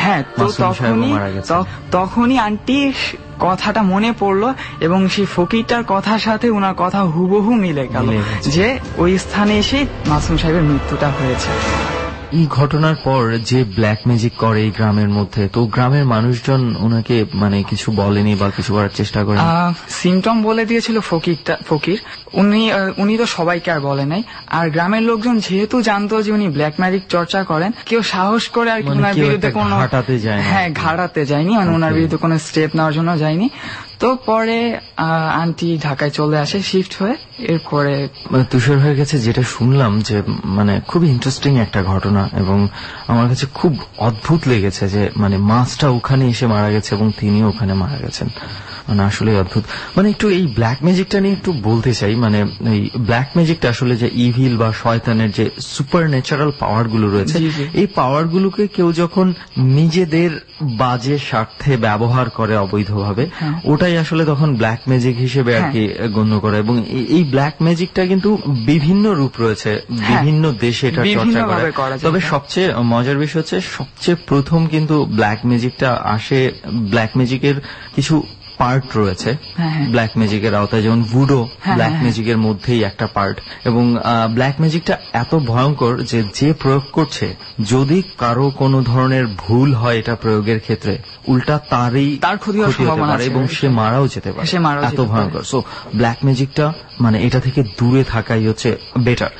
তখনই আন্টির কথাটা মনে পড়লো, এবং সেই ফকিরটার কথার সাথে উনার কথা হুবহু মিলে গেল যে ওই স্থানে এসে মাসুম সাহেবের মৃত্যুটা হয়েছে। এই ঘটনার পর যে ব্ল্যাক ম্যাজিক করে এই গ্রামের মধ্যে, তো গ্রামের মানুষজন ওনাকে মানে কিছু বলেনি বা কিছু করার চেষ্টা করেন? সিমটম বলে দিয়েছিল ফকির। উনি তো সবাইকে আর বলে নাই। আর গ্রামের লোকজন যেহেতু জানতো যে উনি ব্ল্যাক ম্যাজিক চর্চা করেন, কেউ সাহস করে আর কি ওনার বিরুদ্ধে কোনো ঘাটাতে যায়নি, মানে ওনার বিরুদ্ধে কোনো স্টেপ নেওয়ার জন্য যায়নি। তো পরে আন্টি ঢাকায় চলে আসে শিফট হয়ে। এরপরে তুষার ভাইয়ের কাছে যেটা শুনলাম যে মানে খুব ইন্টারেস্টিং একটা ঘটনা, এবং আমার কাছে খুব অদ্ভুত লেগেছে যে মানে মাছটা ওখানে এসে মারা গেছে এবং তিনিও ওখানে মারা গেছেন। মানে আসলে অদ্ভুত। মানে একটু এই ব্ল্যাক ম্যাজিকটা নিয়ে একটু বলতে চাই। মানে এই ব্ল্যাক ম্যাজিকটা আসলে যে ইভিল বা শয়তানের যে সুপার ন্যাচারাল পাওয়ার গুলো রয়েছে, এই পাওয়ার গুলোকে কেউ যখন নিজেদের বাজে স্বার্থে ব্যবহার করে অবৈধভাবে, ওটাই আসলে তখন ব্ল্যাক ম্যাজিক হিসেবে আর কি গণ্য করে। এবং এই ব্ল্যাক ম্যাজিকটা কিন্তু বিভিন্ন রূপ রয়েছে, বিভিন্ন দেশে এটা চর্চা করে। তবে সবচেয়ে মজার বিষয় হচ্ছে সবচেয়ে প্রথম কিন্তু ব্ল্যাক ম্যাজিকটা আসে, ব্ল্যাক ম্যাজিকের কিছু পার্ট রয়েছে ব্ল্যাক ম্যাজিকের আওতায়, যেমন ভুডো ব্ল্যাক ম্যাজিকের মধ্যেই একটা পার্ট। এবং ব্ল্যাক ম্যাজিকটা এত ভয়ঙ্কর যে প্রয়োগ করছে, যদি কারো কোনো ধরনের ভুল হয় এটা প্রয়োগের ক্ষেত্রে, উল্টা তার ক্ষতি হতে পারে এবং সে মারাও যেতে পারে, এত ভয়ঙ্কর। সো ব্ল্যাক ম্যাজিকটা মানে এটা থেকে দূরে থাকাই হচ্ছে বেটার।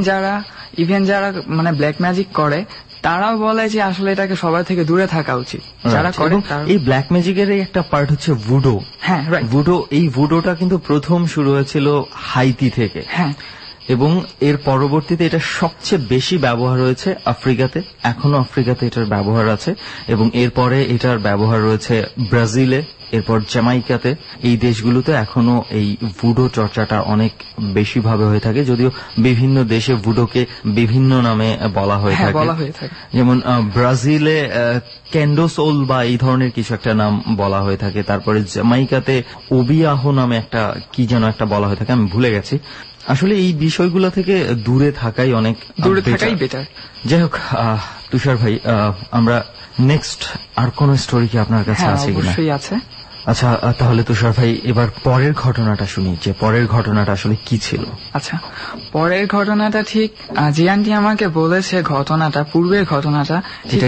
ইভেন যারা মানে ব্ল্যাক ম্যাজিক করে তারাও বলে যে আসলে এটাকে সবার থেকে দূরে থাকা উচিত যারা করে। এই ব্ল্যাক ম্যাজিকের একটা পার্ট হচ্ছে ভুডো। ভুডো, এই ভুডোটা কিন্তু প্রথম শুরু হয়েছিল হাইতি থেকে, এবং এর পরবর্তীতে এটা সবচেয়ে বেশি ব্যবহার হয়েছে আফ্রিকাতে, এখনো আফ্রিকাতে এটার ব্যবহার আছে, এবং এরপরে এটার ব্যবহার রয়েছে ব্রাজিলে, এরপর জ্যামাইকাতে। এই দেশগুলোতে এখনো এই ভুডো চর্চাটা অনেক বেশি ভাবে হয়ে থাকে, যদিও বিভিন্ন দেশে ভুডোকে বিভিন্ন নামে বলা হয়ে থাকে। যেমন ব্রাজিলে ক্যান্ডোসোল বা এই ধরনের কিছু একটা নাম বলা হয়ে থাকে, তারপরে জ্যামাইকাতে ওবিয়াহো নামে একটা কি যেন একটা বলা হয়ে থাকে, আমি ভুলে গেছি। আসলে এই বিষয়গুলো থেকে দূরে থাকাই বেটার। যাই হোক তুষার ভাই, আমরা নেক্সট আর কোন স্টোরি কি আপনার কাছে আছে কিনা? অবশ্যই আছে। আচ্ছা, তাহলে তুষার ভাই এবার পরের ঘটনাটা শুনি, যে পরের ঘটনাটা আসলে কি ছিল। আচ্ছা, পরের ঘটনাটা ঠিক যে আন্টি আমাকে বলেছে ঘটনাটা, পূর্বের ঘটনাটা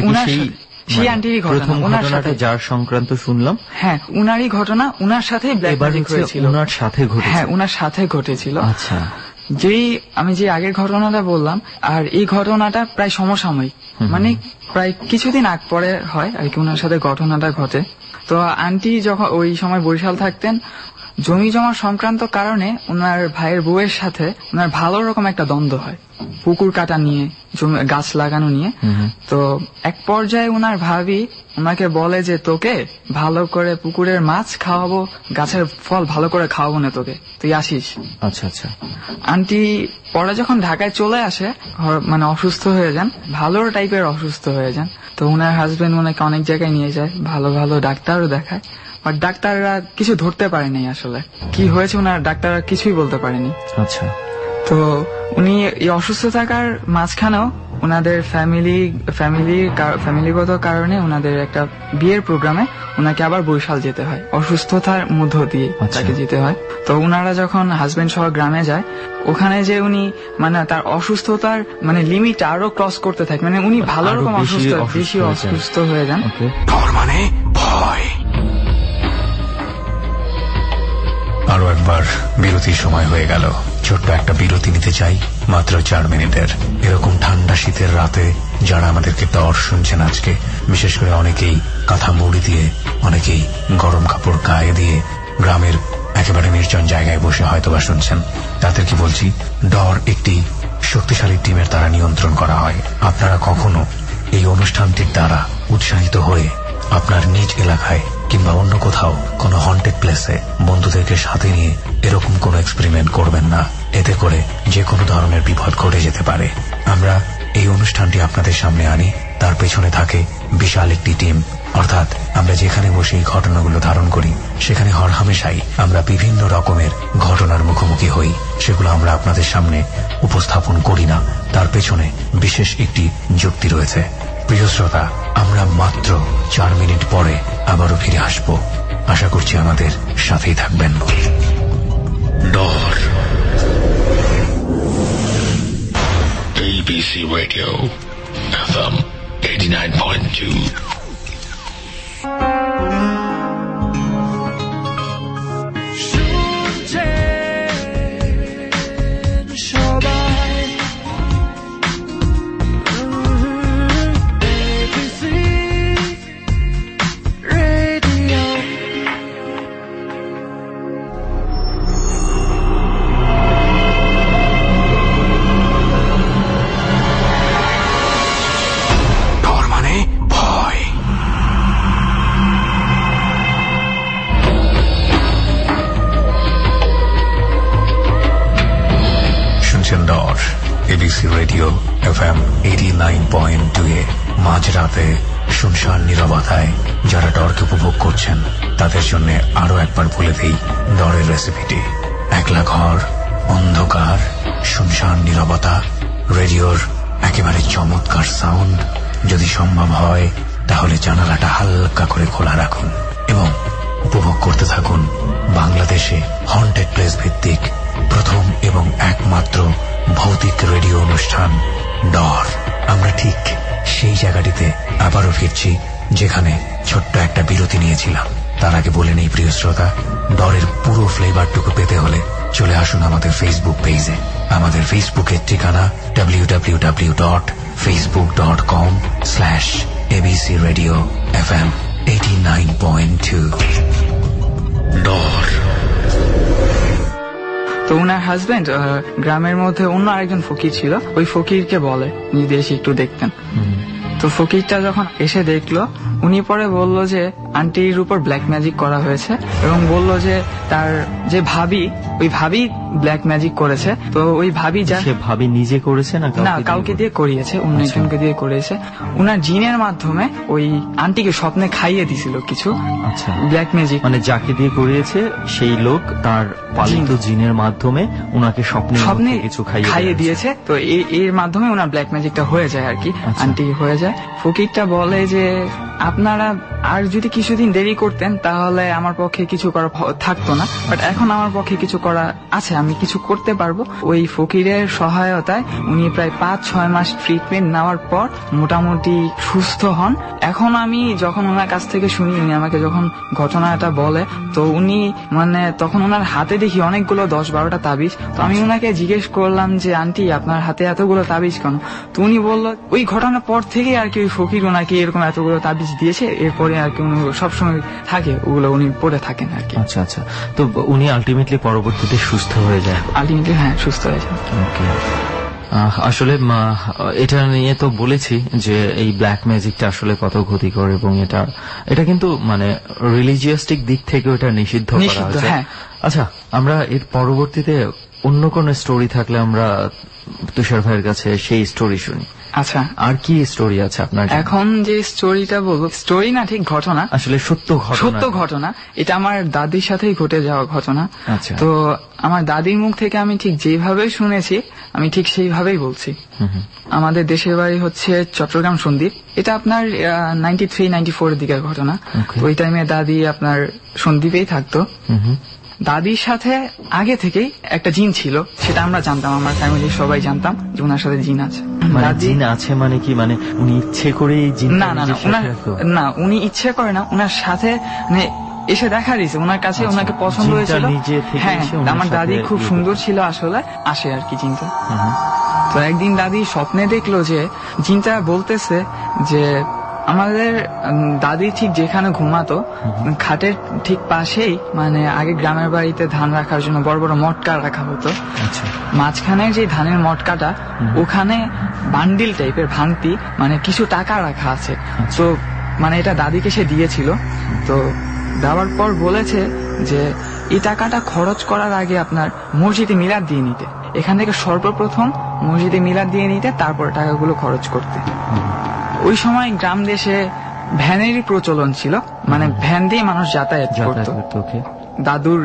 সেই আন্টিরই ঘটনা, ওনার সাথে যার সংক্রান্ত শুনলাম। উনারই ঘটনা, উনার সাথে ব্ল্যাক ম্যাজিক হয়েছিল, উনার সাথে ঘটেছিল। আচ্ছা, আমি যে আগের ঘটনাটা বললাম, আর এই ঘটনাটা প্রায় সমসাময়িক, মানে প্রায় কিছুদিন আগ পরে হয় আর কি ওনার সাথে ঘটনাটা ঘটে। তো আন্টি যখন ওই সময় বরিশাল থাকতেন, জমি জমা সংক্রান্ত কারণে ওনার ভাইয়ের বউয়ের সাথে ওনার ভালো রকম একটা দ্বন্দ্ব হয়, পুকুর কাটা নিয়ে, গাছ লাগানো নিয়ে। তো এক পর্যায়ে ওনার ভাবি ওনাকে বলে যে তোকে ভালো করে পুকুরের মাছ খাওয়াবো, গাছের ফল ভালো করে খাওয়াবো না তোকে, তুই আসিস। আচ্ছা আচ্ছা। আন্টি পরে যখন ঢাকায় চলে আসে, মানে অসুস্থ হয়ে যান, ভালো টাইপের অসুস্থ হয়ে যান। তো ওনার হাজবেন্ড ওনাকে অনেক জায়গায় নিয়ে যায়, ভালো ভালো ডাক্তারও দেখায়, বাট ডাক্তাররা কিছু ধরতে পারেনি আসলে কি হয়েছে, ওনার ডাক্তাররা কিছুই বলতে পারেনি। আচ্ছা। তো উনি এই অসুস্থ থাকার মাঝখানেও ওনাদের ফ্যামিলিগত কারণে ওনাদের একটা বিয়ের প্রোগ্রামে ওনাকে আবার বরিশাল যেতে হয়, অসুস্থতার মধ্য দিয়ে তাকে যেতে হয়। তো ওনারা যখন হাজবেন্ড সহ গ্রামে যায়, ওখানে যে উনি মানে তার অসুস্থতার মানে লিমিট আরো ক্রস করতে থাকে, মানে উনি ভালো রকম বেশি অসুস্থ হয়ে যান। মানে ভয় এবার বিরতির সময় হয়ে গেল। ছোট্ট একটা বিরতি নিতে চাই, মাত্র 4 মিনিটের। এরকম ঠান্ডা শীতের রাতে যারা আমাদেরকে দর শুনছেন আজকে, বিশেষ করে অনেকেই কাঁথা মুড়ি দিয়ে, অনেকেই গরম কাপড় গায়ে দিয়ে গ্রামের একেবারে নির্জন জায়গায় বসে হয়তোবা শুনছেন, তাদেরকে বলছি ডর একটি শক্তিশালী টিমের দ্বারা নিয়ন্ত্রণ করা হয়। আপনারা কখনো এই অনুষ্ঠানটির দ্বারা উৎসাহিত হয়ে আপনার নিজ এলাকায় কিংবা অন্য কোথাও কোনো হন্টেড প্লেসে বন্ধুদেরকে সাথে নিয়ে এরকম কোনো এক্সপেরিমেন্ট করবেন না। এতে করে যে কোনো ধরনের বিপদ ঘটে যেতে পারে। আমরা এই অনুষ্ঠানটি আপনাদের সামনে আনি, তার পেছনে থাকে বিশাল একটি টিম। অর্থাৎ আমরা যেখানে বসে এই ঘটনাগুলো ধারণ করি, সেখানে হরহামেশাই আমরা বিভিন্ন রকমের ঘটনার মুখোমুখি হই। সেগুলো আমরা আপনাদের সামনে উপস্থাপন করি না, তার পেছনে বিশেষ একটি যুক্তি রয়েছে। প্রিয় শ্রোতা, আমরা মাত্র 4 মিনিট পরে আবারও ফিরে আসব। আশা করছি আমাদের সাথেই থাকবেন। ডর ABC Radio FM 89.2 ABC Radio FM 89.2 এ মাঝরাতে শুনশান নীরবতায় যারা ডরকে উপভোগ করছেন, তাদের জন্য আরো একবার বলে দেই ডরের রেসিপিটি। একলা ঘর, অন্ধকার, শুনশান নীরবতা, রেডিওর একেবারে চমৎকার সাউন্ড। যদি সম্ভব হয় তাহলে জানালাটা হালকা করে খোলা রাখুন এবং উপভোগ করতে থাকুন বাংলাদেশে হন্টেড প্লেস ভিত্তিক প্রথম এবং একমাত্র ভৌতিক রেডিও অনুষ্ঠান ডর। আমরা ঠিক সেই জায়গাটিতে আবারও ফিরছি যেখানে ছোট্ট একটা বিরতি নিয়েছিলাম। তার আগে বলে নেই প্রিয় শ্রোতা, ডরের পুরো ফ্লেভারটুকু পেতে হলে চলে আসুন আমাদের ফেসবুক পেজে। আমাদের ফেসবুকের ঠিকানা www.facebook.com/ABC Radio FM 89.2। ডর। তো উনার হাজবেন্ড গ্রামের মধ্যে অন্য আরেকজন ফকির ছিল, ওই ফকিরকে বলে যদি এসে একটু দেখতেন। তো ফকিরটা যখন এসে দেখলো, উনি পরে বলল যে আন্টির উপর ব্ল্যাক ম্যাজিক করা হয়েছে এবং বলল যে তার যে ভাবি, ওই ভাবি ব্ল্যাক ম্যাজিক করেছে। তো ওই ভাবি ভাবি নিজে করেছে না কাউকে দিয়ে করিয়েছে, অন্য একজনকে দিয়ে করিয়েছে। উনার জিনের মাধ্যমে ওই আন্টিকে স্বপ্নে খাইয়ে দিছিল কিছু ব্ল্যাক ম্যাজিক। মানে যাকে দিয়ে করিয়েছে সেই লোক তার পালিত জিনের মাধ্যমে উনাকে স্বপ্নে কিছু খাইয়ে দিয়েছে। তো এর মাধ্যমে উনার ব্ল্যাক ম্যাজিকটা হয়ে যায় আর কি, আন্টি হয়ে যায়। ফকিরটা বলে যে আপনারা আর যদি কিছুদিন দেরি করতেন তাহলে আমার পক্ষে কিছু করা থাকতো না, বাট এখন আমার পক্ষে কিছু করা আছে, আমি কিছু করতে পারবো। ওই ফকিরের সহায়তায় উনি প্রায় 5-6 মাস ট্রিটমেন্ট নেওয়ার পর মোটামুটি সুস্থ হন। এখন আমি যখন ওনার কাছ থেকে শুনি, উনি আমাকে যখন ঘটনাটা বলে, তো উনি মানে তখন ওনার হাতে দেখি অনেকগুলো 10-12টা তাবিজ। তো আমি ওনাকে জিজ্ঞেস করলাম যে আন্টি আপনার হাতে এতগুলো তাবিজ কেন? তো উনি বললো ওই ঘটনার পর থেকে আর কি ওই ফকির ওনাকে এরকম এতগুলো তাবিজ দিয়েছে, এরপরে আর কি উনি সবসময় থাকে ওগুলো উনি পড়ে থাকেন আর কি। আচ্ছা আচ্ছা। তো উনি আলটিমেটলি পরবর্তীতে সুস্থ হয়ে যায়? আলটিমেটলি হ্যাঁ, সুস্থ হয়ে যায়। ওকে। আসলে এটা নিয়ে তো বলেছি যে এই ব্ল্যাক ম্যাজিকটা আসলে কত ক্ষতিকর এবং এটা কিন্তু মানে রিলিজিয়াস্টিক দিক থেকে এটা নিষিদ্ধ করা হয়েছে। আচ্ছা, আমরা এর পরবর্তীতে অন্য কোন স্টোরি থাকলে আমরা তুষার ভাইয়ের কাছে সেই স্টোরি শুনি। আচ্ছা, আর কি স্টোরি আছে আপনার? এখন যে স্টোরিটা বলবো, স্টোরি না ঠিক ঘটনা, আসলে সত্য ঘটনা। এটা আমার দাদির সাথেই ঘটে যাওয়া ঘটনা। আচ্ছা। তো আমার দাদির মুখ থেকে আমি ঠিক যেভাবে শুনেছি আমি ঠিক সেইভাবেই বলছি। আমাদের দেশের বাড়ি হচ্ছে চট্টগ্রাম সন্দ্বীপ। এটা আপনার 93-94 এর দিকের ঘটনা। ওই টাইমে দাদি আপনার সন্দ্বীপেই থাকতো। দাদির সাথে আগে থেকেই একটা জিন ছিল, সেটা আমরা জানতাম, আমার ফ্যামিলির সবাই জানতাম যে ওনার সাথে জিন আছে। জিন আছে মানে কি? মানে উনি ইচ্ছে করে জিন? না, উনি ইচ্ছে করে না, ওনার সাথে মানে এসে দেখা দিয়েছে ওনার কাছে, ওনাকে পছন্দ হয়েছিল। হ্যাঁ, আমার দাদি খুব সুন্দর ছিল আসলে, আসে আর কি জিনটা। তো একদিন দাদি স্বপ্নে দেখলো যে জিনটা বলতেছে যে আমাদের দাদি ঠিক যেখানে ঘুমাতো খাটের ঠিক পাশেই, মানে আগে গ্রামের বাড়িতে ধান রাখার জন্য বড় বড় মটকা রাখা হতো, মাঝখানে যে ধানের মটকাটা ওখানে বান্ডিল টাইপের ভাঙতি মানে কিছু টাকা রাখা আছে। তো মানে এটা দাদিকে সে দিয়েছিল। তো দেওয়ার পর বলেছে যে এই টাকাটা খরচ করার আগে আপনার মসজিদে মিলাদ দিয়ে নিতে, এখান থেকে সর্বপ্রথম মসজিদে মিলাদ দিয়ে নিতে, তারপর টাকাগুলো খরচ করতে। ওই সময় গ্রাম দেশে ভ্যানেরই প্রচলন ছিল, মানে ভ্যান দিয়ে মানুষ যাতায়াত করত। দাদুর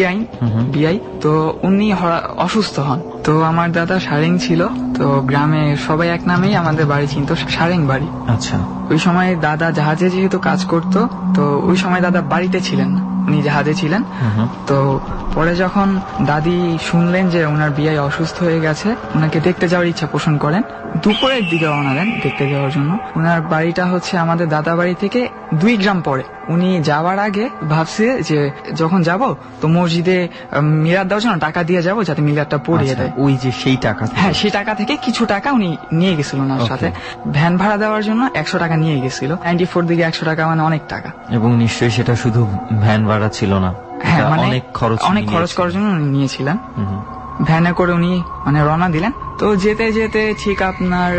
বিয়াই তো উনি অসুস্থ হন। তো আমার দাদা সারেং ছিল, তো গ্রামে সবাই এক নামেই আমাদের বাড়ি চিনত, সারেং বাড়ি। আচ্ছা, ওই সময় দাদা জাহাজে যেহেতু কাজ করত, তো ওই সময় দাদা বাড়িতে ছিলেন না, উনি জাহাজে ছিলেন। তো পরে যখন দাদি শুনলেন যে ওনার বিয়াই অসুস্থ হয়ে গেছে, ওনাকে দেখতে যাওয়ার ইচ্ছা পোষণ করেন। দুপুরের দিকে রওনা দেন দেখতে যাওয়ার জন্য। ওনার বাড়িটা হচ্ছে আমাদের দাদা বাড়ি থেকে 2 গ্রাম পরে। উনি যাওয়ার আগে ভাবছে যে যখন যাব তো মসজিদে মিলাদ দেওয়ার জন্য টাকা দিয়ে যাব, যাতে মিলাদটা পড়িয়ে দেয়। ওই যে সেই টাকা, হ্যাঁ, সেই টাকা থেকে কিছু টাকা উনি নিয়ে গেছিল ওনার সাথে। ভ্যান ভাড়া দেওয়ার জন্য 100 টাকা নিয়ে গেছিল। 94 দিকে 100 টাকা মানে অনেক টাকা। এবং নিশ্চয়ই সেটা শুধু ভ্যান ভাড়া ছিল না, হ্যাঁ, মানে অনেক খরচ করার জন্য উনি নিয়েছিলেন। ভ্যানে করে উনি মানে রওনা দিলেন। তো যেতে যেতে ঠিক আপনার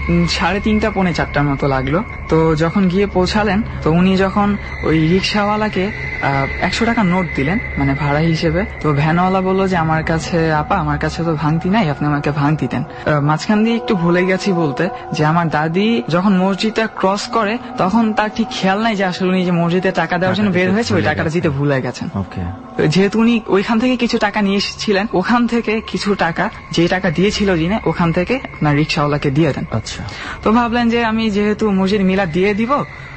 3:30 পৌনে 4টার মতো লাগলো। তো যখন গিয়ে পৌঁছালেন, তো উনি যখন ওই রিক্সাওয়ালাকে 100 টাকা নোট দিলেন মানে ভাড়া হিসেবে, তো ভ্যানওয়ালা বললো যে আমার কাছে আপা, আমার কাছে তো ভাঙতি নাই, আপনি আমাকে ভাঙতি দেন। মাঝখান দিয়ে একটু ভুলে গেছি বলতে যে আমার দাদি যখন মসজিদটা ক্রস করে তখন তার ঠিক খেয়াল নাই যে আসলে উনি যে মসজিদে টাকা দেওয়ার জন্য বের হয়েছে ওই টাকাটা দিতে ভুলে গেছেন। যেহেতু উনি ওইখান থেকে কিছু টাকা নিয়ে এসেছিলেন, ওখান থেকে কিছু টাকা, যে টাকা দিয়েছিল যিনি, ওখান থেকে আপনার রিক্সাওয়ালাকে দিয়ে দেন। আচ্ছা, তো ভাবলেন যে আমি যেহেতু মসজিদ মিলাদ দিয়ে দিব,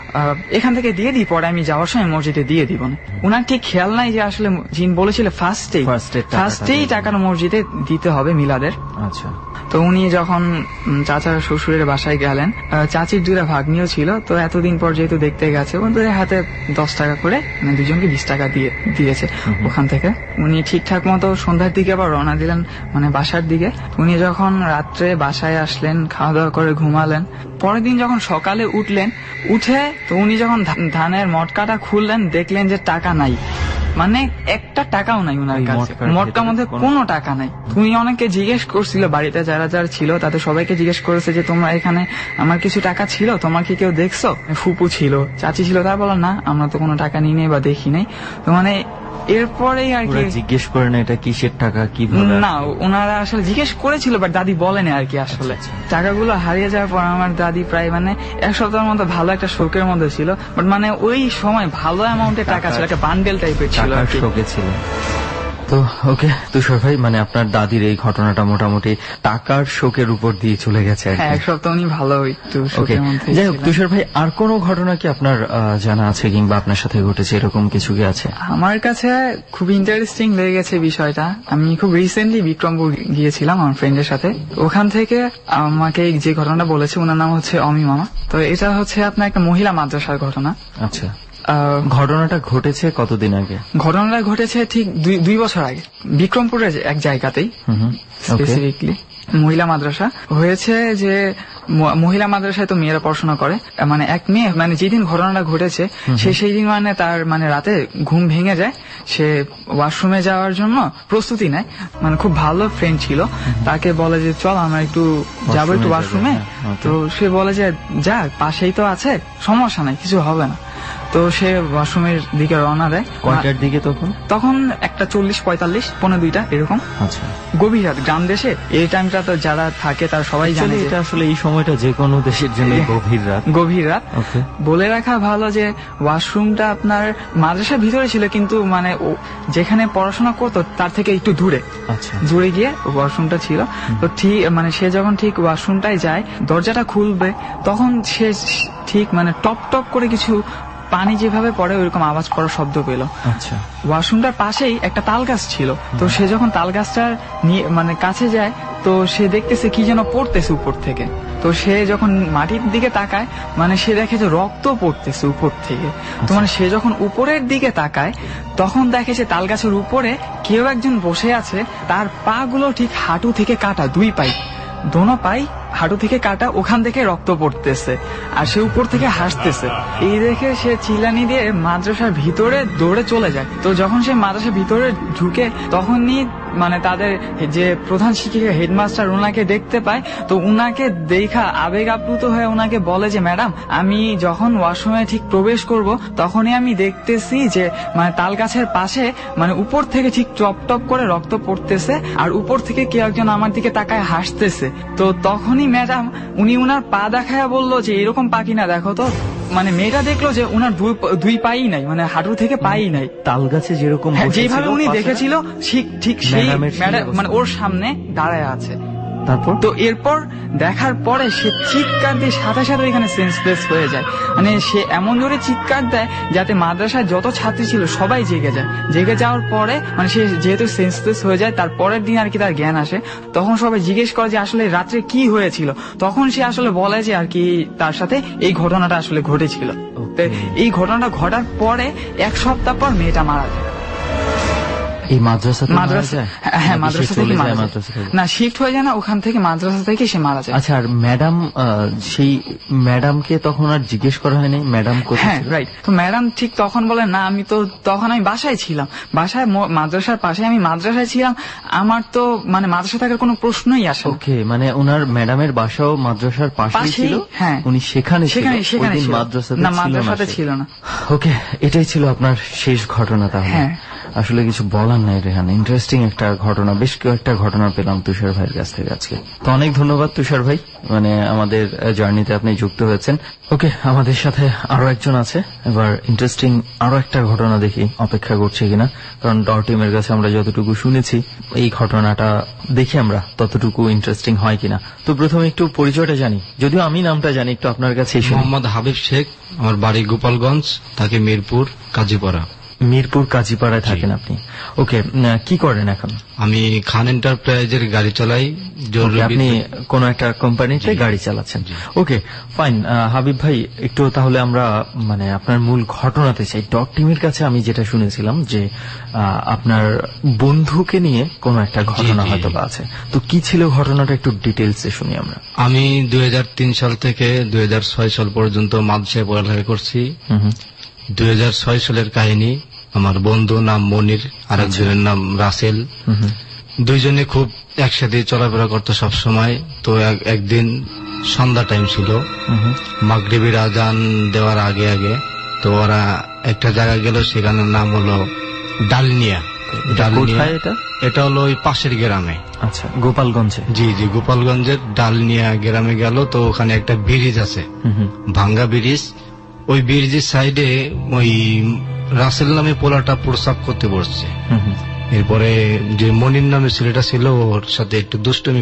এখান থেকে দিয়ে দিই, পরে আমি যাওয়ার সময় মসজিদে দিয়ে দিব না। উনার ঠিক খেয়াল নাই যে আসলে জিন বলেছিল ফার্স্টেই টাকাটা মসজিদে দিতে হবে মিলাদের। আচ্ছা, তো উনি যখন চাচার শ্বশুরের বাসায় গেলেন, চাচির 2টা ভাগ্নিও ছিল, তো এতদিন পর যেহেতু দেখতে গেছে, ওদের হাতে 10 টাকা করে মানে দুজনকে 20 টাকা দিয়েছে ওখান থেকে। উনি ঠিকঠাক মতো সন্ধ্যার দিকে আবার রওনা দিলেন মানে বাসার দিকে। উনি যখন রাত্রে বাসায় আসলেন, খাওয়া দাওয়া করে ঘুমালেন। পরের দিন যখন সকালে উঠে তো উনি যখন ধানের মটকাটা খুললেন, দেখলেন যে টাকা নাই, মানে একটা টাকাও নাই ওনার কাছে, মটকার মধ্যে কোনো টাকা নাই। উনি অনেকে জিজ্ঞেস করছিল, বাড়িতে যারা যারা ছিল তাদের সবাইকে জিজ্ঞেস করেছে যে তোমরা এখানে আমার কিছু টাকা ছিল, তোমার কি কেউ দেখছো? ফুপু ছিল, চাচি ছিল, তারা বলল না, আমরা তো কোনো টাকা নিই নাই বা দেখি নাই। তো মানে এরপরেই আর কি জিজ্ঞেস করে না এটা কিসের টাকা, কি না, ওনারা আসলে জিজ্ঞেস করেছিল বাট দাদি বলেনি আর কি। আসলে টাকাগুলো হারিয়ে যাওয়ার পর আমার দাদি প্রায় মানে 1 সপ্তাহের মতো ভালো একটা শোকের মধ্যে ছিল। বাট মানে ওই সময় ভালো অ্যামাউন্টের টাকা ছিল, একটা বান্ডেল টাইপের ছিল আর কি। তো ওকে তুষার ভাই, মানে আপনার দাদির এই ঘটনাটা মোটামুটি টাকার শোকের উপর দিয়ে চলে গেছে। হ্যাঁ, 1 সপ্তাহ উনি ভালো একটু শোকের মধ্যে। যাই হোক তুষার ভাই, আর কোনো ঘটনা কি আপনার জানা আছে কিংবা আপনার সাথে ঘটেছে এরকম কিছু কি আছে? আমার কাছে খুব ইন্টারেস্টিং লেগেছে বিষয়টা। আমি খুব রিসেন্টলি বিক্রমপুর গিয়েছিলাম আমার ফ্রেন্ডের সাথে। ওখান থেকে আমাকে যে ঘটনাটা বলেছে ওনার নাম হচ্ছে অমি মামা। তো এটা হচ্ছে আপনার একটা মহিলা মাদ্রাসার ঘটনা। আচ্ছা, ঘটনাটা ঘটেছে কতদিন আগে? ঘটনাটা ঘটেছে ঠিক 2 বছর আগে বিক্রমপুরের এক জায়গাতেই, স্পেসিফিকলি মহিলা মাদ্রাসা হয়েছে। যে মহিলা মাদ্রাসায় তো মেয়েরা পড়াশোনা করে, মানে এক মেয়ে মানে যেদিন ঘটনাটা ঘটেছে সেই দিন মানে তার মানে রাতে ঘুম ভেঙে যায়, সে ওয়াশরুমে যাওয়ার জন্য প্রস্তুতি নেয়। মানে খুব ভালো ফ্রেন্ড ছিল, তাকে বলে যে চল আমরা একটু যাবো একটু ওয়াশরুমে। তো সে বলে যে যা, পাশেই তো আছে, সমস্যা নাই, কিছু হবে না। তো সে ওয়াশরুমের দিকে রওনা দেয়। কয়টার দিকে তখন? একটা 40-45 পৌনে 2টা এরকম। আচ্ছা, গভীর রাত, গ্রাম দেশে এই টাইমটা তো যারা থাকে তারা সবাই জানে এটা আসলে এই সময়টা যে কোনো দেশের জন্য গভীর রাত। বলে রাখা ভালো যে ওয়াশরুমটা আপনার মাদ্রাসার ভিতরে ছিল, কিন্তু মানে যেখানে পড়াশোনা করতো তার থেকে একটু দূরে। আচ্ছা, দূরে গিয়ে ওয়াশরুমটা ছিল। তো ঠিক মানে সে যখন ঠিক ওয়াশরুমটায় যায়, দরজাটা খুলবে, তখন সে ঠিক মানে টপ টপ করে কিছু পানি যেভাবে পড়ে ওইরকম আওয়াজ করার শব্দ পেল। আচ্ছা, ওয়াশরুমটার পাশেই একটা তাল গাছ ছিল। তো সে যখন তাল গাছটার মানে কাছে যায়, তো সে দেখতেছে কি যেন পড়তেছে উপর থেকে। তো সে যখন মাটির দিকে তাকায় মানে সে দেখে যে রক্ত পড়তেছে উপর থেকে। তো মানে সে যখন উপরের দিকে তাকায় তখন দেখে যে তাল গাছের উপরে কেউ একজন বসে আছে, তার পা গুলো ঠিক হাঁটু থেকে কাটা, 2 পাই, দোনো পাই হাঁটু থেকে কাটা, ওখান থেকে রক্ত পড়তেছে আর সে উপর থেকে হাসতেছে। এই দেখে সে চিল্লানি দিয়ে মাদ্রাসার ভিতরে দৌড়ে চলে যায়। তো যখন সে মাদ্রাসার ভিতরে ঢুকে তখনই মানে তাদের যে প্রধান শিক্ষিকা হেডমাস্টার ওনাকে দেখতে পায়। তো উনাকে দেখা আবেগ আপ্লুত হয়ে ওনাকে বলে যে ম্যাডাম, আমি যখন ওয়াশরুমে ঠিক প্রবেশ করব তখনই আমি দেখতেছি যে মানে তাল গাছের পাশে মানে উপর থেকে ঠিক টপ টপ করে রক্ত পড়তেছে আর উপর থেকে কেউ একজন আমার দিকে তাকায় হাসতেছে। তো তখনই ম্যাডাম উনি উনার পা দেখায় বললো যে এরকম পা কিনা দেখো তো। মানে মেয়েটা দেখলো যে উনার 2 পাই নাই, মানে হাঁটু থেকে পাই নাই। তাল গাছে যেরকম যেভাবে উনি দেখেছিল ঠিক সেই ম্যাডাম মানে ওর সামনে দাঁড়ায় আছে। তারপর তো এরপর দেখার পরে সে চিৎকার দিয়ে সাথে সাথে এখানে সেন্সলেস হয়ে যায়। মানে সে এমন জোরে চিৎকার দেয় যাতে মাদ্রাসায় যত ছাত্রী ছিল সবাই জেগে যায়। জেগে যাওয়ার পরে মানে সে যেহেতু সেন্সলেস হয়ে যায়, তার পরের দিন আর কি তার জ্ঞান আসে। তখন সবাই জিজ্ঞেস করে যে আসলে রাত্রে কি হয়েছিল। তখন সে আসলে বলে যে আর কি তার সাথে এই ঘটনাটা আসলে ঘটেছিল। এই ঘটনাটা ঘটার পরে 1 সপ্তাহ পর মেয়েটা মারা যায়। এই মাদ্রাসা হ্যাঁ মাদ্রাসা থেকে মারা যায় না, শিফট হয়ে যায় না, ওখান থেকে মাদ্রাসা থেকে সে মারা যায়। আচ্ছা, আর ম্যাডাম সেই ম্যাডামকে তখন আর জিজ্ঞেস করা হয়নি ম্যাডাম কোথায়? হ্যাঁ রাইট। তো ম্যাডাম ঠিক তখন বলে না, আমি তো তখন আমি বাসায় ছিলাম, বাসায় মাদ্রাসার পাশে আমি মাদ্রাসায় ছিলাম, আমার তো মানে মাদ্রাসা থাকার কোনো প্রশ্নই আসে। ওকে, মানে ওনার ম্যাডামের বাসাও মাদ্রাসার পাশেই ছিল। হ্যাঁ, উনি সেখানে মাদ্রাসাতে ছিল না। ওকে, এটাই ছিল আপনার শেষ ঘটনা তাহলে? হ্যাঁ। আসলে কিছু বলার নাই রেহান, ইন্টারেস্টিং একটা ঘটনা, বেশ কয়েকটা ঘটনা পেলাম তুষার ভাইয়ের কাছ থেকে আজকে। তো অনেক ধন্যবাদ তুষার ভাই, মানে আমাদের জার্নিতে আপনি যুক্ত হয়েছেন। ওকে, আমাদের সাথে আরো একজন আছে। এবার ইন্টারেস্টিং আরো একটা ঘটনা দেখি অপেক্ষা করছে কিনা, কারণ ডর টিমের কাছে আমরা যতটুকু শুনেছি এই ঘটনাটা দেখি আমরা ততটুকু ইন্টারেস্টিং হয় কিনা। তো প্রথমে একটু পরিচয়টা জানি, যদিও আমি নামটা জানি, একটু আপনার কাছে। মোহাম্মদ হাবিব শেখ, আমার বাড়ি গোপালগঞ্জ, থাকে মিরপুর কাজীপাড়া। মিরপুর কাজীপাড়ায় থাকেন আপনি? ওকে, কি করেন এখন? আমি খান এন্টারপ্রাইজের গাড়ি চালাই। আপনি কোন একটা কোম্পানিতে গাড়ি চালাচ্ছেন? Okay fine. হাবিব ভাই, একটু তাহলে আমরা মানে আপনার মূল ঘটনাতে চাই। ডট টিমের কাছে আমি যেটা শুনেছিলাম যে আপনার বন্ধুকে নিয়ে কোন একটা ঘটনা হয়তো আছে, তো কি ছিল ঘটনাটা একটু ডিটেলসে শুনি আমরা। আমি 2003 সাল থেকে 2006 সাল পর্যন্ত মাদ্রাসায় পড়ালেখা করছি। 2006 সালের কাহিনী। আমার বন্ধু নাম মনির, আর একজনের নাম রাসেল। দুইজনে খুব একসাথে চলাফেরা করতো সব সময়। তো একদিন সন্ধ্যা টাইম ছিল, মাগরিবের আজান দেওয়ার আগে আগে। তো ওরা একটা জায়গায় গেল, সেখানের নাম হলো ডালনিয়া। এটা হলো ওই পাশের গ্রামে। আচ্ছা, গোপালগঞ্জে? জি, গোপালগঞ্জের ডালনিয়া গ্রামে গেল। তো ওখানে একটা ব্রিজ আছে, ভাঙ্গা ব্রিজ। ওই ব্রিজের সাইডে ওই রাসেল নামে পোলাটা প্রস্রাব করতে বসছে। এরপরে যে মনির নামে ছেলেটা ছিল, ওর সাথে একটু দুষ্টুমি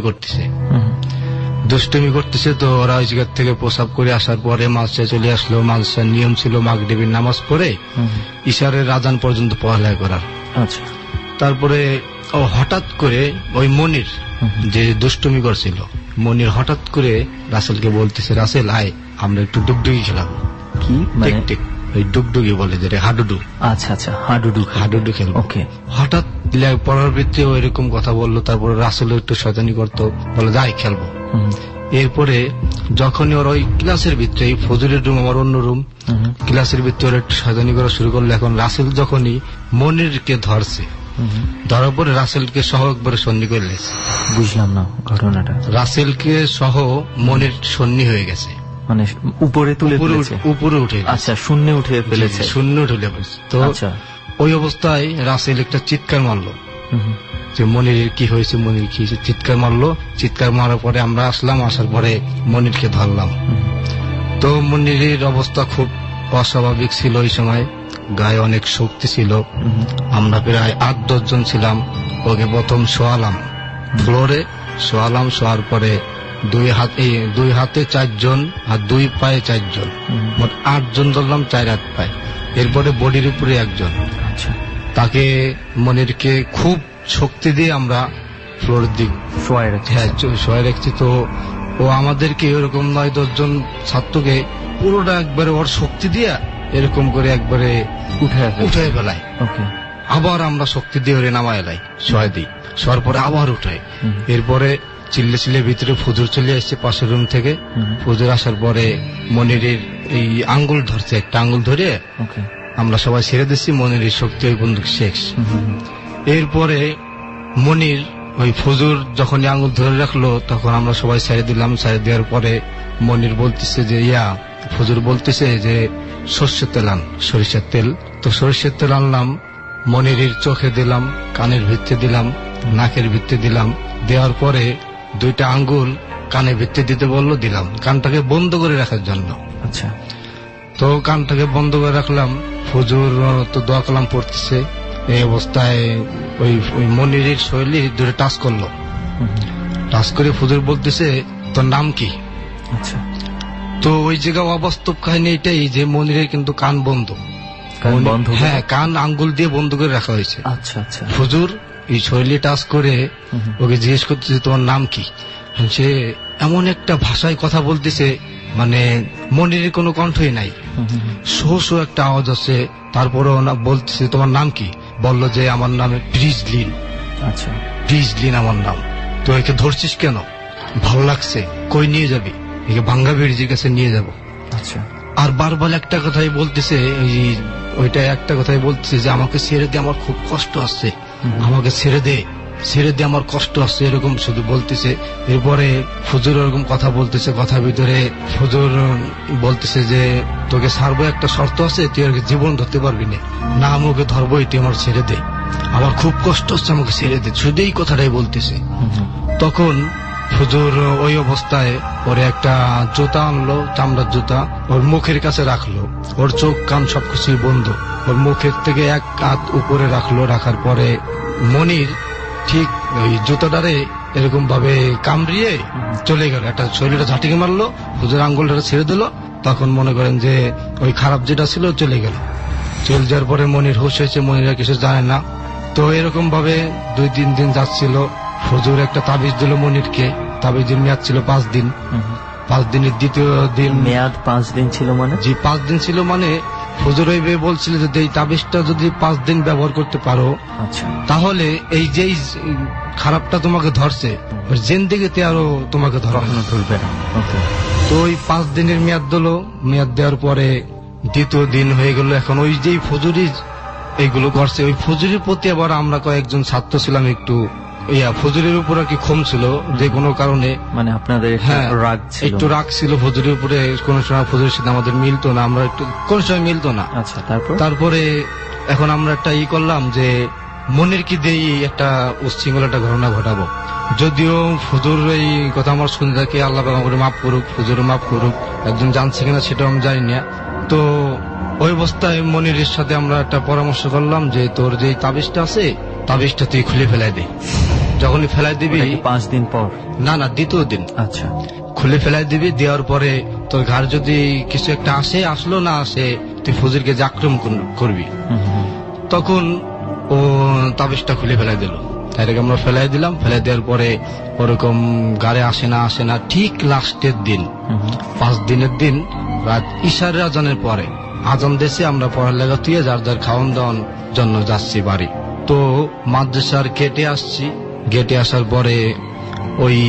করতেছে। তো ওরা ওই জায়গা থেকে প্রস্রাব করে আসার পরে মাদ্রাসায় চলে আসলো। মাদ্রাসার নিয়ম ছিল মাগরিবের নামাজ পড়ে ইশারের আজান পর্যন্ত পড়ালেখা করার। আচ্ছা। তারপরে ও হঠাৎ করে ওই মনির যে দুষ্টুমি করছিল, মনির হঠাৎ করে রাসেলকে বলতেছে, রাসেল আয় আমরা একটু ডুগডুগি খেলাবো। কি মানে? ঠিক ওই ডুগডুগি বলে, যেটা হাডুডু। আচ্ছা আচ্ছা, হাডুডু খেলবো। ওকে। হঠাৎ পড়ার ভিত্তিতে এরকম কথা বললো। তারপরে রাসেল একটু শয়তানি করতো, বলে যাই খেলবো। এরপরে যখনই ওর ওই ক্লাসের ভিতরে, ফজরের রুম আমার অন্য রুম, ক্লাসের ভিতরে একটু শয়তানি করা শুরু করলো। এখন রাসেল যখনই মনিরকে ধরছে, ধরার পরে রাসেলকে সহ একবারে সন্নি করে লেছে। বুঝলাম না ঘটনাটা। রাসেলকে সহ মনির সন্নি হয়ে গেছে, মানে উপরে উপরে উঠে। আচ্ছা, শূন্য উঠে ফেলেছে। তো ওই অবস্থায় রাসেল একটা চিৎকার মারলো যে মনির কি হয়েছে, চিৎকার মারলো। চিৎকার মারার পরে আমরা আসলাম, আসার পরে মনিরকে ধরলাম। তো মনিরের অবস্থা খুব অস্বাভাবিক ছিল ওই সময়, গায়ে অনেক শক্তি ছিল। আমরা প্রায় 8-10 জন ছিলাম। ওকে প্রথম শোয়ালাম, ফ্লোরে শোয়ালাম। শোয়ার পরে দুই হাতে 4 জন আর 2 পায়ে 4 জন, মোট 8 জন ধরলাম, 4 হাত পায়ে। এরপরে বডির উপরে 1 জন। আচ্ছা। তাকে মনিরকে খুব শক্তি দিয়ে আমরা ফ্লোরের দিক শোয়া রাখছি। তো ও আমাদেরকে এরকম 9-10 জন ছাত্রকে পুরোটা একবারে ওর শক্তি দিয়া এরকম করে একবারে উঠে ফেলায়। আবার আমরা শক্তি দিয়ে ওরে নামায় এলাই, শোয়াই দিই, শোয়ার পরে আবার উঠাই। এরপরে চিল্লে ভিতরে ফুজুর চলে আসছে পাশের রুম থেকে। ফুজুর আসার পরে মনিরের এই আঙ্গুল ধরছে, একটা আঙ্গুল ধরে আমরা সবাই ছেড়ে দিচ্ছি। মনিরের শক্তি ওই বন্দুক শেষ। এরপরে মনির ওই ফুজুর যখন আঙ্গুল ধরে রাখলো তখন আমরা সবাই ছেড়ে দিলাম। ছেড়ে দেওয়ার পরে মনির বলতেছে যে ফুজুর বলতেছে যে সর্ষের তেল আন, সরিষার তেল। তো সরিষার তেল আনলাম, মনিরের চোখে দিলাম, কানের ভিত্তি দিলাম, নাকের ভিত্তি দিলাম। দেওয়ার পরে 2টা আঙ্গুল কানে ভিত্তি দিতে বললো, দিলাম, কানটাকে বন্ধ করে রাখার জন্য। আচ্ছা, তো কানটাকে বন্ধ করে রাখলাম। ফুজুর তো দোয়া কালাম পড়তেছে। এই অবস্থায় ওই মনিরের শৈলী 2টা টাচ করলো। টাচ করে ফুজুর বলতেছে তোর নাম কি? আচ্ছা, তো ওই জায়গায় অবাস্তব কাহিনী এটাই যে মনিরের কিন্তু কান বন্ধ। হ্যাঁ, কান আঙ্গুল দিয়ে বন্ধ করে রাখা হয়েছে। আচ্ছা আচ্ছা। ফুজুর এই শৈলী টাচ করে ওকে জিজ্ঞেস করতেছে তোমার নাম কি? সে এমন একটা ভাষায় কথা বলতেছে, মানে মনিরের কোনো কণ্ঠই নাই, শো একটা আওয়াজ আছে। তারপরে বলতেছে তোমার নাম কি? বলল যে আমার নাম ব্রিজলিন। আচ্ছা, ব্রিজলিন আমার নাম। তো একে ধরছিস কেন? ভালো লাগছে। কই নিয়ে যাবি? একে ভাঙ্গা ব্রিজের কাছে নিয়ে যাব। আচ্ছা। আর বারবার একটা কথাই বলতেছে, ওইটা একটা কথাই বলতেছে যে আমাকে ছেড়ে দে, আমার খুব কষ্ট আসছে, আমাকে ছেড়ে দে, ছেড়ে দে, আমার কষ্ট আসছে, এরকম শুধু বলতেছে। এরপরে ফুজুর এরকম কথা বলতেছে, কথার ভিতরে ফুজুর বলতেছে যে তোকে ছাড়বো, একটা শর্ত আছে, তুই আর জীবন ধরতে পারবি না, আমি ওকে ধরবোই, তুই আমার ছেড়ে দে, আমার খুব কষ্ট হচ্ছে, আমাকে ছেড়ে দে, শুধু এই কথাটাই বলতেছে। তখন ফুজুর ওই অবস্থায় ওরে একটা জুতা আনলো, চামড়ার জুতা, ওর মুখের কাছে রাখলো। ওর চোখ কান সবকিছুই বন্ধ। ওর মুখের থেকে এক হাত উপরে রাখলো। রাখার পরে মনির ঠিক ওই জুতাটারে এরকম ভাবে কামড়িয়ে চলে গেল, একটা শরীরটা ঝাঁটিকে মারলো, ফুজুর আঙ্গুলটা ছেড়ে দিল। তখন মনে করেন যে ওই খারাপ যেটা ছিল চলে গেল। চলে যাওয়ার পরে মনির হুঁশ হয়েছে, মনিরা কিছু জানে না। তো এরকম ভাবে 2-3 দিন যাচ্ছিল। ফুজুর একটা তাবিজ দিল মনিরকে। তাবিজের মেয়াদ ছিল 5 দিন। 5 দিনের দ্বিতীয় দিন মেয়াদ 5 দিন ছিল, মানে জি 5 দিন ছিল। মানে ফুজুর ওই বলছিল যে এই তাবিজটা যদি 5 দিন ব্যবহার করতে পারো, আচ্ছা, তাহলে এই যে খারাপটা তোমাকে ধরছে জিন্দেগিতে আরো তোমাকে ধরবে না। তো ওই 5 দিনের মেয়াদ দিল। মেয়াদ দেওয়ার পরে দ্বিতীয় দিন হয়ে গেল। এখন ওই যে ফুজুরি এইগুলো করছে, ওই ফুজুরির প্রতি আবার আমরা কয়েকজন ছাত্র ছিলাম, একটু ফুজুরির উপর আর কি ক্ষোভ ছিল যে কোনো কারণে, মানে আপনাদের একটু রাগ ছিল ফুজুরির উপরে। কোন সময় ফুজুরির সাথে আমাদের মিলতো না, আমরা একটু কোন সময় মিলতো না। আচ্ছা, তারপরে এখন আমরা একটা করলাম যে মনির কি দিয়ে একটা উচ্ছৃঙ্খল একটা ঘটনা ঘটাবো। যদিও ফুজুর এই কথা আমার শুনে থাকে, আল্লাহ আমাকে মাফ করুক, ফুজুর মাফ করুক, একজন জানছে কিনা সেটাও আমি জানি না। তো ওই অবস্থায় মনিরের সাথে আমরা একটা পরামর্শ করলাম যে তোর যে তাবিজটা আছে, তাবিজটা তুই খুলে ফেলাই দে। যখনই ফেলাই দিবি 5 দিন পর, না দ্বিতীয় দিন, আচ্ছা, খুলে ফেলাই দিবি। দেওয়ার পরে তোর ঘর যদি কিছু একটা আসলো না আসে, তুই ফুজুরকে আক্রমণ করবি। তখন ও তাবিজটা খুলে ফেলাই দিল। তাই আমরা ফেলাই দিলাম। ফেলাই দেওয়ার পরে ওরকম গাড়ে আসে না। ঠিক লাস্টের দিন, 5 দিনের দিন রাত ইশার আজানের পরে আজান দেশে আমরা পড়ালেখা তুই যার যার খাওয়ান দাওয়ান জন্য যাচ্ছি বাড়ি। তো মাদ্রাসার গেটে আসছি। গেটে আসার পরে ওই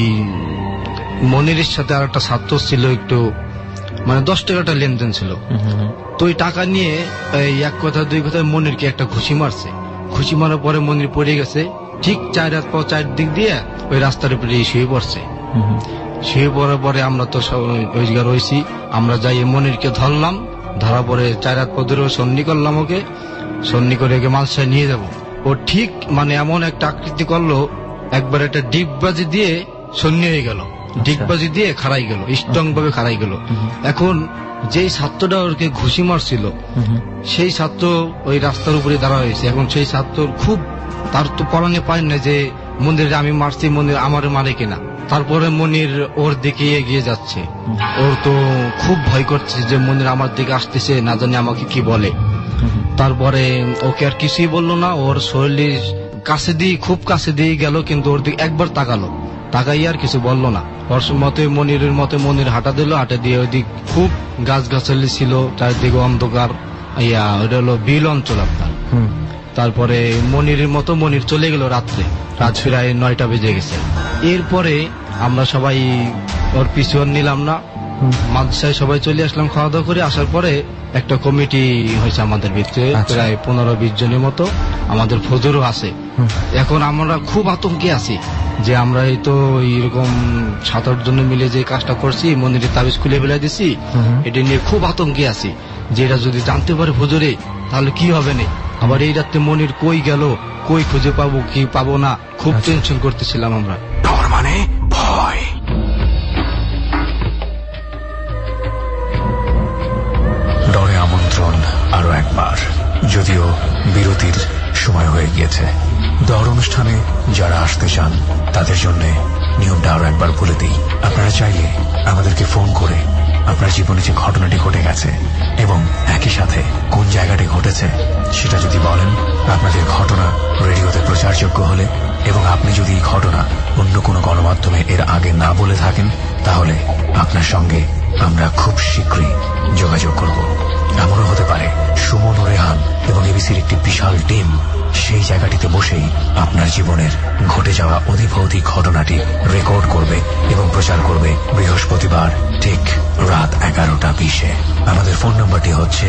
মনিরের সাথে আর একটা ছাত্র ছিল, একটু মানে 10 টাকাটা লেনদেন ছিল। তো ওই টাকা নিয়ে এক কথা 2 কথায় মনিরকে একটা ঘুষি মারছে। ঘুষি মারার পরে মনির পড়ে গেছে। ঠিক 4 হাত পা 4 দিক দিয়ে ওই রাস্তার উপরে শুয়ে পড়ছে। শুয়ে পড়ার পরে আমরা তো ওই জায়গায় রয়েছি। আমরা যাই মনিরকে ধরলাম। ধরা পরে 4 হাত পা ধরে সন্নি করলাম, ওকে সন্নি করে ওকে মালসায় নিয়ে যাব। ও ঠিক মানে এমন একটা আকৃতি করলো, একবার একটা ডিগবাজি দিয়ে সন্নি হয়ে গেল, ডিগবাজি দিয়ে খাড়াই গেল, স্ট্রং ভাবে খাড়াই গেল। এখন যেই ছাত্রটা ওকে ঘুষি মারছিল, সেই ছাত্র ওই রাস্তার উপরে দাঁড়া হয়েছে। এখন সেই ছাত্র খুব, তার তো পড়ানো পায় না যে মনির আমি মারছি, মনির আমার মারে কিনা। তারপরে মনির ওর দিকে এগিয়ে যাচ্ছে। ওর তো খুব ভয় করছে যে মনির আমার দিকে আসতেছে, না জানি আমাকে কি বলে। তারপরে ওকে আর কিছুই বললো না। ওর শরীরের কাছে দিয়ে, খুব কাছে দিয়ে গেল, কিন্তু ওর দিকে একবার তাকালো, তাকাই আর কিছু বললো না। ওর মতে মনিরের মতে মনির হাঁটা দিল, হাঁটা দিয়ে ওইদিক খুব গাছগাছালি ছিল, চারদিকে অন্ধকার, ওইটা হলো বিল অঞ্চল আপনার। তারপরে মনিরের মতো মনির চলে গেল রাত্রে, রাত প্রায় 9টা বেজে গেছে। এরপরে আমরা সবাই ওর পিছু নিলাম না, মাদ্রাসায় সবাই চলে আসলাম খাওয়া দাওয়া করে। আসার পরে একটা কমিটি হয়েছে আমাদের ভিতরে, প্রায় 15-20 জনের মতো, আমাদের ফজরও আছে। এখন আমরা খুব আতঙ্কে আছি যে আমরা এই তো এরকম 7-8 জন মিলে যে কাজটা করছি, মন্দিরের তাবিজ খুলে ফেলে দিছি, এটা নিয়ে খুব আতঙ্কে আছি যে এটা যদি জানতে পারে ফজরে তাহলে কি হবে না। আবার এই রাত্রে মনির কই গেল, কই খুঁজে পাবো কি পাবো না, খুব টেনশন করতেছিলাম আমরা। ডর মানে ভয়। ডরে আমন্ত্রণ আরো একবার, যদিও বিরতির সময় হয়ে গিয়েছে। ডর অনুষ্ঠানে যারা আসতে চান তাদের জন্য নিয়মটা আরো একবার বলে দিই। আপনারা চাইলে আমাদেরকে ফোন করে আপনার জীবনে যে ঘটনাটি ঘটে গেছে এবং একই সাথে কোন জায়গাটি ঘটেছে সেটা যদি বলেন, আপনাদের ঘটনা রেডিওতে প্রচারযোগ্য হলে এবং আপনি যদি এই ঘটনা অন্য কোনো গণমাধ্যমে এর আগে না বলে থাকেন, তাহলে আপনার সঙ্গে আমরা খুব শীঘ্রই যোগাযোগ করব। এমনও হতে পারে সুমন ও রেহান এবং এবিসির একটি বিশাল টিম সেই জায়গাটিতে বসেই আপনার জীবনের ঘটে যাওয়া অধিভৌতিক ঘটনাটি রেকর্ড করবে এবং প্রচার করবে বৃহস্পতিবার ঠিক রাত 11টা 20-এ। আমাদের ফোন নম্বরটি হচ্ছে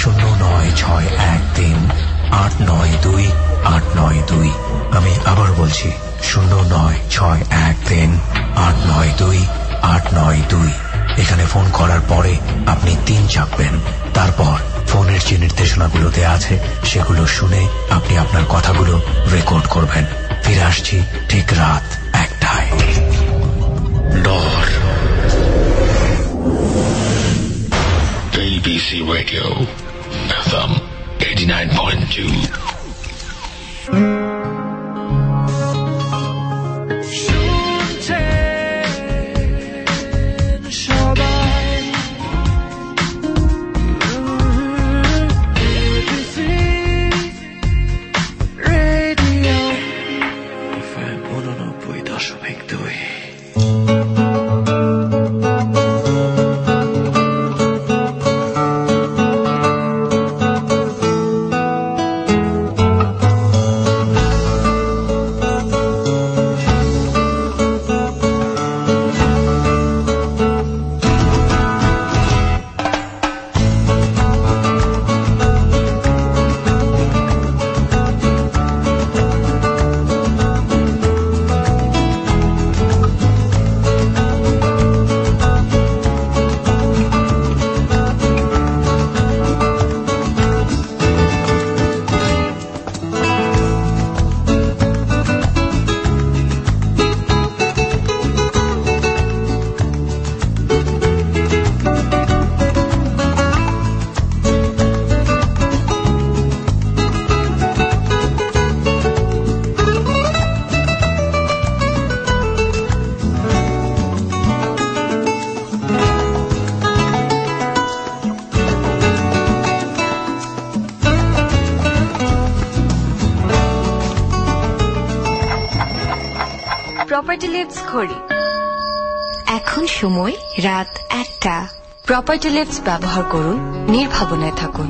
09613892892। আমি আবার বলছি 09613892892। এখানে ফোন করার পরে আপনি 3 চাপবেন, তারপর ফোনের যে নির্দেশনাগুলোতে আছে সেগুলো শুনে আপনি আপনার কথাগুলো রেকর্ড করবেন। ফিরে আসছি ঠিক রাত 1টায়। ডর ABC Radio FM 89.2। Property lifts ঘড়ি। এখন সময় রাত 1টা। প্রপার্টি লিফটস ব্যবহার করুন, নির্ভাবনায় থাকুন।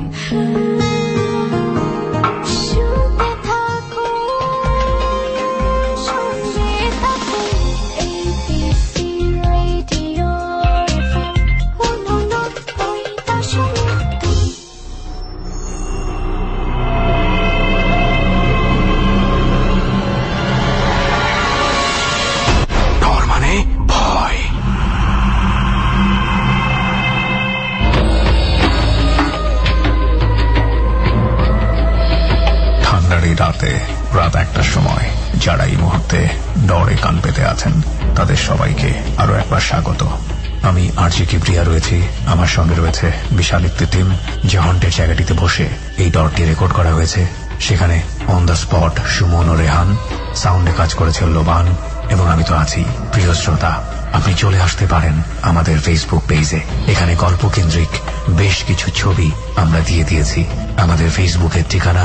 রাতে রাত 1টার সময় যারা এই মুহূর্তে ডরে কান পেতে আছেন তাদের সবাইকে আরো একবার স্বাগত। আমি আরজি কিবরিয়া রয়েছি, আমার সঙ্গে রয়েছে বিশাল একটি টিম যে হন্টের জায়গাটিতে বসে এই ডরটি রেকর্ড করা হয়েছে। সেখানে অন দ্য স্পট সুমন ও রেহান, সাউন্ডে কাজ করেছে লোবান এবং আমি তো আছি। প্রিয় শ্রোতা, আপনি চলে আসতে পারেন আমাদের ফেসবুক পেজে। এখানে গল্পকেন্দ্রিক বেশ কিছু ছবি আমরা দিয়ে দিয়েছি। আমাদের ফেসবুকের ঠিকানা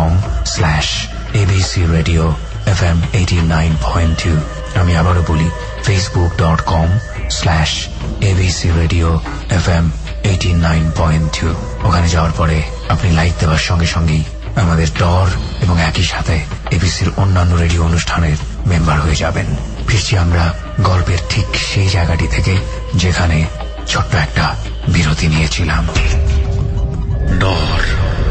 facebook.com/ABC Radio FM 89.2। আমি আবারও বলি facebook.com/ABC Radio FM 89.2। ওখানে যাওয়ার পরে আপনি লাইক দেওয়ার সঙ্গে সঙ্গেই আমাদের ডর এবং একই সাথে এবিসির অন্যান্য রেডিও অনুষ্ঠানের মেম্বার হয়ে যাবেন। ফিরছি আমরা গল্পের ঠিক সেই জায়গাটি থেকে যেখানে ছোট্ট একটা বিরতি নিয়েছিলাম। ডর।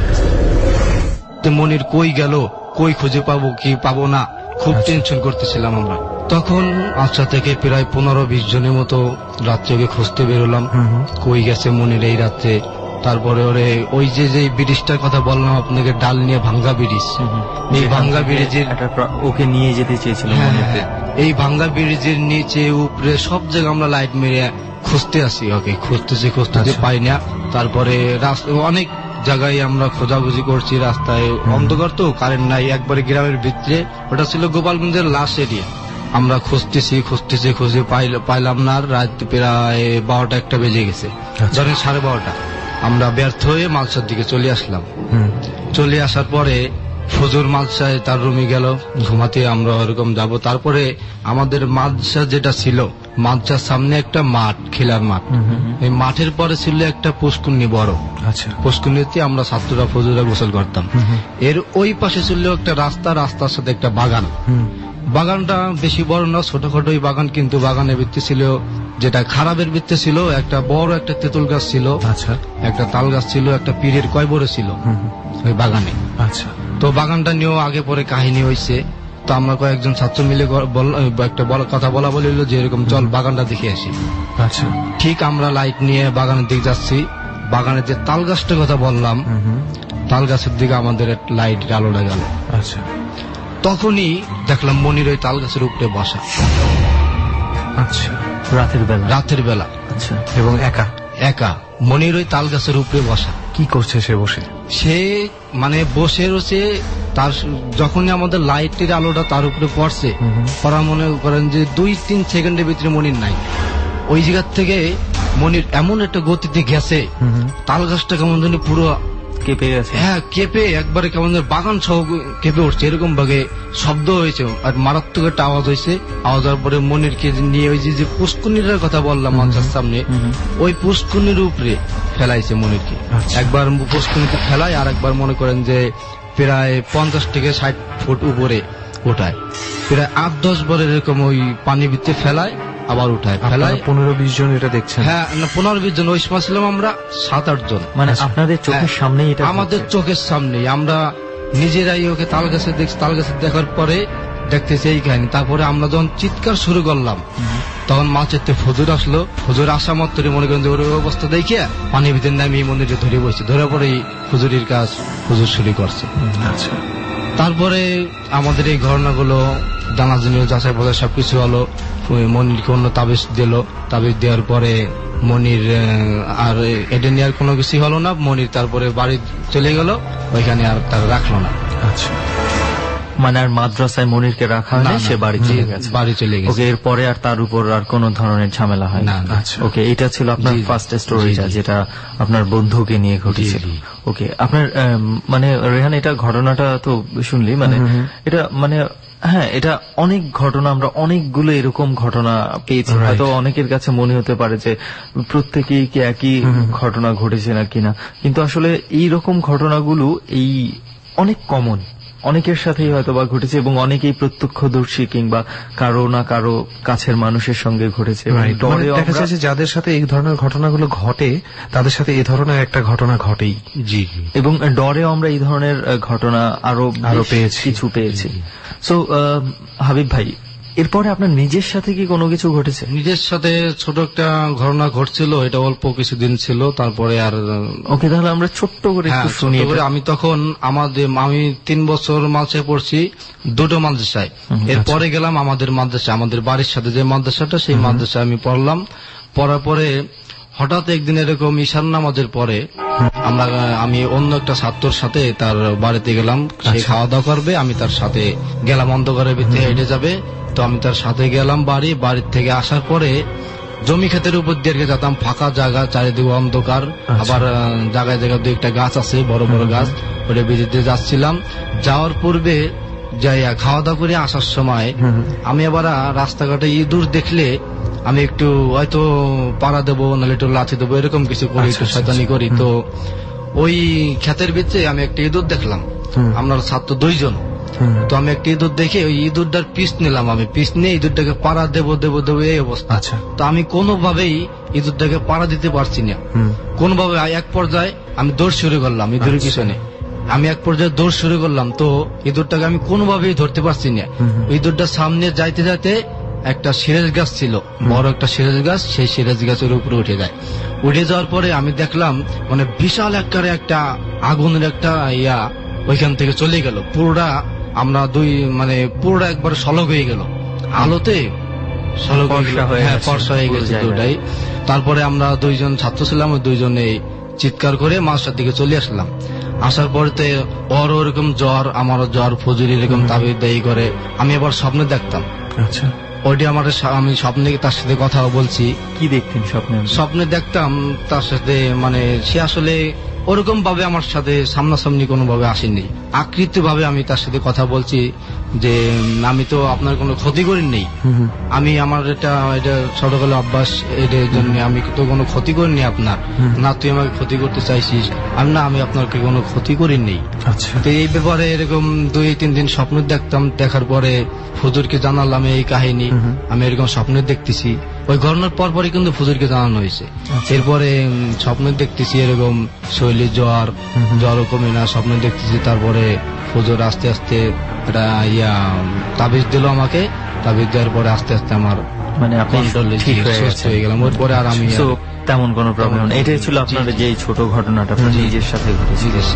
মনির কই গেল, কই খুঁজে পাবো কি পাবো না, খুব টেনশন করতেছিলাম আমরা। তখন আচ্ছা থেকে প্রায় 15-20 জনের মতো রাত্রে ওকে খুঁজতে বেরোলাম, কই গেছে মনির এই রাত্রে। তারপরে ওরে ওই যে ব্রিজটার কথা বললাম আপনাকে, ডাল নিয়ে ভাঙ্গা ব্রিজ, এই ভাঙ্গা ব্রিজের ওকে নিয়ে যেতে চেয়েছিল। এই ভাঙ্গা ব্রিজের নিচে উপরে সব জায়গায় আমরা লাইট মেরে খুঁজতে আসি ওকে, খুঁজতেছি পাই না। তারপরে অনেক জায়গায় আমরা খোঁজাখুঁজি করছি, রাস্তায় অন্ধকার তো, কারেন্ট নাই, একবারে গ্রামের ভিতরে। ওটা ছিল গোপালগঞ্জের লাস্ট এরিয়া। আমরা খুঁজতেছি খুঁজে পাইলাম না। রাত প্রায় 12টা-1টা বেজে গেছে, ধরেন 12:30। আমরা ব্যর্থ হয়ে মালসার দিকে চলে আসলাম। চলে আসার পরে ফজর মালসায় তার রুমে গেল ঘুমাতে, আমরা ওরকম যাব। তারপরে আমাদের মাদ্রাসা যেটা ছিল, মাদ্রাসার সামনে একটা মাঠ, খেলার মাঠ, এই মাঠের পরে ছিল একটা পুষ্কুন্নি বড়। আচ্ছা, পুষ্কুন্নিতে আমরা ছাত্ররা ফজরে গোসল করতাম। এর ওই পাশে ছিল একটা রাস্তার সাথে একটা বাগান। বাগানটা বেশি বড় না, ছোটখাটো বাগান, কিন্তু বাগানের ভিত্তি ছিল, যেটা খারাপের ভিত্তি ছিল, একটা বড় একটা তেঁতুল গাছ ছিল, আচ্ছা, একটা তাল গাছ ছিল, একটা পীরের কয়বরে ছিল ওই বাগানে। আচ্ছা, তো বাগানটা নিয়েও আগে পরে কাহিনী হয়েছে। তো আমরা কয়েকজন ছাত্র মিলে একটা কথা বলা বলিল যে এরকম চল বাগানটা দেখে আসি। আচ্ছা, ঠিক আমরা লাইট নিয়ে বাগানের দিকে যাচ্ছি। বাগানের যে তাল গাছটার কথা বললাম, তাল গাছের দিকে আমাদের লাইট আলোটা গেল। আচ্ছা, তখনই দেখলাম মনির ওই তাল গাছের উপরে বসা। আচ্ছা, রাতের বেলা। আচ্ছা, এবং একা মনির ওই তাল গাছের উপরে বসা। কি করছে সে বসে? সে মানে বসে রয়েছে। তার যখনই আমাদের লাইটের আলোটা তার উপরে পড়ছে, পড়া মনে করেন যে 2-3 সেকেন্ডের ভিতরে মনির নাই। ওই জায়গার থেকে মনির এমন একটা গতিতে গেছে, তাল গাছটা কেমন জানি পুরো কেঁপে গেছে। হ্যাঁ, কেঁপে একবারে কেমন বাগান সহ কেঁপে উঠছে, এরকম ভাবে শব্দ হয়েছে আর মারাত্মক একটা আওয়াজ হয়েছে। আওয়াজ হওয়ার পরে মনিরকে নিয়ে ওই যে পুষ্কুনির কথা বললাম মাদ্রাসার সামনে, ওই পুষ্কুনির উপরে ফেলাইছে মনিরকে। একবার পুষ্কুনিতে ফেলায়, আর একবার মনে করেন যে প্রায় 50 থেকে 60 ফুট উপরে ওঠায়। প্রায় 8-10 বার এরকম ওই পানির ভিতরে ফেলায়, আবার উঠায়, ফেলায়। 15-20 জন এটা দেখছেন? হ্যাঁ, 15-20 জন। ওই সময় ছিলাম আমরা 7-8 জন। মানে আপনাদের চোখের সামনে? আমাদের চোখের সামনেই। আমরা নিজেরাই ওকে তাল গাছে দেখছি। তাল গাছে দেখার পরে দেখতেছি এই কাহিনী। তারপরে আমরা যখন চিৎকার শুরু করলাম, তখন মাছের ফজর আসলো। ফজর আসা মাত্র মনে করেন যে ওর অবস্থা দেখিয়া পানির ভিতরে নামিয়ে মন্দিরে ধরে বসছে। ধরে পরে ফজরের কাজ ফজর শুরু করছে। আচ্ছা, তারপরে আমাদের এই ঘটনাগুলো জানাজানি যাচাই বাছাই সবকিছু হলো। মনিরকে অন্য তাবিজ দিল। তাবিজ দেওয়ার পরে মনির আর এটা নিয়ে আর কোনো কিছু হলো না। মনির তারপরে বাড়ি চলে গেল, ওইখানে আর তার রাখলো না। আচ্ছা, মানে আর মাদ্রাসায় মনিরকে রাখা হয় না, সে বাড়ি চলে গেছে। ওকে, এরপরে আর তার উপর আর কোন ধরনের ঝামেলা হয় না। ওকে, এটা ছিল আপনার ফার্স্ট স্টোরিটা, যেটা আপনার বন্ধুকে নিয়ে ঘটেছিল। ওকে, আপনার মানে রেহান, এটা ঘটনাটা তো শুনলি, মানে এটা মানে হ্যাঁ, এটা অনেক ঘটনা, আমরা অনেকগুলো এরকম ঘটনা পেয়েছি। হয়তো অনেকের কাছে মনে হতে পারে যে প্রত্যেকেই কি একই ঘটনা ঘটেছে না কিনা, কিন্তু আসলে এইরকম ঘটনাগুলো এই অনেক কমন, অনেকের সাথেই হয়তো বা ঘটেছে, এবং অনেকেই প্রত্যক্ষদর্শী কিংবা কারো না কারো কাছের মানুষের সঙ্গে ঘটেছে। দেখা যাচ্ছে যাদের সাথে এই ধরনের ঘটনাগুলো ঘটে, তাদের সাথে এই ধরনের একটা ঘটনা ঘটেই। জি, এবং ডরেও আমরা এই ধরনের ঘটনা আরো কিছু পেয়েছি। সো হাবিব ভাই, এরপরে আপনার নিজের সাথে কি কোনো কিছু ঘটেছে? নিজের সাথে ছোট একটা ঘটনা ঘটছিল, এটা অল্প কিছুদিন ছিল, তারপরে আর। ওকে, তাহলে আমরা ছোট্ট করে একটু শুনি। আমি তখন আমি 3 বছর মাদ্রাসায় পড়ছি, 2টো মাদ্রাসায়। এরপরে গেলাম আমাদের মাদ্রাসা, আমাদের বাড়ির সাথে যে মাদ্রাসাটা, সেই মাদ্রাসায় আমি পড়লাম। পড়ার পরে হঠাৎ একদিন এরকম ঈশান নামাজের পরে আমি অন্য একটা ছাত্রর সাথে তার বাড়িতে গেলাম। সে খাওয়া দাওয়া করবে, আমি তার সাথে গেলাম। অন্ধকারের ভিতরে হেঁটে যাবে, তো আমি তার সাথে গেলাম। বাড়ির থেকে আসার পরে জমি ক্ষেতের উপর দিয়ে যেতাম, ফাঁকা জায়গা, চারিদিকে অন্ধকার, আবার জায়গায় জায়গায় 2-1টা গাছ আছে, বড় বড় গাছ, ওটা বেরিয়ে যাচ্ছিলাম। যাওয়ার পূর্বে যাই খাওয়া দাওয়া করে আসার সময় আমি আবার রাস্তাঘাটে ইঁদুর দেখলে আমি একটু হয়তো পাড়া দেবো, নাহলে একটু লাথি দেবো, এরকম কিছু করি, একটু শয়তানি করি। তো ওই ক্ষেতের ভিতরে আমি একটা ইঁদুর দেখলাম, আমরা ছাত্র 2 জন। তো আমি একটা ইঁদুর দেখে ওই ইঁদুরটার পিস নিলাম, আমি পিস নিয়ে ইঁদুরটাকে পাড়া দেবো এই অবস্থা। তো আমি কোনোভাবেই ইঁদুরটাকে পাড়া দিতে পারছি না, কোনোভাবে। এক পর্যায়ে আমি দৌড় শুরু করলাম ইঁদুরের পিছনে, আমি এক পর্যায়ে দৌড় শুরু করলাম। তো ইঁদুরটাকে আমি কোনোভাবেই ধরতে পারছি না। ইঁদুরটার সামনে যাইতে যাইতে একটা সিরাজ গাছ ছিল, বড় একটা সিরাজ গাছ, সেই সিরাজ গাছের উপরে উঠে যায়। উঠে যাওয়ার পরে আমি দেখলাম মানে বিশাল আকারে একটা আগুনের একটা ওইখান থেকে চলে গেল। পুরোটা আমরা পুরোটা একবার সলগ হয়ে গেল, আলোতে সলগ ফর্সা হয়ে গেছে দুটাই। তারপরে আমরা 2 জন ছাত্র ছিলাম, ওই 2 জনে চিৎকার করে মাস্টার দিকে চলে আসলাম। আসার পরে ওর ওরকম জ্বর, আমারও জ্বর, ফজুরি এরকম তাবিজ দেই করে। আমি আবার স্বপ্নে দেখতাম, আচ্ছা ওইটি আমার, আমি স্বপ্নে তার সাথে কথা বলছি। কি দেখতেন স্বপ্নে? স্বপ্নে দেখতাম তার সাথে, সে আসলে ওরকম ভাবে আমার সাথে সামনাসামনি কোনো ভাবে আসেনি, আকৃতি ভাবে আমি তার সাথে কথা বলছি যে আমি তো আপনার কোনো ক্ষতি করিনি, আমি আমার এটা ছোটবেলা অভ্যাস, এটার জন্য আমি তো কোনো ক্ষতি করিনি আপনার, না তুই আমাকে ক্ষতি করতে চাইছিস, আমি আপনাকে কোনো ক্ষতি করিনি। তো এই ব্যাপারে এরকম 2-3 দিন স্বপ্ন দেখতাম। দেখার পরে হুজুরকে জানালাম এই কাহিনী, আমি এরকম স্বপ্ন দেখতেছি। ওই ঘটনার পরপরই কিন্তু হুজুরকে জানানো হয়েছে। এরপরে স্বপ্ন দেখতেছি এরকম শৈলী জ্বরও কমে না, স্বপ্ন দেখতেছি। তারপরে হুজুর আস্তে আস্তে একটা তাবিজ দিল আমাকে, তাবিজ দেওয়ার পরে আস্তে আস্তে আমার আপনি সুস্থ হয়ে গেলাম। ওর পরে আর আমি তেমন কোনো প্রবলেম নেই। এটাই ছিল আপনার যে ছোট ঘটনাটা নিজের সাথে ঘটেছে।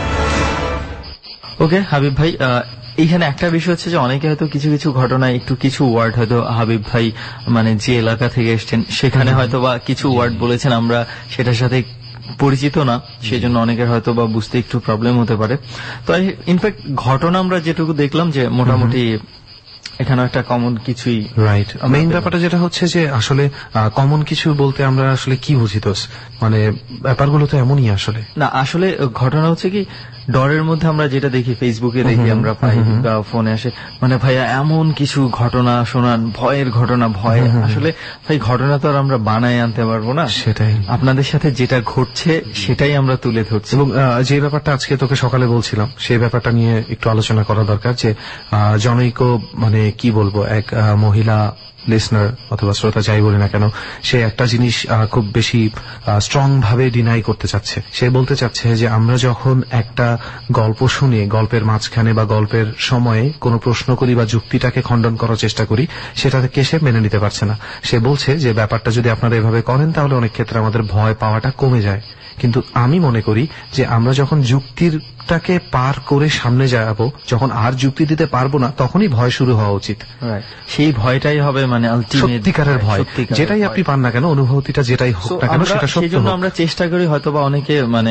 ওকে হাবিব ভাই, এইখানে একটা বিষয় হচ্ছে যে অনেকে হয়তো কিছু কিছু ঘটনায় একটু কিছু ওয়ার্ড হয়তো হাবিব ভাই যে এলাকা থেকে এসছেন সেখানে হয়তো বা কিছু ওয়ার্ড বলেছেন, আমরা সেটার সাথে পরিচিত না, সেই জন্য অনেকের হয়তো বা বুঝতে একটু প্রবলেম হতে পারে। তো ইনফ্যাক্ট ঘটনা আমরা যেটুকু দেখলাম যে মোটামুটি এখানে একটা কমন কিছুই। রাইট, মেইন ব্যাপারটা যেটা হচ্ছে যে আসলে কমন কিছু বলতে আমরা আসলে কি বুঝি? তো ব্যাপারগুলো তো এমনই আসলে না। আসলে ঘটনা হচ্ছে কি, ডরের মধ্যে আমরা যেটা দেখি, ফেসবুকে দেখি, আমরা পাই বা ফোনে আসে, ভাইয়া এমন কিছু ঘটনা শোনান, ভয়ের ঘটনা, ভয়। আসলে ভাই ঘটনা তো আর আমরা বানায় আনতে পারবো না, সেটাই আপনাদের সাথে যেটা ঘটছে সেটাই আমরা তুলে ধরছি। এবং যে ব্যাপারটা আজকে তোকে সকালে বলছিলাম, সেই ব্যাপারটা নিয়ে একটু আলোচনা করা দরকার। যে জনৈক কি বলবো, এক মহিলা লিসনার অথবা শ্রোতা যাই বলি না কেন, সে একটা জিনিস খুব বেশি স্ট্রং ভাবে ডিনাই করতে চাচ্ছে। সে বলতে চাচ্ছে যে আমরা যখন একটা গল্প শুনে গল্পের মাঝখানে বা গল্পের সময়ে কোনো প্রশ্ন করি বা যুক্তিটাকে খণ্ডন করার চেষ্টা করি, সেটাকে সে মেনে নিতে পারছে না। সে বলছে যে ব্যাপারটা যদি আপনারা এভাবে করেন তাহলে অনেক ক্ষেত্রে আমাদের ভয় পাওয়াটা কমে যায়। কিন্তু আমি মনে করি যে আমরা যখন যুক্তিটাকে পার করে সামনে যাব, যখন আর যুক্তি দিতে পারবো না, তখনই ভয় শুরু হওয়া উচিত। সেই ভয়টাই হবে সত্যিকারের ভয়, যেটাই আপনি পান না কেন, অনুভূতিটা যেটাই হোক না কেন, সেটা সত্য। সেই জন্য আমরা চেষ্টা করি, হয়তোবা অনেকে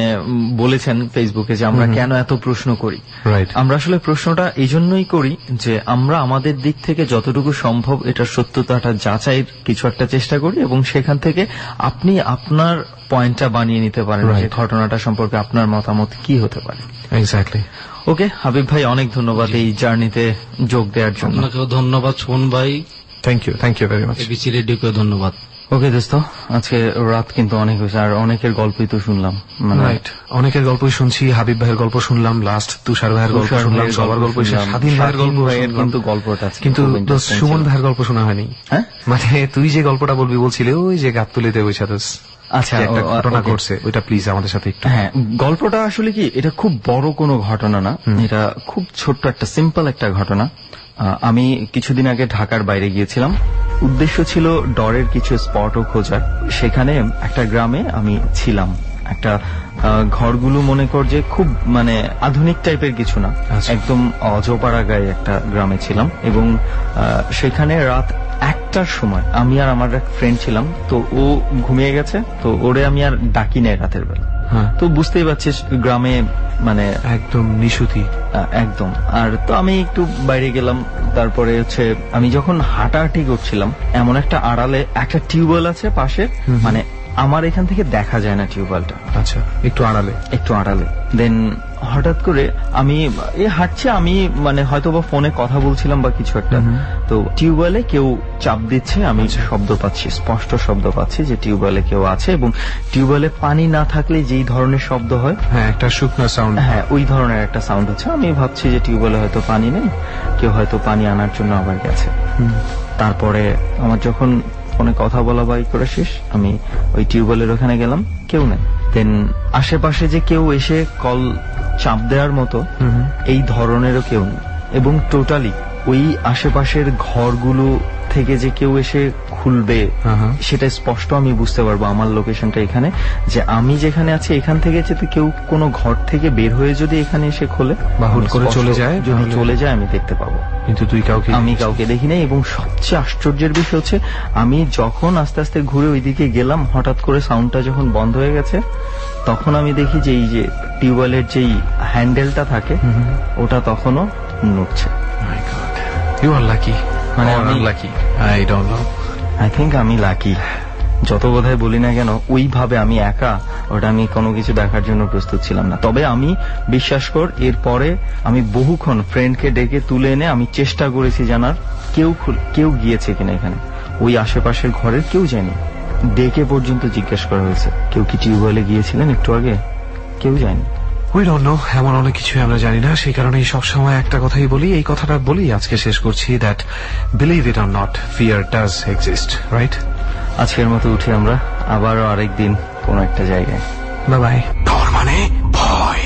বলেছেন ফেসবুকে যে আমরা কেন এত প্রশ্ন করি। আমরা আসলে প্রশ্নটা এই জন্যই করি যে আমরা আমাদের দিক থেকে যতটুকু সম্ভব এটার সত্যতাটা যাচাইয়ের কিছু একটা চেষ্টা করি, এবং সেখান থেকে আপনি আপনার পয়েন্টটা বানিয়ে নিতে পারেন যে ঘটনাটা সম্পর্কে আপনার মতামত কি হতে পারে। এক্স্যাক্টলি। ওকে হাবিব ভাই, অনেক ধন্যবাদ এই জার্নিতে যোগ দেওয়ার জন্য। আপনাকেও ধন্যবাদ সুমন ভাই। Thank you very much. ABC রেডিওকে ধন্যবাদ। ওকে দোস্ত, আজকে রাত কিন্তু অনেক হয়েছে, আর অনেকের গল্পই তো শুনলাম। অনেকের গল্পই শুনছি, হাবিব ভাইয়ের গল্প শুনলাম, লাস্ট তুষার ভাইয়ের গল্প শুনলাম, সবার গল্প, স্বাধীন ভাইয়ের গল্প, কিন্তু গল্পটা কিন্তু সুমন ভাইয়ের গল্প শোনা হয়নি। তুই যে গল্পটা বলবি বলছিলে, ওই যে গাবতলীতে বসে আচ্ছা একটা ঘটনা ঘটছে, ওইটা প্লিজ আমাদের সাথে একটু। হ্যাঁ, গল্পটা আসলে কি, এটা খুব বড় কোনো ঘটনা না, এটা খুব ছোট্ট একটা সিম্পল একটা ঘটনা। আমি কিছুদিন আগে ঢাকার বাইরে গিয়েছিলাম, উদ্দেশ্য ছিল ডরের কিছু স্পটও খোঁজার। সেখানে একটা গ্রামে আমি ছিলাম, একটা ঘরগুলো মনে কর যে খুব আধুনিক টাইপের কিছু না, একদম অজপাড়া গায়ে একটা গ্রামে ছিলাম। এবং সেখানে রাত 1টার সময় আমি আর আমার এক ফ্রেন্ড ছিলাম, তো ও ঘুমিয়ে গেছে, তো ওরে আমি আর ডাকি নাই রাতের বেলা। তো বুঝতেই পারছিস গ্রামে একদম নিশুতি একদম। আর তো আমি একটু বাইরে গেলাম, তারপরে আমি যখন হাঁটাহাঁটি করছিলাম, এমন একটা আড়ালে একটা টিউবওয়েল আছে পাশে, আমার এখান থেকে দেখা যায় না টিউবওয়েলটা। আচ্ছা, একটু আড়ালে। দেন হঠাৎ করে আমি হাঁটছি, আমি মানে হয়তো বা ফোনে কথা বলছিলাম বা কিছু একটা, তো টিউবওয়েলে কেউ চাপ দিচ্ছে, আমি শব্দ পাচ্ছি, স্পষ্ট শব্দ পাচ্ছি যে টিউবওয়েলে কেউ আছে, এবং টিউবওয়েলে পানি না থাকলে যেই ধরনের শব্দ হয়, হ্যাঁ একটা শুকনো সাউন্ড, হ্যাঁ ওই ধরনের একটা সাউন্ড হচ্ছে। আমি ভাবছি যে টিউবওয়েলে হয়তো পানি নেই, কেউ হয়তো পানি আনার জন্য আবার গেছে। তারপরে আমার যখন ফোনে কথা বলা বাই করে শেষ, আমি ওই টিউবওয়েলের ওখানে গেলাম, কেউ নেই। দেন আশেপাশে যে কেউ এসে কল চাপ দেওয়ার মতো এই ধরনেরও কেউ নেই, এবং টোটালি ওই আশেপাশের ঘরগুলো থেকে যে কেউ এসে খুলবে সেটা স্পষ্ট আমি বুঝতে পারবো। আমার লোকেশনটা এখানে, যে আমি যেখানে আছি এখান থেকে যদি কেউ কোনো ঘর থেকে বের হয়ে যদি এখানে এসে খোলে বা হুট করে চলে যায়, আমি দেখতে পাবো। কিন্তু আমি কাউকে দেখি নাই। এবং সবচেয়ে আশ্চর্যের বিষয় হচ্ছে, আমি যখন আস্তে আস্তে ঘুরে ওইদিকে গেলাম, হঠাৎ করে সাউন্ডটা যখন বন্ধ হয়ে গেছে, তখন আমি দেখি যে এই যে টিউবওয়েলের যেই হ্যান্ডেলটা থাকে ওটা তখনও নড়ছে। ইউ আর লাকি, মানে আই থিঙ্ক আমি লাকি। যত বোধহয় বলি না কেন, ওইভাবে আমি একা ওটা আমি কোনো কিছু দেখার জন্য প্রস্তুত ছিলাম না। তবে আমি বিশ্বাস কর, এরপরে আমি বহুক্ষণ ফ্রেন্ডকে ডেকে তুলে এনে আমি চেষ্টা করেছি জানার কেউ গিয়েছে কিনা এখানে। ওই আশেপাশের ঘরের কেউ যায়নি, ডেকে পর্যন্ত জিজ্ঞেস করা হয়েছে কেউ কি টিউবওয়েলে গিয়েছিলেন একটু আগে, কেউ যায়নি। উই ডোন্ট নো, এমন অনেক কিছুই আমরা জানি না। সেই কারণেই সবসময় একটা কথাই বলি, এই কথাটা বলি আজকে শেষ করছি, that believe it or not, fear does exist, right? আজকের মতো উঠি আমরা, আবারও আরেকদিন কোন একটা জায়গায়। Bye bye. ডর মানে ভয়।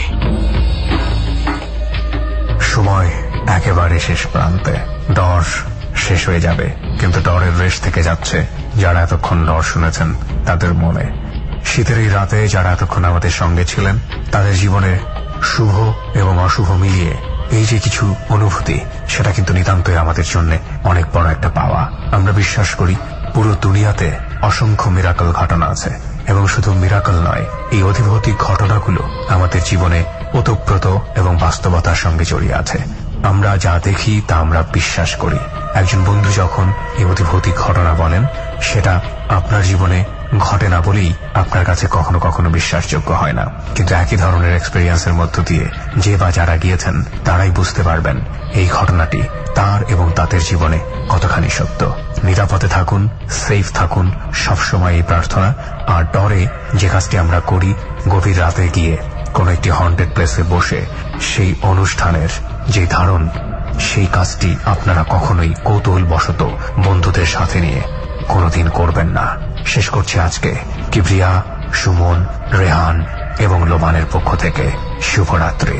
সময় একেবারে শেষ প্রান্তে, ডর শেষ হয়ে যাবে, কিন্তু ডরের রেশ থেকে যাচ্ছে যারা এতক্ষণ ডর শুনেছেন তাদের মনে। শীতের এই রাতে যারা এতক্ষণ আমাদের সঙ্গে ছিলেন, তাদের জীবনে শুভ এবং অশুভ মিলিয়ে এই যে কিছু অনুভূতি, সেটা কিন্তু নিতান্তই আমাদের জন্য অনেক বড় একটা পাওয়া। আমরা বিশ্বাস করি পুরো দুনিয়াতে অসংখ্য মিরাকল ঘটনা আছে, এবং শুধু মিরাকল নয়, এই অতিভৌতিক ঘটনাগুলো আমাদের জীবনে ওতপ্রোত এবং বাস্তবতার সঙ্গে জড়িয়ে আছে। আমরা যা দেখি তা আমরা বিশ্বাস করি। একজন বন্ধু যখন এই অতিভৌতিক ঘটনা বলেন, সেটা আপনার জীবনে ঘটে না বলেই আপনার কাছে কখনো কখনো বিশ্বাসযোগ্য হয় না, কিন্তু একই ধরনের এক্সপেরিয়েন্সের মধ্য দিয়ে যে বা যারা গিয়েছেন তারাই বুঝতে পারবেন এই ঘটনাটি তার এবং তাদের জীবনে কতখানি সত্য। নিরাপদে থাকুন, সেফ থাকুন, সবসময় এই প্রার্থনা। আর ডরে যে কাজটি আমরা করি, গভীর রাতে গিয়ে কোন একটি হন্টেড প্লেসে বসে সেই অনুষ্ঠানের যে ধারণ, সেই কাজটি আপনারা কখনোই কৌতূহলবশত বন্ধুদের সাথে নিয়ে কোনোদিন করবেন না। শেষ করছি আজকে কিবরিয়া, সুমন, রেহান এবং লোবানের পক্ষ থেকে শুভরাত্রি।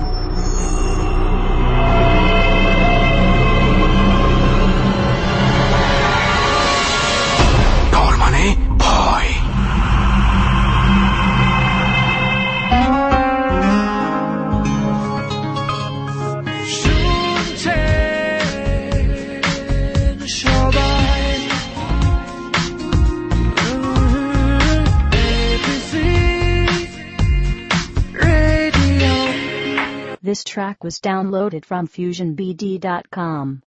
ডর মানে ভয়। This track was downloaded from FusionBD.com.